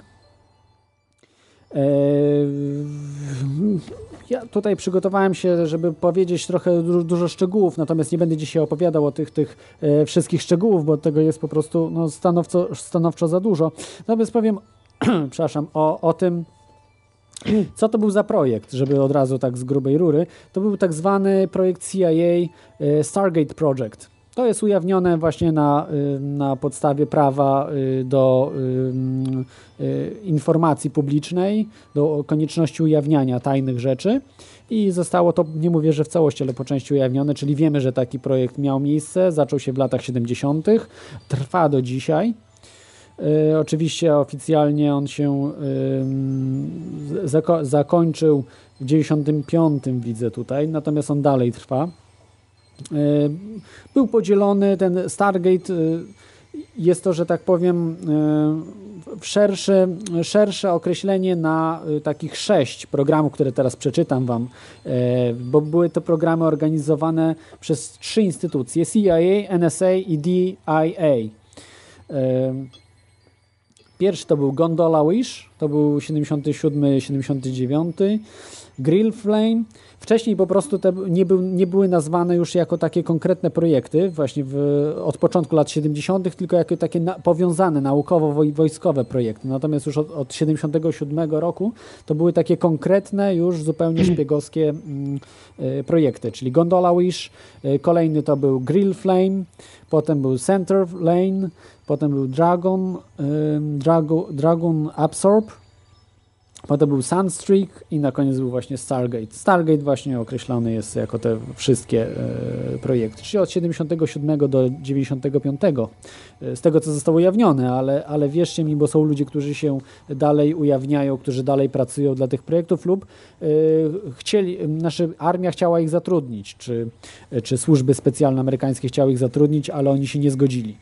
Speaker 5: Ja tutaj przygotowałem się, żeby powiedzieć trochę dużo szczegółów, natomiast nie będę dzisiaj opowiadał o tych wszystkich szczegółów, bo tego jest po prostu stanowczo za dużo. Natomiast powiem, przepraszam, o tym, co to był za projekt, żeby od razu tak z grubej rury. To był tak zwany projekt CIA Stargate Project. To jest ujawnione właśnie na podstawie prawa do informacji publicznej, do konieczności ujawniania tajnych rzeczy i zostało to, nie mówię, że w całości, ale po części ujawnione, czyli wiemy, że taki projekt miał miejsce, zaczął się w latach 70., trwa do dzisiaj. Oczywiście oficjalnie on się zakończył w 95, widzę tutaj, natomiast on dalej trwa. Był podzielony, ten Stargate jest to, że tak powiem, szersze określenie na takich 6 programów, które teraz przeczytam Wam, bo były to programy organizowane przez 3 instytucje, CIA, NSA i DIA. Pierwszy to był Gondola Wish, to był 77-79, Grill Flame. Wcześniej po prostu te nie były nazwane już jako takie konkretne projekty, właśnie od początku lat 70., tylko jako takie powiązane naukowo-wojskowe projekty. Natomiast już od 77 roku to były takie konkretne, już zupełnie szpiegowskie projekty, czyli Gondola Wish, kolejny to był Grill Flame, potem był Center Lane, potem był Dragon Absorb Potem był Sunstreak i na koniec był właśnie Stargate. Stargate właśnie określony jest jako te wszystkie projekty, czyli od 77 do 95, z tego co zostało ujawnione, ale wierzcie mi, bo są ludzie, którzy się dalej ujawniają, którzy dalej pracują dla tych projektów lub nasza armia chciała ich zatrudnić, czy służby specjalne amerykańskie chciały ich zatrudnić, ale oni się nie zgodzili.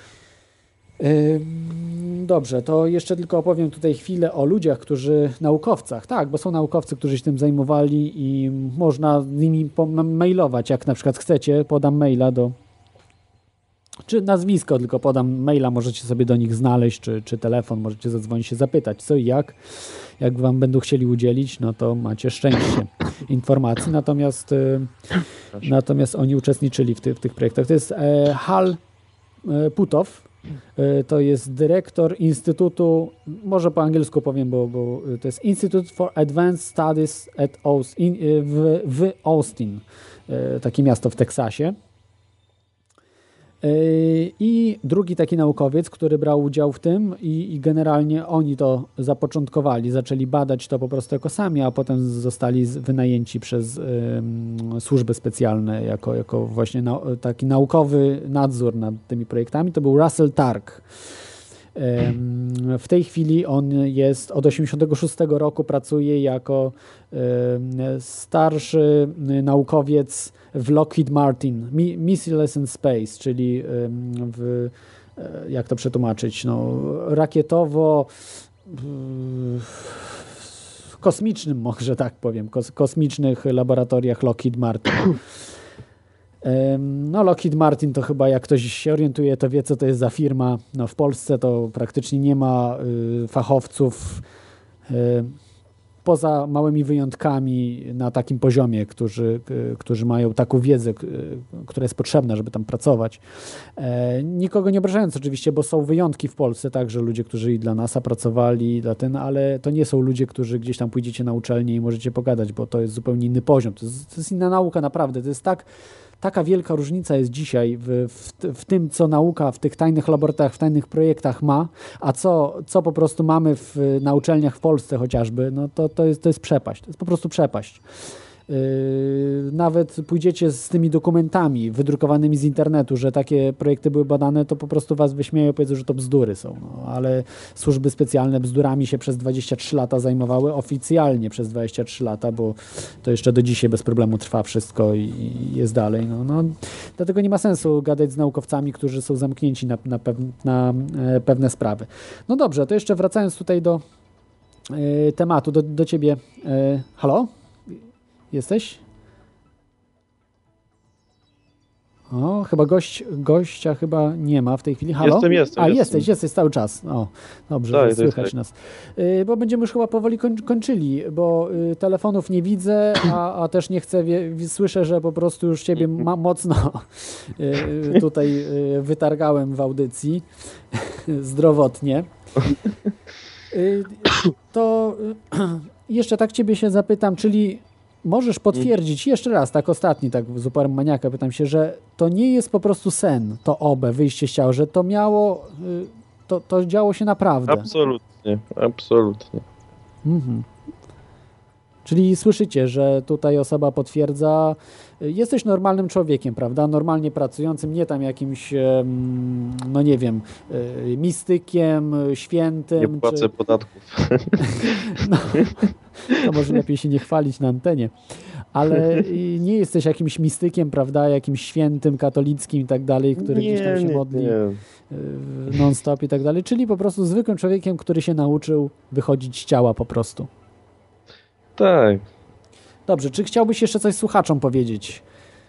Speaker 5: Dobrze, to jeszcze tylko opowiem tutaj chwilę o ludziach, naukowcach, tak, bo są naukowcy, którzy się tym zajmowali i można z nimi mailować, jak na przykład chcecie, podam maila czy nazwisko, tylko podam maila, możecie sobie do nich znaleźć, czy telefon, możecie zadzwonić się zapytać, co i jak wam będą chcieli udzielić, no to macie szczęście informacji, natomiast oni uczestniczyli w tych projektach. To jest Hal Puthoff. To jest dyrektor Instytutu, może po angielsku powiem, bo to jest Institute for Advanced Studies w Austin, takie miasto w Teksasie. I drugi taki naukowiec, który brał udział w tym i generalnie oni to zapoczątkowali, zaczęli badać to po prostu jako sami, a potem zostali wynajęci przez służby specjalne jako właśnie taki naukowy nadzór nad tymi projektami. To był Russell Targ. W tej chwili on jest od 1986 roku, pracuje jako starszy naukowiec w Lockheed Martin, Missiles in Space, czyli jak to przetłumaczyć, rakietowo kosmicznym, może tak powiem, kosmicznych laboratoriach Lockheed Martin. Lockheed Martin to chyba, jak ktoś się orientuje, to wie, co to jest za firma. W Polsce to praktycznie nie ma fachowców poza małymi wyjątkami na takim poziomie, którzy mają taką wiedzę, która jest potrzebna, żeby tam pracować. Nikogo nie obrażając oczywiście, bo są wyjątki w Polsce, także ludzie, którzy i dla NASA pracowali, ale to nie są ludzie, którzy gdzieś tam pójdziecie na uczelnię i możecie pogadać, bo to jest zupełnie inny poziom. To jest inna nauka naprawdę. To jest taka wielka różnica jest dzisiaj w tym, co nauka w tych tajnych laboratoriach, w tajnych projektach ma, a co po prostu mamy na uczelniach w Polsce chociażby, to jest przepaść. To jest po prostu przepaść. Nawet pójdziecie z tymi dokumentami wydrukowanymi z internetu, że takie projekty były badane, to po prostu was wyśmieją i powiedzą, że to bzdury są. Ale służby specjalne bzdurami się przez 23 lata zajmowały, oficjalnie przez 23 lata, bo to jeszcze do dzisiaj bez problemu trwa wszystko i jest dalej. Dlatego nie ma sensu gadać z naukowcami, którzy są zamknięci na pewne sprawy. No dobrze, to jeszcze wracając tutaj do tematu, do ciebie. Halo? Jesteś? O, chyba gościa chyba nie ma w tej chwili. Halo?
Speaker 1: Jestem.
Speaker 5: Jesteś cały czas. O, dobrze, tak, słychać nas. Bo będziemy już chyba powoli kończyli, bo telefonów nie widzę, a też nie chcę, słyszę, że po prostu już ciebie mocno tutaj wytargałem w audycji zdrowotnie. To jeszcze tak ciebie się zapytam, czyli możesz potwierdzić, jeszcze raz, tak ostatni, tak z uporem maniaka pytam się, że to nie jest po prostu sen, to wyjście z ciała, że to miało, to działo się naprawdę.
Speaker 1: Absolutnie.
Speaker 5: Mhm. Czyli słyszycie, że tutaj osoba potwierdza, jesteś normalnym człowiekiem, prawda? Normalnie pracującym, nie tam jakimś, no nie wiem, mistykiem, świętym.
Speaker 1: Nie płacę podatków.
Speaker 5: No, to może lepiej się nie chwalić na antenie. Ale nie jesteś jakimś mistykiem, prawda? Jakimś świętym, katolickim i tak dalej, który gdzieś tam się modli non-stop i tak dalej. Czyli po prostu zwykłym człowiekiem, który się nauczył wychodzić z ciała po prostu.
Speaker 1: Tak.
Speaker 5: Dobrze, czy chciałbyś jeszcze coś słuchaczom powiedzieć?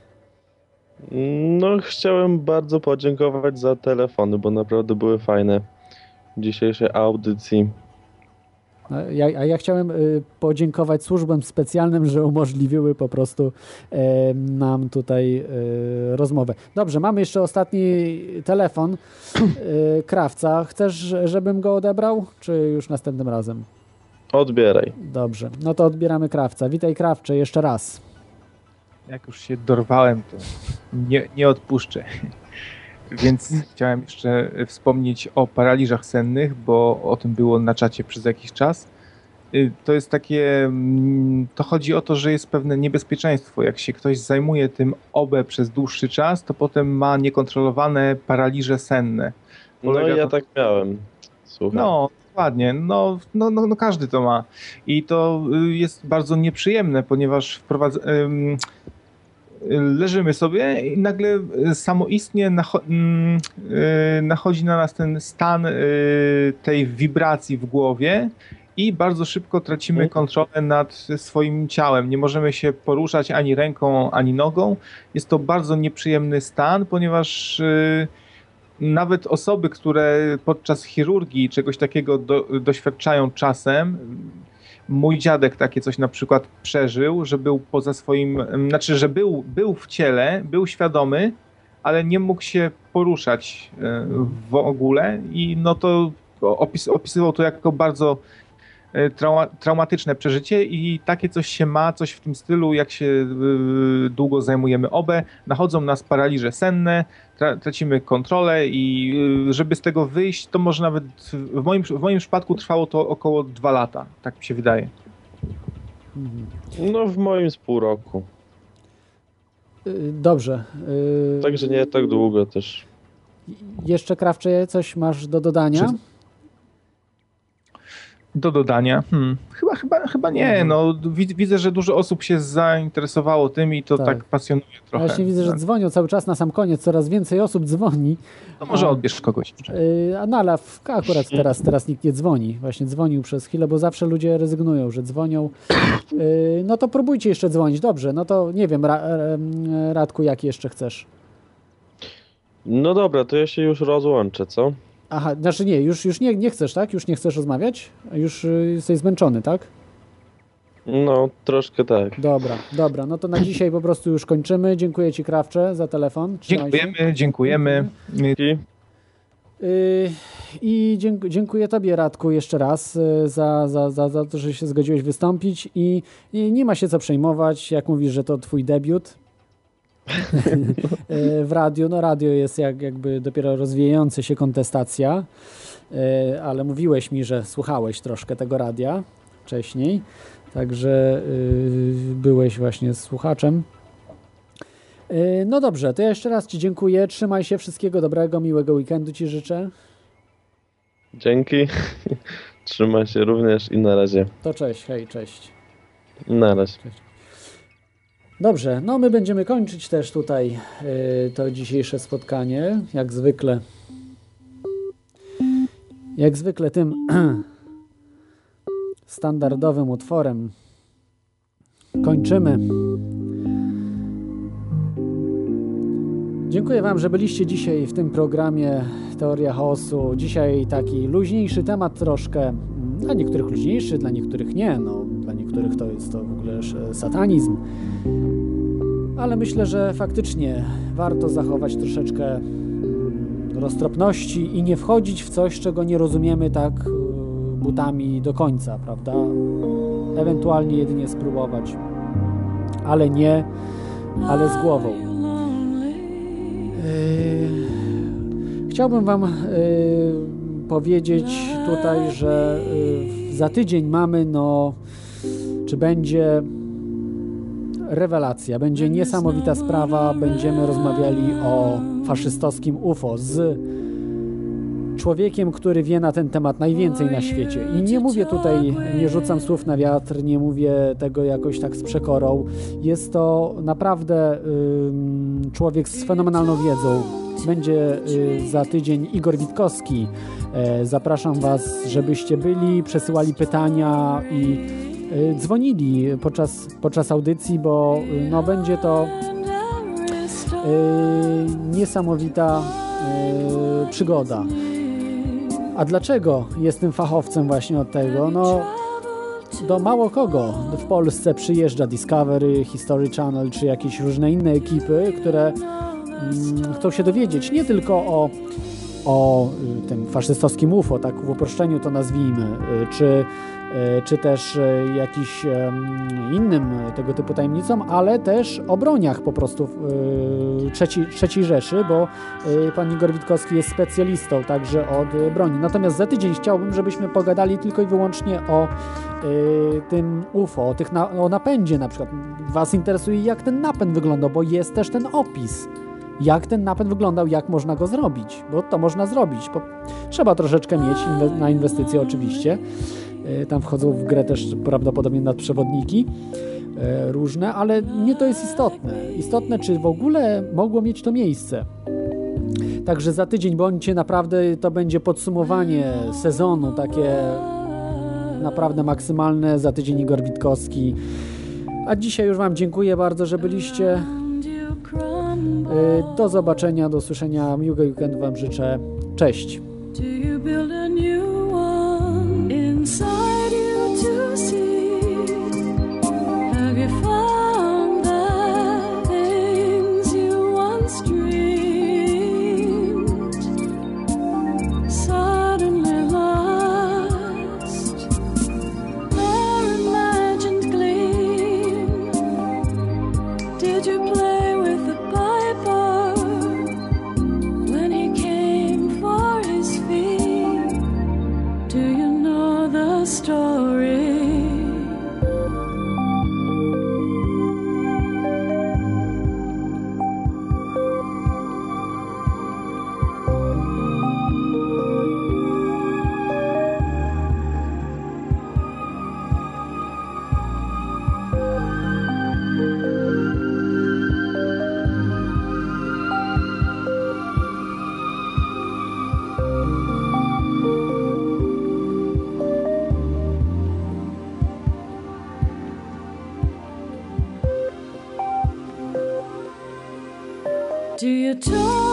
Speaker 1: No, chciałem bardzo podziękować za telefony, bo naprawdę były fajne w dzisiejszej audycji.
Speaker 5: Ja chciałem podziękować służbom specjalnym, że umożliwiły po prostu nam tutaj rozmowę. Dobrze, mamy jeszcze ostatni telefon Krawca. Chcesz, żebym go odebrał, czy już następnym razem?
Speaker 1: Odbieraj.
Speaker 5: Dobrze, no to odbieramy Krawca. Witaj, Krawcze, jeszcze raz.
Speaker 6: Jak już się dorwałem, to nie odpuszczę. Więc chciałem jeszcze wspomnieć o paraliżach sennych, bo o tym było na czacie przez jakiś czas. to jest takie, to chodzi o to, że jest pewne niebezpieczeństwo. Jak się ktoś zajmuje tym OBE przez dłuższy czas, to potem ma niekontrolowane paraliże senne.
Speaker 1: No ja tak miałem. Słuchaj.
Speaker 6: No, dokładnie. No, każdy to ma. I to jest bardzo nieprzyjemne, ponieważ leżymy sobie i nagle samoistnie nachodzi na nas ten stan tej wibracji w głowie i bardzo szybko tracimy kontrolę nad swoim ciałem. Nie możemy się poruszać ani ręką, ani nogą. Jest to bardzo nieprzyjemny stan, ponieważ nawet osoby, które podczas chirurgii czegoś takiego doświadczają czasem, mój dziadek takie coś na przykład przeżył, że był poza swoim, znaczy, że był w ciele, był świadomy, ale nie mógł się poruszać w ogóle i no to opisywał to jako bardzo traumatyczne przeżycie i takie coś się ma, coś w tym stylu, jak się długo zajmujemy OBE, nachodzą nas paraliże senne, tracimy kontrolę i żeby z tego wyjść, to może nawet w moim przypadku trwało to około 2 lata, tak mi się wydaje.
Speaker 1: No w moim z pół roku.
Speaker 5: Dobrze.
Speaker 1: Także nie tak długo też.
Speaker 5: Jeszcze, Krawcze, coś masz do dodania?
Speaker 6: Do dodania? Chyba nie. No, widzę, że dużo osób się zainteresowało tym i to tak pasjonuje trochę.
Speaker 5: Ja właśnie widzę, że dzwonią cały czas na sam koniec. Coraz więcej osób dzwoni.
Speaker 6: To może odbierz kogoś.
Speaker 5: No ale akurat teraz nikt nie dzwoni. Właśnie dzwonił przez chwilę, bo zawsze ludzie rezygnują, że dzwonią. No to próbujcie jeszcze dzwonić. Dobrze, no to nie wiem, Radku, jak jeszcze chcesz?
Speaker 1: No dobra, to ja się już rozłączę, co?
Speaker 5: Aha, znaczy nie, już nie chcesz, tak? Już nie chcesz rozmawiać? Już jesteś zmęczony, tak?
Speaker 1: No, troszkę tak.
Speaker 5: Dobra, no to na dzisiaj po prostu już kończymy. Dziękuję Ci, Krawcze, za telefon.
Speaker 6: Dziękujemy.
Speaker 5: I dziękuję Tobie, Radku, jeszcze raz za to, że się zgodziłeś wystąpić i nie ma się co przejmować, jak mówisz, że to Twój debiut w radiu. No radio jest jakby dopiero rozwijająca się kontestacja, ale mówiłeś mi, że słuchałeś troszkę tego radia wcześniej, także byłeś właśnie słuchaczem. No dobrze, to ja jeszcze raz Ci dziękuję, trzymaj się, wszystkiego dobrego, miłego weekendu Ci życzę.
Speaker 1: Dzięki, trzymaj się również i na razie.
Speaker 5: To cześć, hej, cześć.
Speaker 1: Na razie.
Speaker 5: Cześć. Dobrze, no my będziemy kończyć też tutaj to dzisiejsze spotkanie, jak zwykle. Jak zwykle tym standardowym utworem kończymy. Dziękuję Wam, że byliście dzisiaj w tym programie Teoria Chaosu. Dzisiaj taki luźniejszy temat troszkę. Dla niektórych luźniejszy, dla niektórych nie. No, dla niektórych to jest to w ogóle satanizm. Ale myślę, że faktycznie warto zachować troszeczkę roztropności i nie wchodzić w coś, czego nie rozumiemy tak butami do końca, prawda? Ewentualnie jedynie spróbować. Ale z głową. Chciałbym Wam powiedzieć tutaj, że za tydzień mamy, czy będzie rewelacja, będzie niesamowita sprawa, będziemy rozmawiali o faszystowskim UFO z człowiekiem, który wie na ten temat najwięcej na świecie. I nie mówię tutaj, nie rzucam słów na wiatr, nie mówię tego jakoś tak z przekorą. Jest to naprawdę człowiek z fenomenalną wiedzą. Będzie za tydzień Igor Witkowski. Zapraszam Was, żebyście byli, przesyłali pytania i dzwonili podczas audycji, bo będzie to niesamowita przygoda. A dlaczego jestem fachowcem właśnie od tego? Do mało kogo w Polsce przyjeżdża Discovery, History Channel czy jakieś różne inne ekipy, które chcą się dowiedzieć nie tylko o tym faszystowskim UFO, tak w uproszczeniu to nazwijmy, czy czy też jakiś innym tego typu tajemnicom, ale też o broniach po prostu III Rzeszy, bo pan Igor Witkowski jest specjalistą także od broni. Natomiast za tydzień chciałbym, żebyśmy pogadali tylko i wyłącznie o tym UFO, o napędzie na przykład. Was interesuje, jak ten napęd wyglądał, bo jest też ten opis. Jak ten napęd wyglądał, jak można go zrobić, bo to można zrobić. Trzeba troszeczkę mieć na inwestycje oczywiście. Tam wchodzą w grę też prawdopodobnie nadprzewodniki różne, ale nie to jest istotne. Istotne, czy w ogóle mogło mieć to miejsce. Także za tydzień bądźcie, naprawdę to będzie podsumowanie sezonu, takie naprawdę maksymalne. Za tydzień Igor Witkowski. A dzisiaj już wam dziękuję bardzo, że byliście. Do zobaczenia, do usłyszenia. Miłego weekendu wam życzę. Cześć.
Speaker 13: Do you talk?